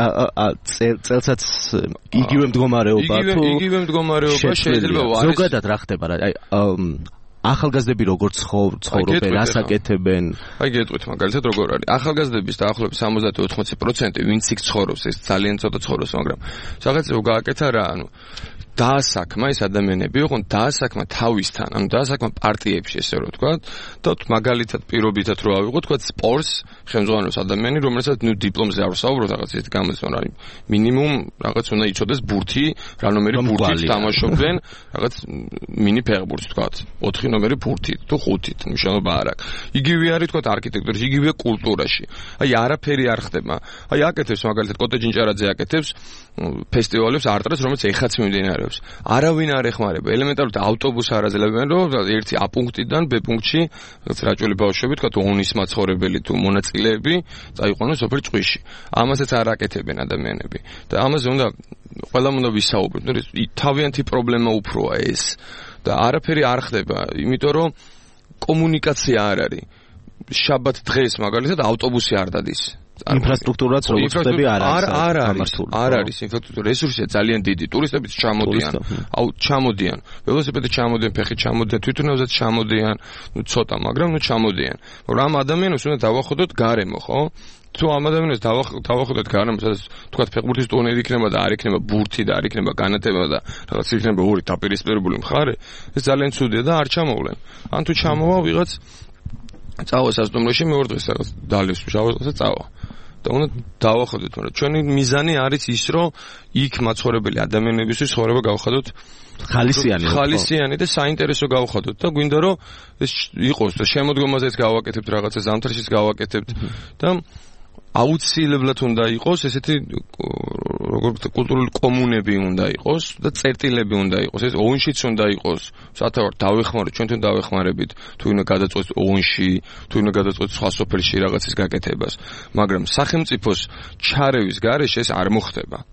წელსაც იგივე მდგომარეობა თუ იგივე მდგომარეობა შეიძლება არის ზოგადად რა ხდება რა აი ახალგაზრდები როგორ ცხოვრობენ, რას აკეთებენ? აი გეტყვით მაგალითად როგორ არის. ახალგაზრდების დაახლოებით სამოცდაათი ოთხმოცი პროცენტი ვინც იქ ცხოვრობს, ეს ძალიან ცოტა ცხოვრობს, მაგრამ რაღაცა გააკეთა რა, ანუ დაასაქმა ეს ადამიანები, ოღონ დაასაქმა თავისთან, ანუ დაასაქმა პარტიებში, ესე რომ ვთქვა, და მაგალითად პირობითად რო ავიღოთ, თქვა სპორტს ხელმძღვანელობს ადამიანი, რომელსაც ნუ დიპლომზე არ ვსაუბრობ, რაღაც ისეთი გამოცდონა არის. მინიმუმ რაღაც უნდა იცოდეს ბურთი, რა ნომერი ბურთით თამაშობდნენ, რაღაც მინი ფეხბურთს თქვა, ოთხი ნომერი ბურთით თუ ხუთით, მნიშვნელობა არ აქვს. იგივე არის თქვა არქიტექტურაში, იგივე კულტურაში. აი არაფერი არ ხდება. აი აკეთებს მაგალითად კოტეჯინჭარაძე აკეთებს ფესტივალებს არტრას, რომელიც ეხაც მიმდინარეობს. არავინ არ ეხმარება. ელემენტარულად ავტობუსს არ აძლევენ, რომ ერთი A პუნქტიდან B პუნქტში რაჭველი ბავშვები, თქვა ონის მაცხოვრებელი თუ მონაწილეები წაიყვანოს სოფელ ჭყვიში. ამასაც არ აკეთებენ ადამიანები. და ამაზე უნდა ყველამ უნდა ვისაუბროთ. თავიანთი პრობლემა უფროა ეს. და არაფერი არ ხდება, იმიტომ რომ კომუნიკაცია არ არის. შაბათ დღეს მაგალითად ავტობუსი არ დადის. ინფრასტრუქტურაც როგორც ხდები არ არის. არ არის. არ არის ინფრასტრუქტურა, რესურსია ძალიან დიდი. ტურისტებიც ჩამოდიან. აუ ჩამოდიან. ველოსიპედით ჩამოდიან, ფეხით ჩამოდიან, თვითონავზეც ჩამოდიან. ნუ ცოტა, მაგრამ ნუ ჩამოდიან. მაგრამ ამ ადამიანებს უნდა დავახვდოთ გარემო, ხო? თუ ამ ადამიანებს დავახვდოთ გარემო, სადაც თქვა ფეხბურთის ტურნირი იქნება და არ იქნება ბურთი და არ იქნება განათება და რაღაც იქნება ორი დაპირისპირებული მხარე, ეს ძალიან ცუდია და არ ჩამოვლენ. ან თუ ჩამოვა ვიღაც წავა სასტუმროში მეორე დღეს რაღაც დალევს შავსა წავა. და უნდა დავახვდეთ, მაგრამ ჩვენი მიზანი არის ის, რომ იქ მაცხოვრებელი ადამიანებისთვის ცხოვრება გავხადოთ ხალისიანი ხალისიანი და საინტერესო გავხადოთ და გვინდა რომ ეს იყოს და შემოდგომაზეც გავაკეთებთ რაღაცა ზამთარშიც გავაკეთებთ და აუცილებლად უნდა იყოს ესეთი როგორც კულტურული კომუნები უნდა იყოს და წერტილები უნდა იყოს ეს ოუნშიც უნდა იყოს სათავარ დავეხმაროთ ჩვენთან დავეხმარებით თუ უნდა გადაწყვეტს ოუნში თუ უნდა გადაწყვეტს სხვა სოფელში რაღაცის გაკეთებას მაგრამ სახელმწიფოს ჩარევის გარეშე ეს არ მოხდება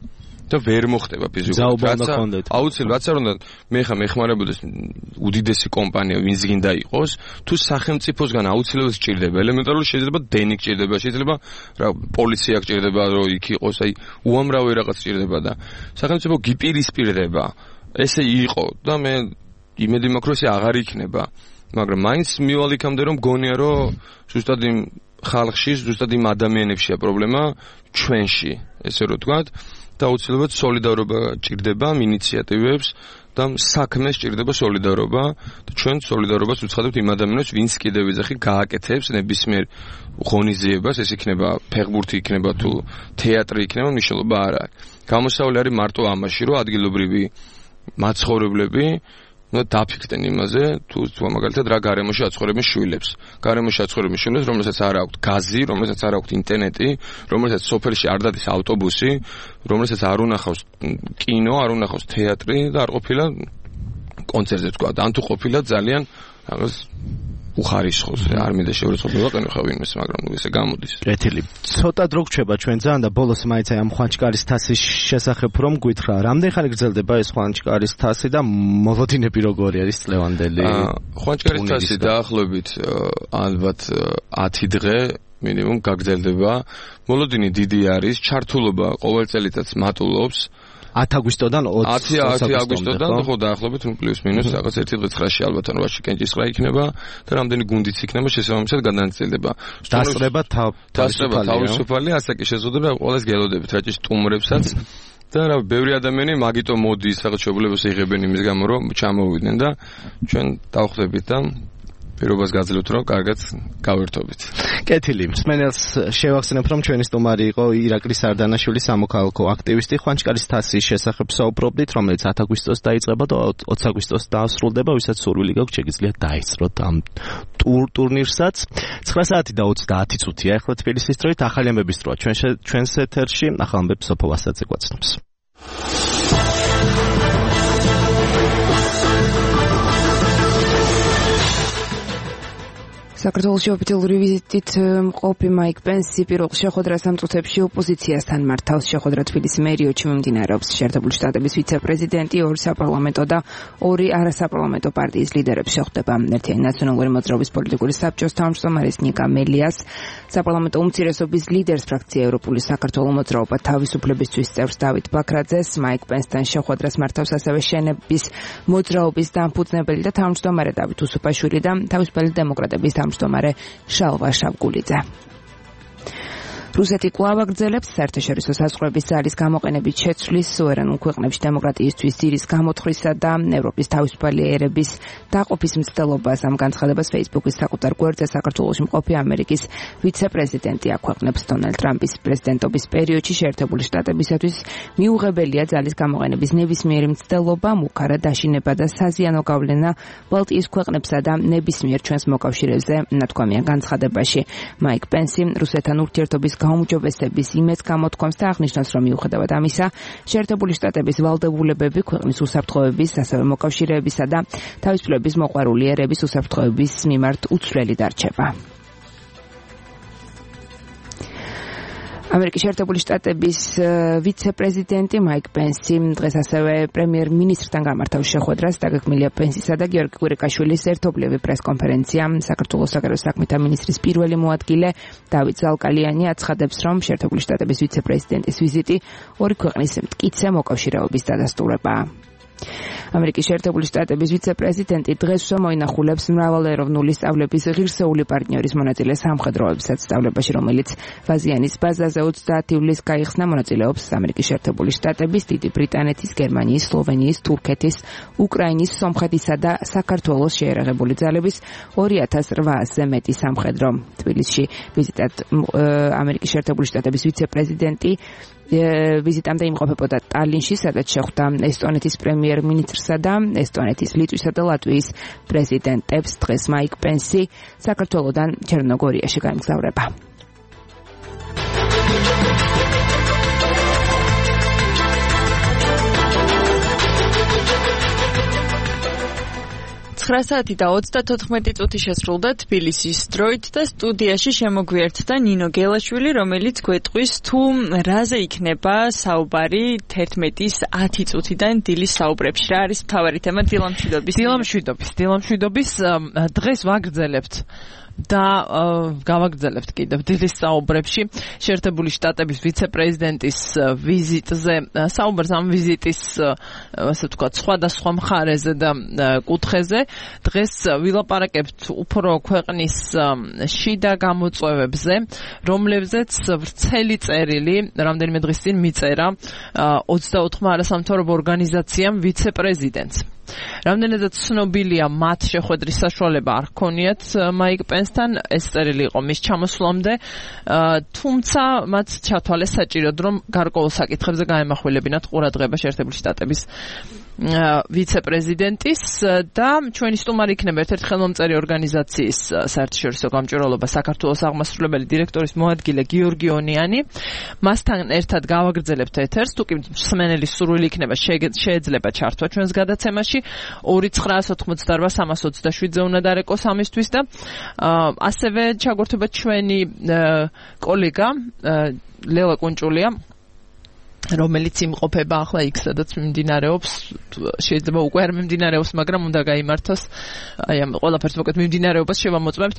და ვერ მოხდება ფიზიკურად. აუცილებლად რაც არ უნდა მე ხა მეხმარებოდეს უდიდესი კომპანია ვინც გინდა იყოს, თუ სახელმწიფოსგან აუცილებლად სჭირდება, ელემენტარული შეიძლება დენი გჭირდება, შეიძლება რა პოლიცია გჭირდება, რომ იქ იყოს, აი უამრავი რაღაც სჭირდება და სახელმწიფო გიპირისპირდება. ესე იყო და მე იმედი მაქვს რომ ესე აღარ იქნება, მაგრამ მაინც მივალ იქამდე რომ გონია რომ ზუსტად იმ ხალხში, ზუსტად იმ ადამიანებშია პრობლემა ჩვენში, ესე რომ ვთქვათ, და აუცილებლად სოლიდარობა ჭირდება ინიციატივებს და საქმე სჭირდება სოლიდარობა და ჩვენ სოლიდარობას ვუცხადებთ იმ ადამიანებს, ვინც კიდევ ეძახი გააკეთებს ნებისმიერ ღონისძიებას, ეს იქნება ფეხბურთი, იქნება თუ თეატრი, იქნება მნიშვნელობა არ აქვს. გამოსავალი არის მარტო ამაში, რომ ადგილობრივი მაცხოვრებლები ნუ დაფიქრდნენ იმაზე, თუ თუ მაგალითად რა გარემოში აცხოვრებენ შვილებს. გარემოში აცხოვრებენ შვილებს, რომელსაც არ აქვს გაზი, რომელსაც არ აქვს ინტერნეტი, რომელსაც სოფელში არ დადის ავტობუსი, რომელსაც არ უნახავს კინო, არ უნახავს თეატრი და არ ყოფილა კონცერტზე თქვა. ან თუ ყოფილა ძალიან რაღაც უხარისხოს, არ მინდა შეურაცხყოფილ ვაყენო ხა ვინმეს, მაგრამ ნუ ესე გამოდის. კეთილი. ცოტა დრო გრჩება ჩვენ ძალიან და ბოლოს მაინც აი ამ ხვანჭკარის თასის შესახებ რომ გითხრა, რამდენი ხანი გრძელდება ეს ხვანჭკარის თასი და მოლოდინები როგორი არის წლევანდელი? ხვანჭკარის თასი დაახლოებით ალბათ ათი დღე მინიმუმ გაგრძელდება. მოლოდინი დიდი არის, ჩართულობა ყოველ წელიწადს მატულობს. ათი აგვისტოდან ოცი აგვისტოდან ხო დაახლოებით პლუს მინუს რაღაც ერთი დღე ცხრაში ალბათ ანუ ვაში კენჭისყრა იქნება და რამდენი გუნდიც იქნება შესაბამისად გადანაწილდება. დასწრება თავისუფალი თავისუფალი ასაკი შეზღუდება ყველას გელოდებით რაჭის სტუმრებსაც და რა ბევრი ადამიანი მაგიტო მოდის რაღაც შეუძლებლობას იღებენ იმის გამო რომ ჩამოვიდნენ და ჩვენ დავხვდებით და პირობას გაძლევთ რომ კარგად გავერთობით. კეთილი. მსმენელს შევახსენებ რომ ჩვენი სტუმარი იყო ირაკლი სარდანაშვილი, სამოქალაქო აქტივისტი. ხვანჭკარის თასის შესახებ საუბრობდით, რომელიც ათი აგვისტოს დაიწყება და ოცი აგვისტოს დაასრულდება, ვისაც სურვილი გაქვთ შეგიძლიათ დაისწროთ ამ ტურ ტურნირსაც. ცხრა საათი და ოცდაათი წუთია ახლა თბილისის დროით, ახალი ამბების დროა ჩვენ ჩვენს ეთერში. ახალ ამბებს სოფო ვასაძე გვაცნობს. საქართველოს ოფიციალური ვიზიტით მყოფი მაიკ პენსი პირველ შეხვედრას ამ წუთებში ოპოზიციასთან მართავს. შეხვედრა თბილისის მერიოში მიმდინარეობს. შეერთებული შტატების ვიცე-პრეზიდენტი, ორი საპარლამენტო და ორი არასაპარლამენტო პარტიის ლიდერებს შეხვდება. ერთიანი ნაციონალური მოძრაობის პოლიტიკური საბჭოს თავმჯდომარის ნიკა მელიას, საპარლამენტო უმცირესობის ლიდერს ფრაქცია ევროპული საქართველოს მოძრაობა თავისუფლებისთვის წევრს დავით ბაქრაძეს. მაიკ პენსთან შეხვედრას მართავს ასევე შენების მოძრაობის დამფუძნებელი და თავმჯდომარე დავით უსუფაშვილი და თავისუფალი დემოკრატების თავმჯდომარე შალვა შავგულიძე. რუსეთი კვლავ აგრძელებს საერთაშორისო საზღვრების ძალის გამოყენებით შეცვლის, სუვერენულ ქვეყნებში დემოკრატიისთვის ძირის გამოთხრისა და ევროპის თავისუფალი ერების დაყოფის მცდელობას. ამ განცხადებას Facebook-ის საკუთარ გვერდზე საქართველოში მყოფი ამერიკის ვიცე-პრეზიდენტი აქვეყნებს. დონალდ ტრამპის პრეზიდენტობის პერიოდში შეერთებული შტატებისათვის მიუღებელია ძალის გამოყენების ნებისმიერი მცდელობა, მუქარა დაშინება და საზიანო გავლენა ბალტიის ქვეყნებსა და ნებისმიერ ჩვენს მოკავშირეებზე, ნათქვამია განცხადებაში. მაიკ პენსი რუსეთთან ურთიერთობის გაუმჯობესების იმედს გამოთქვამს და აღნიშნავს, რომ მიუხედავად ამისა, შეერთებული შტატების ვალდებულებები ქვეყნის უსაფრთხოების, ასევე მოკავშირეებისა და თავისუფლების მოყვარული ერების უსაფრთხოების მიმართ უცვლელი დარჩება. ამერიკის შეერთებული შტატების ვიცე-პრეზიდენტი მაიკ პენსი დღეს ასევე პრემიერ-მინისტრთან გამართავს შეხვედრას. დაგეგმილია პენსისა და გიორგი კვირიკაშვილის ერთობლივი პრესკონფერენცია. საქართველოს საგარეო საქმეთა მინისტრის პირველი მოადგილე დავით ზალკალიანი აცხადებს, რომ შეერთებული შტატების ვიცე-პრეზიდენტის ვიზიტი ორი ქვეყნის მტკიცე მოკავშირეობის დადასტურებაა. ამერიკის შეერთებული შტატების ვიცე-პრეზიდენტი დღეს მოინახულებს მრავალეროვნული სწავლების ღირსეული პარტნიორის მონაწილე სამხედროებსაც. სწავლებაში, რომელიც ვაზიანის ბაზაზე ოცდაათი ივლისს გაიხსნა, მონაწილეობს ამერიკის შეერთებული შტატების, დიდი ბრიტანეთის, გერმანიის, სლოვენიის, თურქეთის, უკრაინის, სომხეთისა და საქართველოს შეერაღებული ძალების ორი ათას რვაასზე მეტი სამხედრო. თბილისში ვიზიტად ამერიკის შეერთებული შტატების ვიცე-პრეზიდენტი ვიზიტამდე იმყოფებოდა ტალინში, სადაც შეხვდა ესტონეთის პრემიერ-მინისტრსა და ესტონეთის, ლიტვისა და ლატვიის პრეზიდენტებს. დღეს მაიკ პენსი საქართველოდან ჩერნოგორიაში გაემგზავრება. ცხრა საათი და ოცდათოთხმეტი წუთი შესრულდა თბილისის დროით და სტუდიაში შემოგვიერთდა ნინო გელაშვილი, რომელიც გვეტყვის თუ რაზე იქნება საუბარი თერთმეტის ათი წუთიდან დილის საუბრებში. რა არის მთავარი თემა დილამშვიდობის? დილამშვიდობის, დილამშვიდობის დღეს ვაგრძელებთ და გავაგრძელებთ კიდევ დილის საუბრებში შეერთებული შტატების ვიცე-პრეზიდენტის ვიზიტზე საუბარს ამ ვიზიტის ასე ვთქვათ სხვადასხვა მხარეზე და კუთხეზე. დღეს ვილაპარაკებთ უფრო ქვეყნის შიდა გამოწვევებზე, რომლებზეც ვრცელი წერილი რამდენიმე დღის წინ მიწერა ოცდაოთხმა არასამთავრობო ორგანიზაციამ ვიცე-პრეზიდენტს. რამდენადაც ცნობილია მათ შეხვედრის საშუალება არ ჰქონიათ მაიკ პენსთან, ეს წერილი იყო მის ჩამოსვლამდე, თუმცა მათ ჩათვალეს საჭიროდ, რომ გარკვეულ საკითხებზე გაემახვილებინათ ყურადღება შეერთებული შტატების ვიცე-პრეზიდენტის და ჩვენი სტუმარი იქნება ერთ-ერთი ხელმომწერი ორგანიზაციის საერთაშორისო გამჭვირვალობა საქართველოს აღმასრულებელი დირექტორის მოადგილე გიორგი ონიანი. მასთან ერთად გავაგრძელებთ ეთერს, თუ კი მსმენელის სურვილი იქნება შეიძლება ჩართვა ჩვენს გადაცემაში ორი ცხრაას ოთხმოცდაორვა სამას ოცდაშვიდზე უნდა დარეკოს ამისთვის და ასევე ჩაგვერთვება ჩვენი კოლეგა ლელა კუნჭულია, რომელიც იმყოფება ახლა იქ, სადაც მიმდინარეობს, შეიძლება უკვე არ მიმდინარეობს, მაგრამ უნდა გაიმართოს. აი ამ ყველაფერს მოკეთ მიმდინარეობას შევამოწმებთ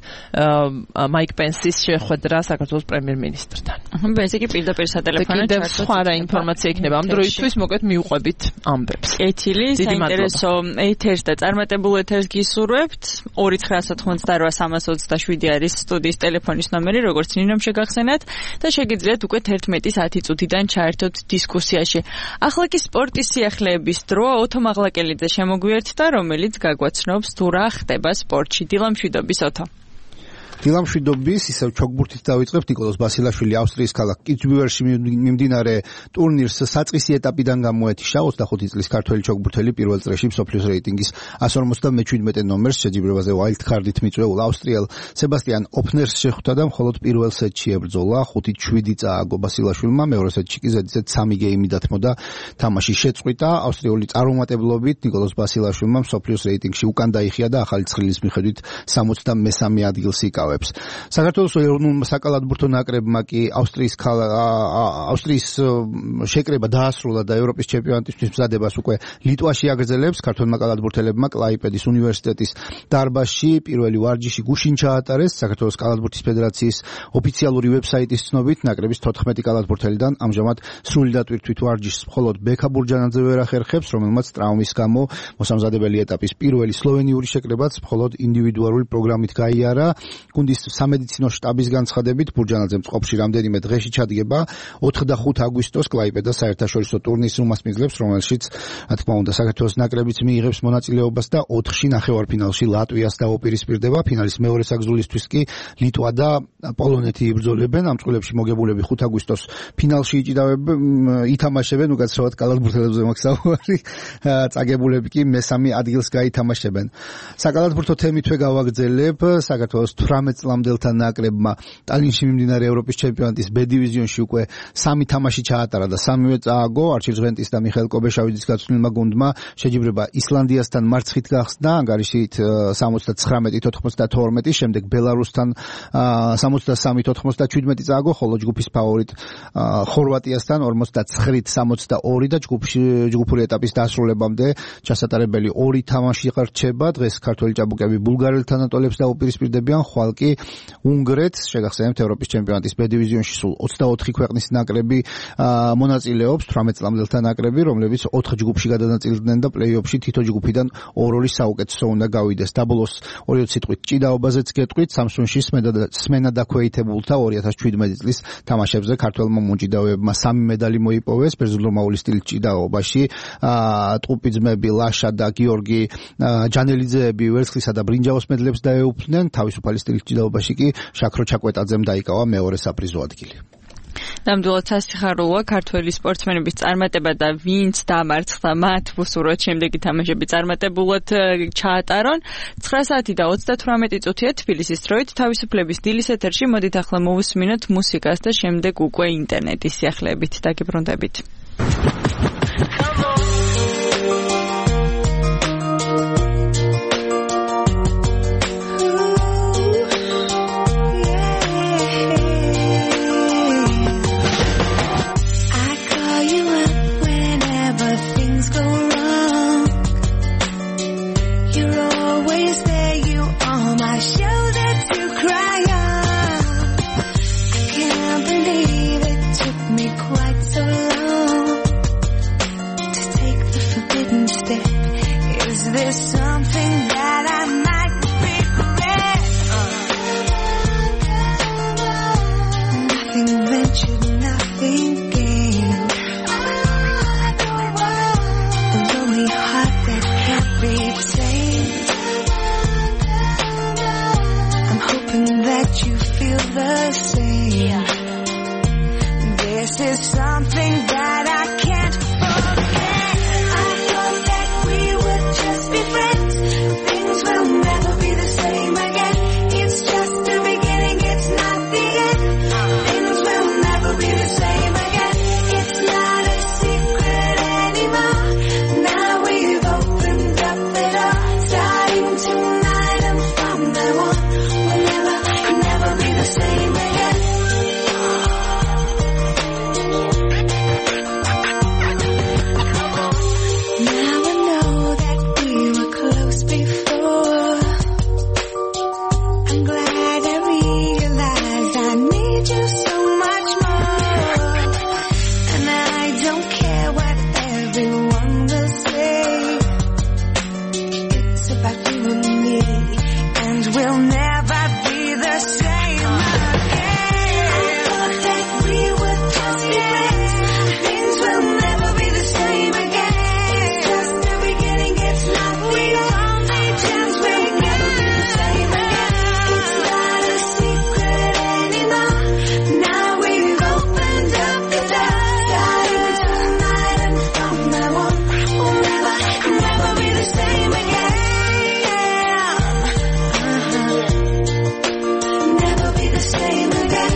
მაიკ პენსის შეხვედრა საქართველოს პრემიერ-მინისტრთან. აჰა, ეს იგი პირდაპირ სატელეფონო ჩართვა. სხვა რა ინფორმაცია იქნება ამ დროისთვის, მოკეთ მიუყვებით ამბებს. კეთილი, საინტერესო ეთერს და წარმატებულ ეთერს გისურვებთ. ორი ცხრაას ოთხმოცდაორვა სამას ოცდაშვიდი არის სტუდიის ტელეფონის ნომერი, როგორც ნინომ შეგახსენათ და შეგიძლიათ უკვე თერთმეტის ათი წუთიდან ჩაერთოთ დისკუსიაში. ახლა კი სპორტის სიახლეების დროა. ოთო მაღლაკელიძე შემოგვიერთდა, რომელიც გაგვაცნობს თუ რა ხდება სპორტში. დილამშვიდობის ოთო. დილამშვიდობის, ისევ ჩოგბურთით დავიწყებთ. ნიკოლოზ ბასილაშვილი ავსტრიის ქალაქ კიცბიურში მიმდინარე ტურნირს საწყისი ეტაპიდან გამოეთიშა. ოცდახუთი წლის ქართველი ჩოგბურთელი პირველ წრეში მსოფლიოს რეიტინგის εκατს ორმოცდამეჩვიდმეტე ნომერს შეჯიბრებაზე wild card-ით მიწვეულ ავსტრიელ სებასტიან ოფნერს შეხვდა და მხოლოდ პირველ სეტში ებრძოლა. ხუთი შვიდი წააგო ბასილაშვილმა, მეორე სეტში კი ზედიზედ სამი გეიმი დათმოდა. თამაში შეწყვიტა. ავსტრიული წარუმატებლობით ნიკოლოზ ბასილაშვილმა მსოფლიოს რეიტინგში უკან დაიხია და ახალი ცხრილის მიხედვით სამოცდამესამე ადგილს იკავებს. საქართველოს ეროვნულ საკალათბურთო ნაკრებმა კი ავსტრიის ავსტრიის შეკრება დაასრულა და ევროპის ჩემპიონატისთვის მზადებას უკვე ლიტვაში აგრძელებს. ქართველმა კალათბურთელებმა კლაიპედის უნივერსიტეტის დარბაზში პირველი ვარჯიში გუშინ ჩაატარეს. საქართველოს კალათბურთის ფედერაციის ოფიციალური ვებსაიტის ცნობით ნაკრების თოთხმეტი კალათბურთელიდან ამჟამად სრული დატვირთვით ვარჯიშს მხოლოდ ბექა ბურჯანაძე ვერ ახერხებს, რომელმაც ტრაუმის გამო მოსამზადებელი ეტაპის პირველი სლოვენიური შეკრებაც მხოლოდ ინდივიდუალური პროგრამით გაიარა. გუნდის სამედიცინო შტაბის განცხადებით ბურჯანაძე მწყობში რამდენიმე დღეში ჩადგება. ოთხდახუთი აგვისტოს კლაიპედას საერთაშორისო ტურნირის უმასპინძლებს, რომელშიც რა თქმა უნდა საქართველოს ნაკრებიც მიიღებს მონაწილეობას და ოთხში ნახევარფინალში ლატვიას დაუპირისპირდება. ფინალის მეორე საგზულისთვის კი ლიტვა და პოლონეთი იბრძოლებენ. ამ წყვილებში მოგებულები ხუთი აგვისტოს ფინალში ითამაშებენ, უკაცრავად კალათბურთელებზე მაქვს საუბარი. წაგებულები კი მესამე ადგილს გაითამაშებენ. საკალათბურთო თემითვე გავაგრძელებ. საქართველოს თვრამეტ წლამდელთა ნაკრებმა ტალინში მიმდინარე ევროპის ჩემპიონატის B დივიზიონში უკვე სამი თამაში ჩაატარა და სამივე წააგო. არჩილ ჟღენტის და მიხეილ კობეშავიძის გაწვრთნილმა გუნდმა შეჯიბრება ისლანდიასთან მარცხით გახსნა, ანგარიშით სამოცდათხრამეტი თოთხმოცდათორმეტი, შემდეგ ბელარუსთან სამოცდასამი თოთხმოცდაჩვიდმეტი წააგო, ხოლო ჯგუფის ფავორიტ ხორვატიასთან ორმოცდაცხრით სამოცდაორი და ჯგუფში ჯგუფური ეტაპის დასრულებამდე ჩასატარებელი ორი თამაში რჩება. დღეს ქართველი ჭაბუკები ბულგარელთან ატოლებს და უპირისპირდებიან, ხვალ კი უნგრეთს. შეგახსენებთ, ევროპის ჩემპიონატის B დივიზიონში სულ ოცდაოთხი ქვეყნის ნაკრები მონაწილეობს, თვრამეტ წლამდელთა ნაკრები, რომლებიც ოთხ ჯგუფში გადანაწილდნენ და პლეი-ოფში თითო ჯგუფიდან ორ-ორი საუკეთესო უნდა გავიდეს. დაბლოს ორი სიტყვით ჭიდაობაზეც გეტყვით. სამსუნში სმენა დაქვეითებულთა ორი ათას შვიდმეტი წლის თამაშებზე ქართველმა მომჭიდავეებმა სამი медали მოიპოვეს ბერძნულ-რომაული სტილის ჭიდაობაში. ტყუპიძმები ლაშა და გიორგი ჯანელიძეები ვერცხლისა და ბრინჯაოს მედლებს დაეუფლნენ. თავისუფალი სტილის ჭიდაობაში კი შაქრო ჩაკვეტაძემ დაიკავა მეორე საპრიზო ადგილი. ნამდვილად სასიხარულოა ქართველი სპორტსმენების წარმატება და ვინც დამარცხდა მათ უსურვოთ შემდეგი თამაშები წარმატებულად ჩაატარონ. ცხრა საათი და ოცდათვრამეტი წუთია თბილისის დროით. თავისუფლების დილის ეთერში მოდით ახლა მოვუსმინოთ მუსიკას და შემდეგ უკვე ინტერნეტის სიახლეებით დაგიბრუნდებით. there something that I might regret? Nothing ventured, nothing gained. A lonely heart that can't be tamed. I'm hoping that you feel the same. This is something that I can't forget. I thought that we would just be friends. Things will never be the same again. It's just the beginning, it's not the end. Things will never be the same again. It's not a secret anymore. Now we've opened up the door. Starting tonight and from now on, we'll never, never be the same again. Now I know that we were close before. I'm glad I realized I need you so much more. And I don't care what everyone will say. It's about you and me, and we'll never be the same again. I thought that we would just be friends. Things will never be the same again. It's just the beginning, it's not the only chance we'll never be the same again. It's not a secret anymore. Now we've opened up the door. Starting tonight and from now on, we'll never, never be the same again. Never be the same again.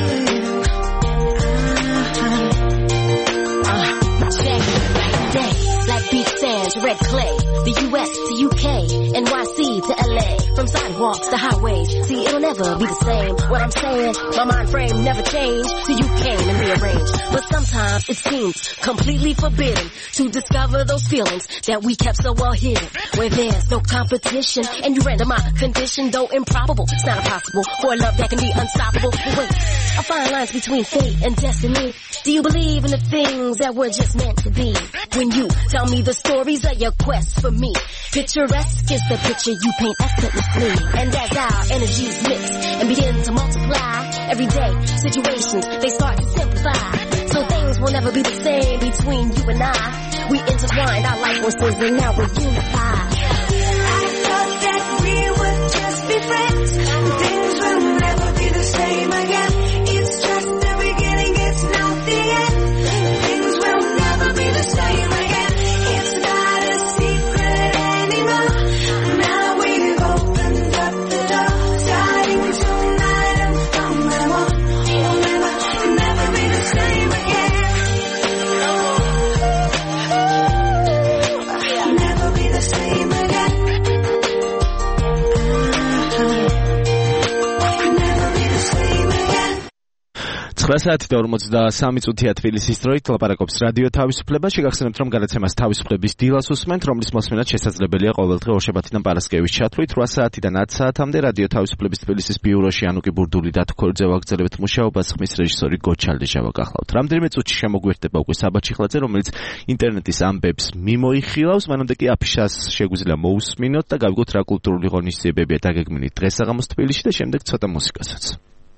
Check day, like beach sands, red clay. The U S to U K, N Y C to L A. From sidewalks to highways, see it'll never be the same. What I'm saying, my mind frame never changed till you came and rearranged. But sometimes it seems completely forbidden to discover those feelings that we kept so well hidden. Where there's no competition, and you render my condition, though improbable. It's not impossible for a love that can be unstoppable. But wait, I find lines between fate and destiny. Do you believe in the things that were just meant to be? When you tell me the stories of your quest for me, picturesque is the picture you paint effortlessly. And as our energies mix and begin to multiply, everyday situations, they start to simplify. So things will never be the same between you and I. We intertwined our life forces and now we're unified. I thought that we would just be friends. Things will never be the same again. It's just the beginning, it's not the end. Things will never be the same again. It's not a secret anymore. Now we've opened up the door. Starting tonight and from now on, we'll never, never be the same again. Never be the same again. Never be the same again. ცხრა საათი და ორმოცდასამი წუთია თბილისის დროით ლაპარაკობს რადიო თავისუფლება. შეგახსენებთ, რომ გადაცემას თავისუფლების დილას უსმენთ, რომლის მოსმენაც შესაძლებელია ყოველდღე ორშაბათიდან პარასკევის ჩათვლით რვა საათიდან ათ საათამდე რადიო თავისუფლების თბილისის ბიუროში ანუკი ბურდული და თქორძე ვაგრძელებთ მუშაობას. ხმის რეჟისორი გოჩალდეჟავა გახლავთ. რამდენიმე წუთში შემოგვერდება უკვე საბაჩიხლაძე, რომელიც ინტერნეტის ამბებს მიმოიხილავს. მანამდე კი აფიშას შეგვიძლია მოусმინოთ და გავიგოთ რა კულტურული ღონისძიებებია დაგეგმილი დღესაღამოს თბილისში და შემდეგ ცოტა მუსიკასაც.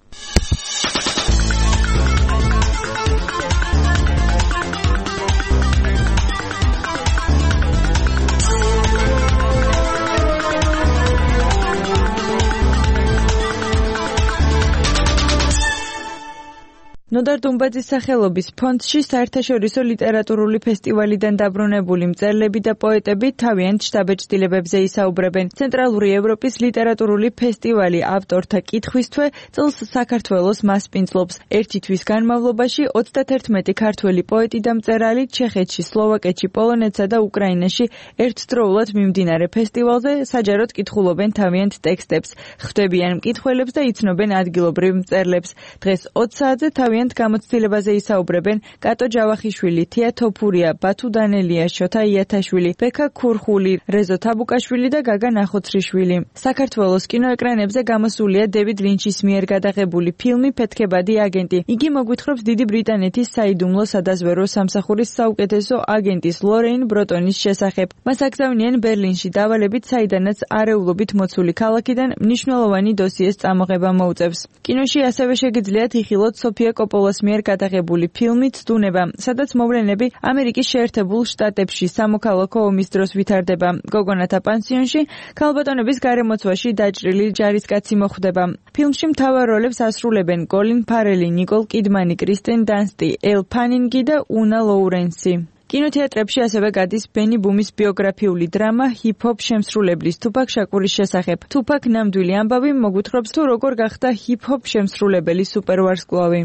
ნოდარ დუმბაძის სახელობის ფონდში საერთაშორისო ლიტერატურული ფესტივალიდან დაბრუნებული მწერლები და პოეტები თავიანთ შტაბ-ეჭდილებებზე ისაუბრებენ. ცენტრალური ევროპის ლიტერატურული ფესტივალი ავტორთა კითხვისთვე წელს საქართველოს მასპინძლობს. ერთი თვის განმავლობაში ოცდათერთმეტი ქართველი პოეტი და მწერალი ჩეხეთში, სლოვაკეთში, პოლონეთსა და უკრაინაში ერთდროულად მიმდინარე ფესტივალზე საჯაროდ კითხულობენ თავიანთ ტექსტებს, ხვდებიან მკითხველებს და იცნობენ ადგილობრივ მწერლებს. დღეს ოც საათზე თავიანთ პრეზიდენტ გამოცდილებაზე ისაუბრებენ კატო ჯავახიშვილი, თია თოფურია, ბათუ დანელია, შოთა იათაშვილი, ბექა ქურხული, რეზო თაბუკაშვილი და გაგა ნახოცრიშვილი. საქართველოს კინოეკრანებზე გამოსულია დევიდ ლინჩის მიერ გადაღებული ფილმი „ფეთქებადი აგენტი“. იგი მოგვითხრობს დიდი ბრიტანეთის საიდუმლო სადაზვერვო სამსახურის საუკეთესო აგენტის ლორეინ ბროტონის შესახებ. მას აკრძალვიან ბერლინში დავალებით, საიდანაც არეულობით მოცული ქალაქიდან მნიშვნელოვანი დოსიეს წამოღება მოუწევს. კინოში ასევე შეგიძლიათ იხილოთ სოფია კოპოლას მიერ გადაღებული ფილმი „ცდუნება“, სადაც მოვლენები ამერიკის შეერთებულ შტატებში სამოქალაქო ომის დროს ვითარდება. გოგონათა პანსიონში ქალბატონების გარემოცვაში დაჭრილი ჯარისკაცი მოხვდება. ფილმში მთავარ როლებს ასრულებენ კოლინ ფარელი, ნიკოლ კიდმანი, კრისტენ დანსტი, ელ ფანინგი და უნა ლოურენსი. კინოთეატრებში ასევე გადის ბენი ბუმის ბიოგრაფიული დრამა ჰიპ-ჰოპ შემსრულებლის თუპაკ შაკურის შესახებ. თუპაკ ნამდვილი ამბავი მოგვითხრობს თუ როგორ გახდა ჰიპ-ჰოპ შემსრულებელი სუპერვარსკვლავი.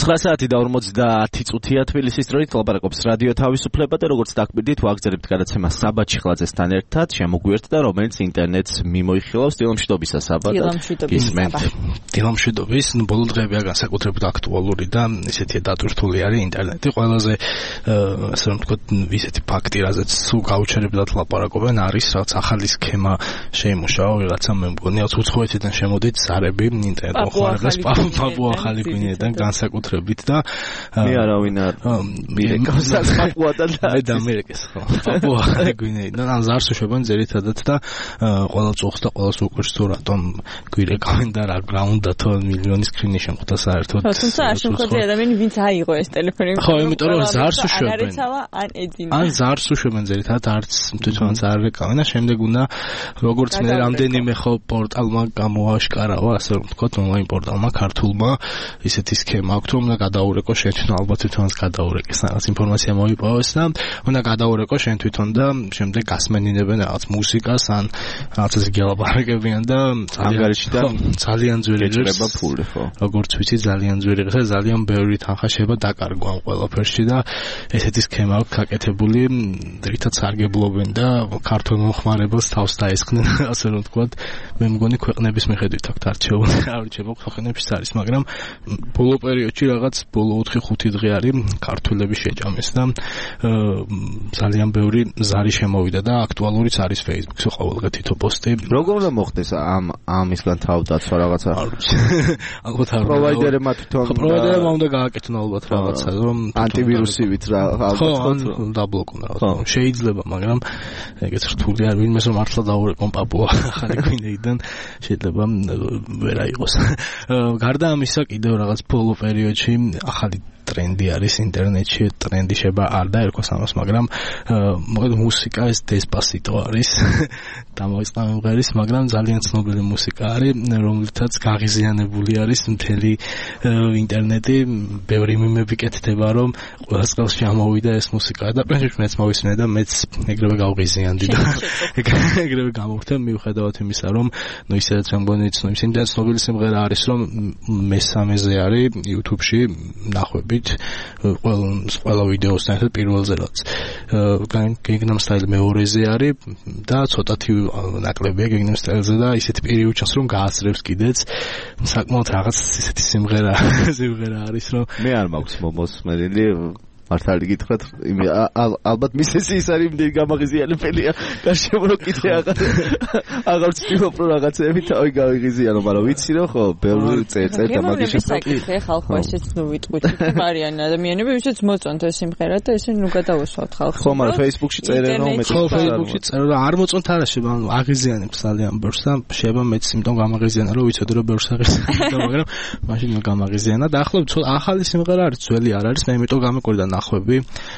ცხრა საათი და ორმოცდაათი წუთია თბილისის დროით ლაპარაკობს რადიო თავისუფლება და როგორც დაგკვირდით ვაგზავნებთ გადაცემა საბა ჩიხლაძესთან ერთად შემოგვიერთდა რომელიც ინტერნეტს მიმოიხილავს დილამშვიდობისა საბა გისმენთ დილამშვიდობის ბოლო დღეებია განსაკუთრებით აქტუალური და ისეთი დატვირთული არის ინტერნეტი ყველაზე ასე რომ ვთქვათ ისეთი ფაქტი რაზეც სულ გაუჩერებლად ლაპარაკობენ არის რაც ახალი სქემა შეიმუშავა ვიღაცა მე მგონი უცხოეთიდან შემოდით ზარები ინტერნეტ მოხმარებას პაპუა ახალი გვინეიდან განსაკუთრებით და მე არავინ არ მირეკავს პაპუადან და მე დამერეკეს ხო პაპუა ახალი გვინეიდან ან ზარს უშვებენ ძირითადად და ყველა წუხს და ყველას უყურს თუ რატომ გვირეკავენ და რა გრაუნდა თო მილიონი სკრინი შემხვდა საერთოდ თუმცა არ შემხვდა ადამიანი ვინც აიღო ეს ტელეფონი ხო იმიტომ რომ ზარს უშვებენ ან ეძინა ან ზარს უშვებენ ძირითადად არც თვითონაც არ რეკავენ და შემდეგ უნდა როგორც მე რამდენიმე ხო პორტალმა გამოაშკარავა ასე რომ ვთქვათ ონლაინ პორტალმა ქართულმა ისეთი სქემა აქვს რომ უნდა გადაურეკო შენ თვითონ ალბათ თვითონაც გადაურეკეს რაღაც ინფორმაცია მოიპოვეს და უნდა გადაურეკო შენ თვითონ და შემდეგ გასმენინებენ რაღაც მუსიკას ან რაღაცას გელაპარაკებიან და ძალიან ძვირი გეჭრება ფული ხო როგორც ვიცი ძალიან ძვირი და ძალიან ბევრი თანხა შეება დაკარგო ამ ყველაფერში და ესეთი სქემა აქვს გაკეთებული რითაც სარგებლობენ და ქართულ მომხმარებელს თავს დაესხნენ ასე რომ ვთქვათ მე მგონი ქვეყნების მიხედვით აქვს არჩეული არჩევა ქვეყნებიც არის მაგრამ ბოლო პერიოდში რაღაც ბოლო ოთხი ხუთი დღე არის ქართველები შეჭამეს და ძალიან ბევრი ზარი შემოვიდა და აქტუალურიც არის Facebook-ზე ყოველდღე თითო პოსტი როგორ უნდა მოხდეს ამ ამისგან თავდაცვა რაღაცა ალბათ არ პროვაიდერებმა თვითონ პროვაიდერებმა უნდა გააკეთონ ალბათ რაღაცა რომ ანტივირუსივით რა ალბათ დაბლოკონ რაღაცა შეიძლება მაგრამ ეგეც რთული არ ვინმეს რომ მართლა დაურეკონ პაპუა ახალი გვინეიდან შეიძლება ვერ აიღოს გარდა ამისა კიდევ რაღაც ბოლო პერიოდში ახალი ტრენდი არის ინტერნეტში ტრენდი შეება არ დაერქვას ამას მაგრამ მოკლედ მუსიკა ეს დესპასიტო არის დამოიწყა მომღერის მაგრამ ძალიან ცნობილი მუსიკა არის რომლითაც გაღიზიანებული არის მთელი ინტერნეტი ბევრი მიმები კეთდება რომ ყველას ყავს შემოვიდა ეს მუსიკა და პრინციპში მეც მოვისმენე და მეც ეგრევე გავღიზიანდი და ეგრევე გამოვხდა მიუხედავად იმისა რომ ნუ ისედაც მგონი ცნობილი ცნობილი სიმღერა არის რომ მესამეზე არის YouTube-ში ნახვები ყველა ვიდეოსთან ერთად პირველზე რაც გეგნამ სტაილი მეორეზე არის და ცოტათი ნაკლებია გეგნამ სტაილზე და ისეთი პერიოდი ჩანს რომ გააცრებს კიდეც საკმაოდ რაღაც ისეთი სიმღერა სიმღერა არის რომ მე არ მაქვს მომოსმენელი მართალი გითხრათ ალბათ მისეს ის არის იმდენი გამაღიზიანებელია გარშემო რომ კიდე აღარ აღარ ვცდილობ რომ რაღაცები თავი გავიღიზიანო მაგრამ ვიცი რომ ხო ბევრი წეწე და მაგის შესაძლებელი ხალხო ესეც ნუ ვიტყვით მარიან ადამიანები ვისაც მოწონთ ეს სიმღერა და ესენ ნუ გადავუსვათ ხალხს ხო მაგრამ Facebook-ში წერენ რომ მე ხო Facebook-ში წერენ რომ არ მოწონთ არა შეება ანუ აღიზიანებს ძალიან ბევრს და შეება მეც იმიტომ გამაღიზიანა რომ ვიცოდი რომ ბევრს აღიზიანებ მაგრამ მაშინ გამაღიზიანა და ახლა ახალი სიმღერა არის ძველი არ არის მე იმიტომ გამეკვირდა ნახვები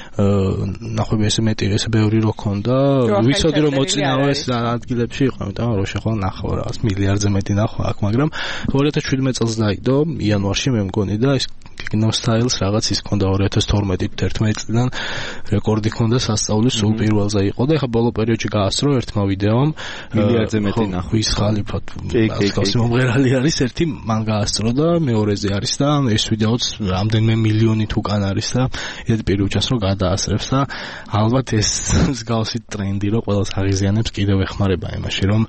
ნახვები ესე მეტი ესე ბევრი რო ქონდა ვიცოდი რომ მოწინავა ეს ადგილებში იყო იმიტომ რომ შეხვალ ნახავ რაღაც მილიარდზე მეტი ნახვა აქვს მაგრამ ორი ათას შვიდმეტ წელს დაიდო იანვარში მე მგონი და ეს Techno Styles რაღაც ის ქონდა ორი ათას თორმეტი თერთმეტი წლიდან რეკორდი ქონდა სასწაულის სულ პირველზე იყო და ეხა ბოლო პერიოდში გაასწრო ერთმა ვიდეომ მილიარდზე მეტი ნახვა ის ხალიფად გასკავსი მომღერალი არის ერთი მან გაასწრო და მეორეზე არის და ეს ვიდეოც რამდენიმე მილიონი თუკან არის და ეს პერიოდში რომ გადაასწრებს და ალბათ ეს მსგავსი ტრენდი რომ ყველას აღიზიანებს კიდევ ეხმარება იმაში რომ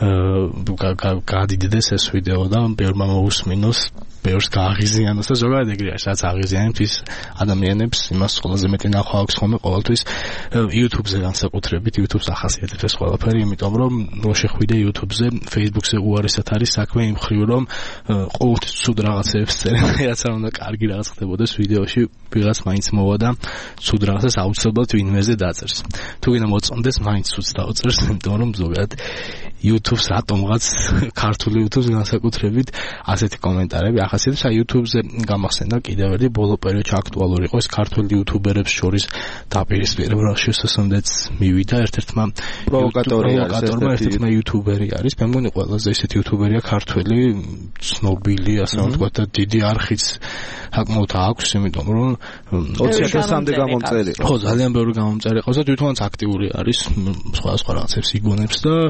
გადიდდეს ეს ვიდეო და ბევრმა მოусმინოს ბევრს გააღიზიანოს და ზოგადად ეგრე არის რაც აღიზიანებს ის ადამიანებს იმას ყველაზე მეტი ნახვა აქვს ხოლმე ყოველთვის YouTube-ზე განსაკუთრებით YouTube-ს ახასიათებს ეს ყველაფერი იმიტომ რომ რო შეხვიდე YouTube-ზე Facebook-ზე უარესად არის საქმე იმ ხრივ რომ ყოველთვის ცუდ რაღაცებს წერენ რაც არ უნდა კარგი რაღაც ხდებოდეს ვიდეოში ვიღაც მაინც მოვა და ცუდ რაღაცას აუცილებლად ვინმეზე დაწერს თუ გინდა მოწონდეს მაინც ცუდს დაუწერს იმიტომ რომ ზოგადად YouTube-ს რატომღაც ქართული YouTube-ს განსაკუთრებით ასეთი კომენტარები ახასიათებს აი YouTube-ზე გამახსენდა კიდევ ერთი ბოლო პერიოდში აქტუალური იყო ეს ქართული იუთუბერებს შორის დაპირისპირება შესაძლოა მივიდა ერთ-ერთმა პროვოკატორი პროვოკატორმა ერთ-ერთმა იუთუბერი არის მე მგონი ყველაზე ესეთი იუთუბერია ქართველი ცნობილი ასე ვთქვათ და დიდი არხიც საკმაოდ აქვს იმიტომ რომ ოცი ათასამდე გამომწერი ხო ძალიან ბევრი გამომწერი ყავს და თვითონაც აქტიური არის სხვა სხვა რაღაცებს იგონებს და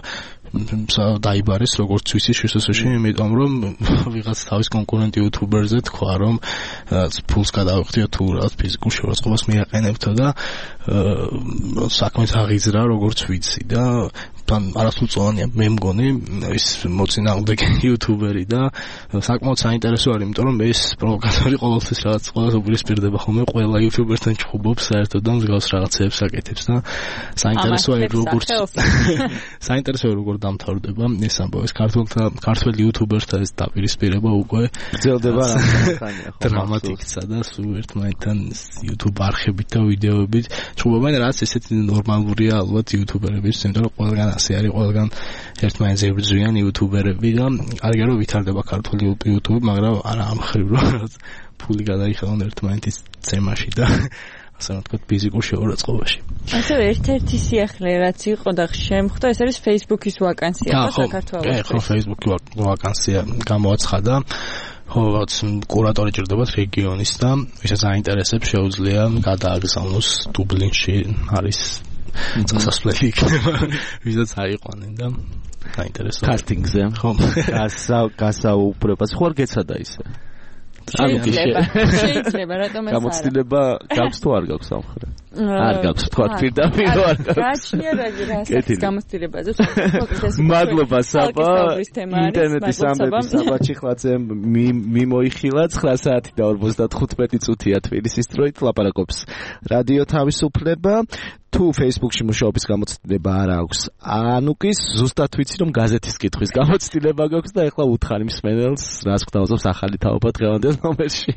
დაიბარეს როგორც ვიცი შესაძლოა, იმიტომ რომ ვიღაც თავის კონკურენტ იუთუბერზე თქვა რომ ფულს გადავიხდია თუ რაღაც ფიზიკურ შევაწყობას მიაყენებთო და საქმეს აღიძრა როგორც ვიცი და თან არასრულწლოვანია მე მგონი ის მოწინააღმდეგე იუთუბერი და საკმაოდ საინტერესო არის, იმიტომ რომ ეს პროვოკატორი ყოველთვის რაღაც ყოველს უპირისპირდება ხოლმე ყველა იუთუბერთან ჩხუბობს საერთოდ და მსგავს რაღაცებს აკეთებს და საინტერესოა როგორც საინტერესოა როგორ დამთავრდება ეს ამბავი ქართულთა ქართულ იუთუბერთა ეს დაპირისპირება უკვე გრძელდება რამხანია დრამატიკსა და სულ ერთმანეთთან YouTube არხებით და ვიდეოებით ჩხუბობენ რაც ესეთი ნორმალურია ალბათ იუთუბერების იმიტომ რომ ყველგან ასე არის ყველგან ერთმანეთზე იბრძვიან იუთუბერები და კარგია რომ ვითარდება ქართული YouTube მაგრამ არა ამ ხრივ რომ ფული გადაიხადონ ერთმანეთის ცემაში და ასე ვთქვათ ფიზიკურ შეურაცხყოფაში. ასევე ერთ-ერთი სიახლე რაც იყო და შემხვდა ეს არის Facebook-ის ვაკანსია საქართველოს. ხო, Facebook-ის ვაკანსია გამოაცხადა. ხო, რაც კურატორი ჭირდებათ რეგიონის და ვისაც აინტერესებს შეუძლია გადააგზავნოს დუბლინში არის წასასვლელი იქნება ვისაც აიყვანენ და საინტერესოა. კასტინგზე ხო გასაუბრებას ხო არ გეცადა ისე? შეიძლება შეიძლება რატომ ეს არა გამოცდილება გაქვს თუ არ გაქვს ამ ხრა არ გაქვს თქვა პირდაპირ არ გაქვს გაჩნია რასაც გამოცდილებაზე მადლობა საბა ინტერნეტის ამბების საბაჩი ხლაძე მიმოიხილა ცხრა საათი და ორმოცდათხუთმეტი წუთია თბილისის დროით ლაპარაკობს რადიო თავისუფლება თუ Facebook-ში მუშაობის გამოცდილება არ აქვს ანუკის ზუსტად ვიცი რომ გაზეთის კითხვის გამოცდილება გაქვს და ეხლა უთხარი მსმენელს რას გვთავაზობს ახალი თაობა დღევანდელ ნომერში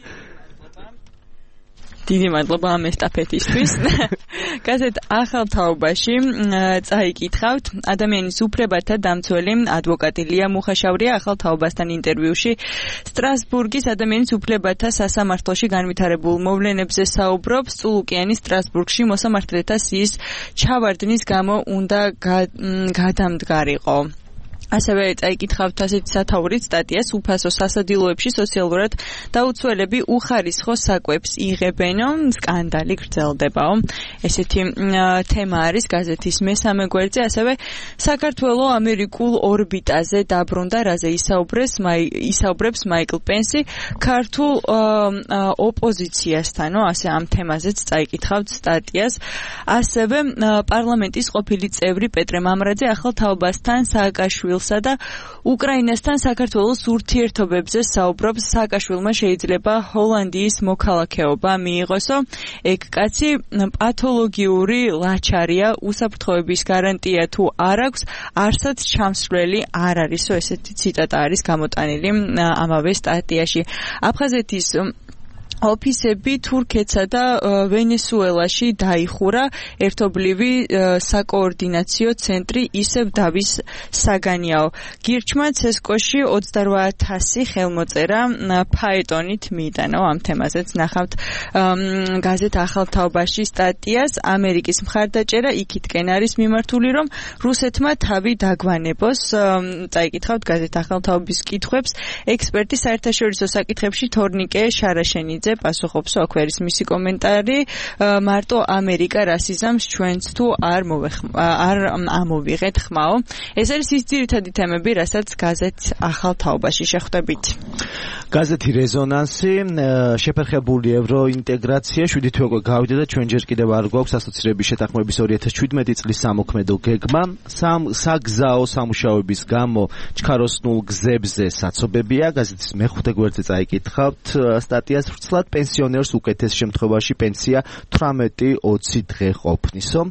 დიდი მადლობა ამ ესტაფეტისთვის. გაზეთ ახალ თაობაში წაიკითხავთ ადამიანის უფლებათა დამცველი ადვოკატი ლია მუხაშავრია ახალ თაობასთან ინტერვიუში სტრასბურგის ადამიანის უფლებათა სასამართლოში განვითარებულ მოვლენებზე საუბრობს. წულუკიანი სტრასბურგში მოსამართლეთა სიის ჩავარდნის გამო უნდა გადამდგარიყო. ასევე წაიკითხავთ ასეთი სათაურით სტატიას უფასო სასადილოებში სოციალურად დაუცველები უხარისხო საკვებს იღებენო სკანდალი გრძელდებაო. ესეთი თემა არის გაზეთის მესამე გვერდზე. ასევე საქართველო ამერიკულ ორბიტაზე დაბრუნდა, რაზე ისაუბრეს ისაუბრებს მაიკლ პენსი ქართულ ოპოზიციასთანო, ასე ამ თემაზეც წაიკითხავთ სტატიას. ასევე პარლამენტის ყოფილი წევრი პეტრე მამრაძე ახალ თაობასთან სააკაშვილ და უკრაინასთან საქართველოს ურთიერთობებზე საუბრობს. სააკაშვილმა შეიძლება ჰოლანდიის მოქალაქეობა მიიღოსო. ეგ კაცი პათოლოგიური ლაჩარია, უსაფრთხოების გარანტია თუ არ აქვს, არსად ჩამსვლელი არ არისო. ესეთი ციტატა არის გამოტანილი ამავე სტატიაში. აფხაზეთის ოფისები თურქეთსა და ვენესუელაში დაიხურა. ერთობლივი საკოორდინაციო ცენტრი ისევ დავის საგანიაო. გირჩმა ცესკოში ოცდარბა ათასი ხელმოწერა ფაეტონით მიიტანო. ამ თემაზეც ნახავთ გაზეთ ახალ თაობაში სტატიას. ამერიკის მხარდაჭერა იქითკენ არის მიმართული, რომ რუსეთმა თავი დაგვანებოს. წაიკითხავთ გაზეთ ახალ თაობის კითხვებს. ექსპერტი საერთაშორისო საკითხებში თორნიკე შარაშენიძე პასუხობს. აქ არის მისი კომენტარი. მარტო ამერიკა რასიზმს ჩვენც თუ არ არ ამოვიღეთ ხმაო. ეს არის ის ძირითადი თემები, რასაც გაზეთ ახალ თაობაში შეხვდებით. გაზეთი რეზონანსი შეფერხებული ევროინტეგრაცია შვიდი თვე უკვე გავიდა და ჩვენ ჯერ კიდევ არ გვაქვს ასოცირების შეთანხმების ორი ათას შვიდმეტი წლის სამოქმედო გეგმა. საგზაო სამუშაოების გამო ჩქაროსნულ გზებზე საცობებია. გაზეთის მეხუთე გვერდზე წაიკითხავთ სტატიას. ვრცლად პენსიონერს უკეთეს შემთხვევაში პენსია თვრამეტი ოცი დღე ყოფნისო.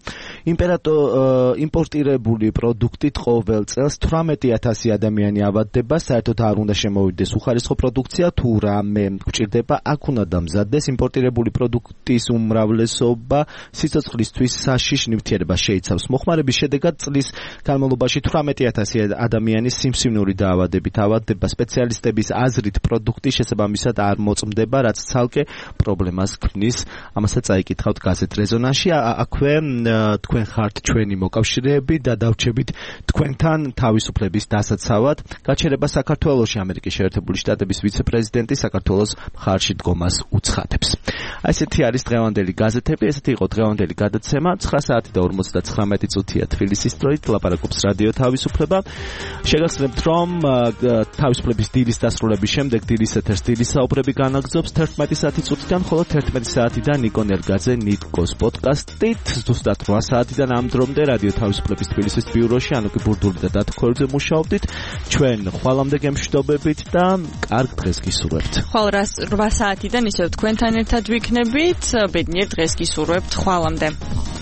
იმპორტირებული პროდუქტით ყოველ წელს თვრამეტი ათასი ადამიანი ავადდება. საერთოდ არ უნდა შემოვიდეს უხარისხო პროდუქცია, თუ რამე გვჭირდება, აქ უნდა დამზადდეს. იმპორტირებული პროდუქტის უმრავლესობა სიცოცხლისთვის საშიშ ნივთიერებას შეიცავს. მოხმარების შედეგად წლის განმავლობაში თვრამეტი ათასი ადამიანის სიმსივნური დაავადებით ავადდება. სპეციალისტების აზრით პროდუქტი შესაბამისად არ მოწმდება, რაც ცალკე პრობლემას ქმნის. ამასაც წაიკითხავთ გაზეთ რეზონანსში. აქვე თქვენ ხართ ჩვენი მოკავშირეები და დავჩებით თქვენთან თავისუფლების დასაცავად. გაჩერება საქართველოში ამერიკის შეერთებული შტატების ვიცე-პრეზიდენტი საქართველოს მხარში დგომას უცხადებს. აი ესეთი არის დღევანდელი გაზეთები, ესეთი იყო დღევანდელი გადაცემა. ცხრა საათი და ორმოცდაცხრამეტი წუთია თბილისის დროით, ლაპარაკობს რადიო თავისუფლება. შეგახსენებთ, რომ თავისუფლების დილის დასრულების შემდეგ დილის ეთერს დილის საუბრები განაგრძობს თერთმეტი საათი წუთიდან, ხოლო თერთმეტი საათიდან ნიკო ნელგაძე ნიკოს პოდკასტით, ზუსტად რვა საათიდან ამ დრომდე რადიო თავისუფლების თბილისის ბიუროში, ანუ კი ბურდული და დათქვერძე მუშაობდით. ჩვენ ხვალამდე გემშვიდობებით და კარგ დღეს გისურვებთ. ხვალ რვა საათიდან ისევ თქვენთან ერთად ვიქნებით. ბედნიერ დღეს გისურვებთ. ხვალამდე.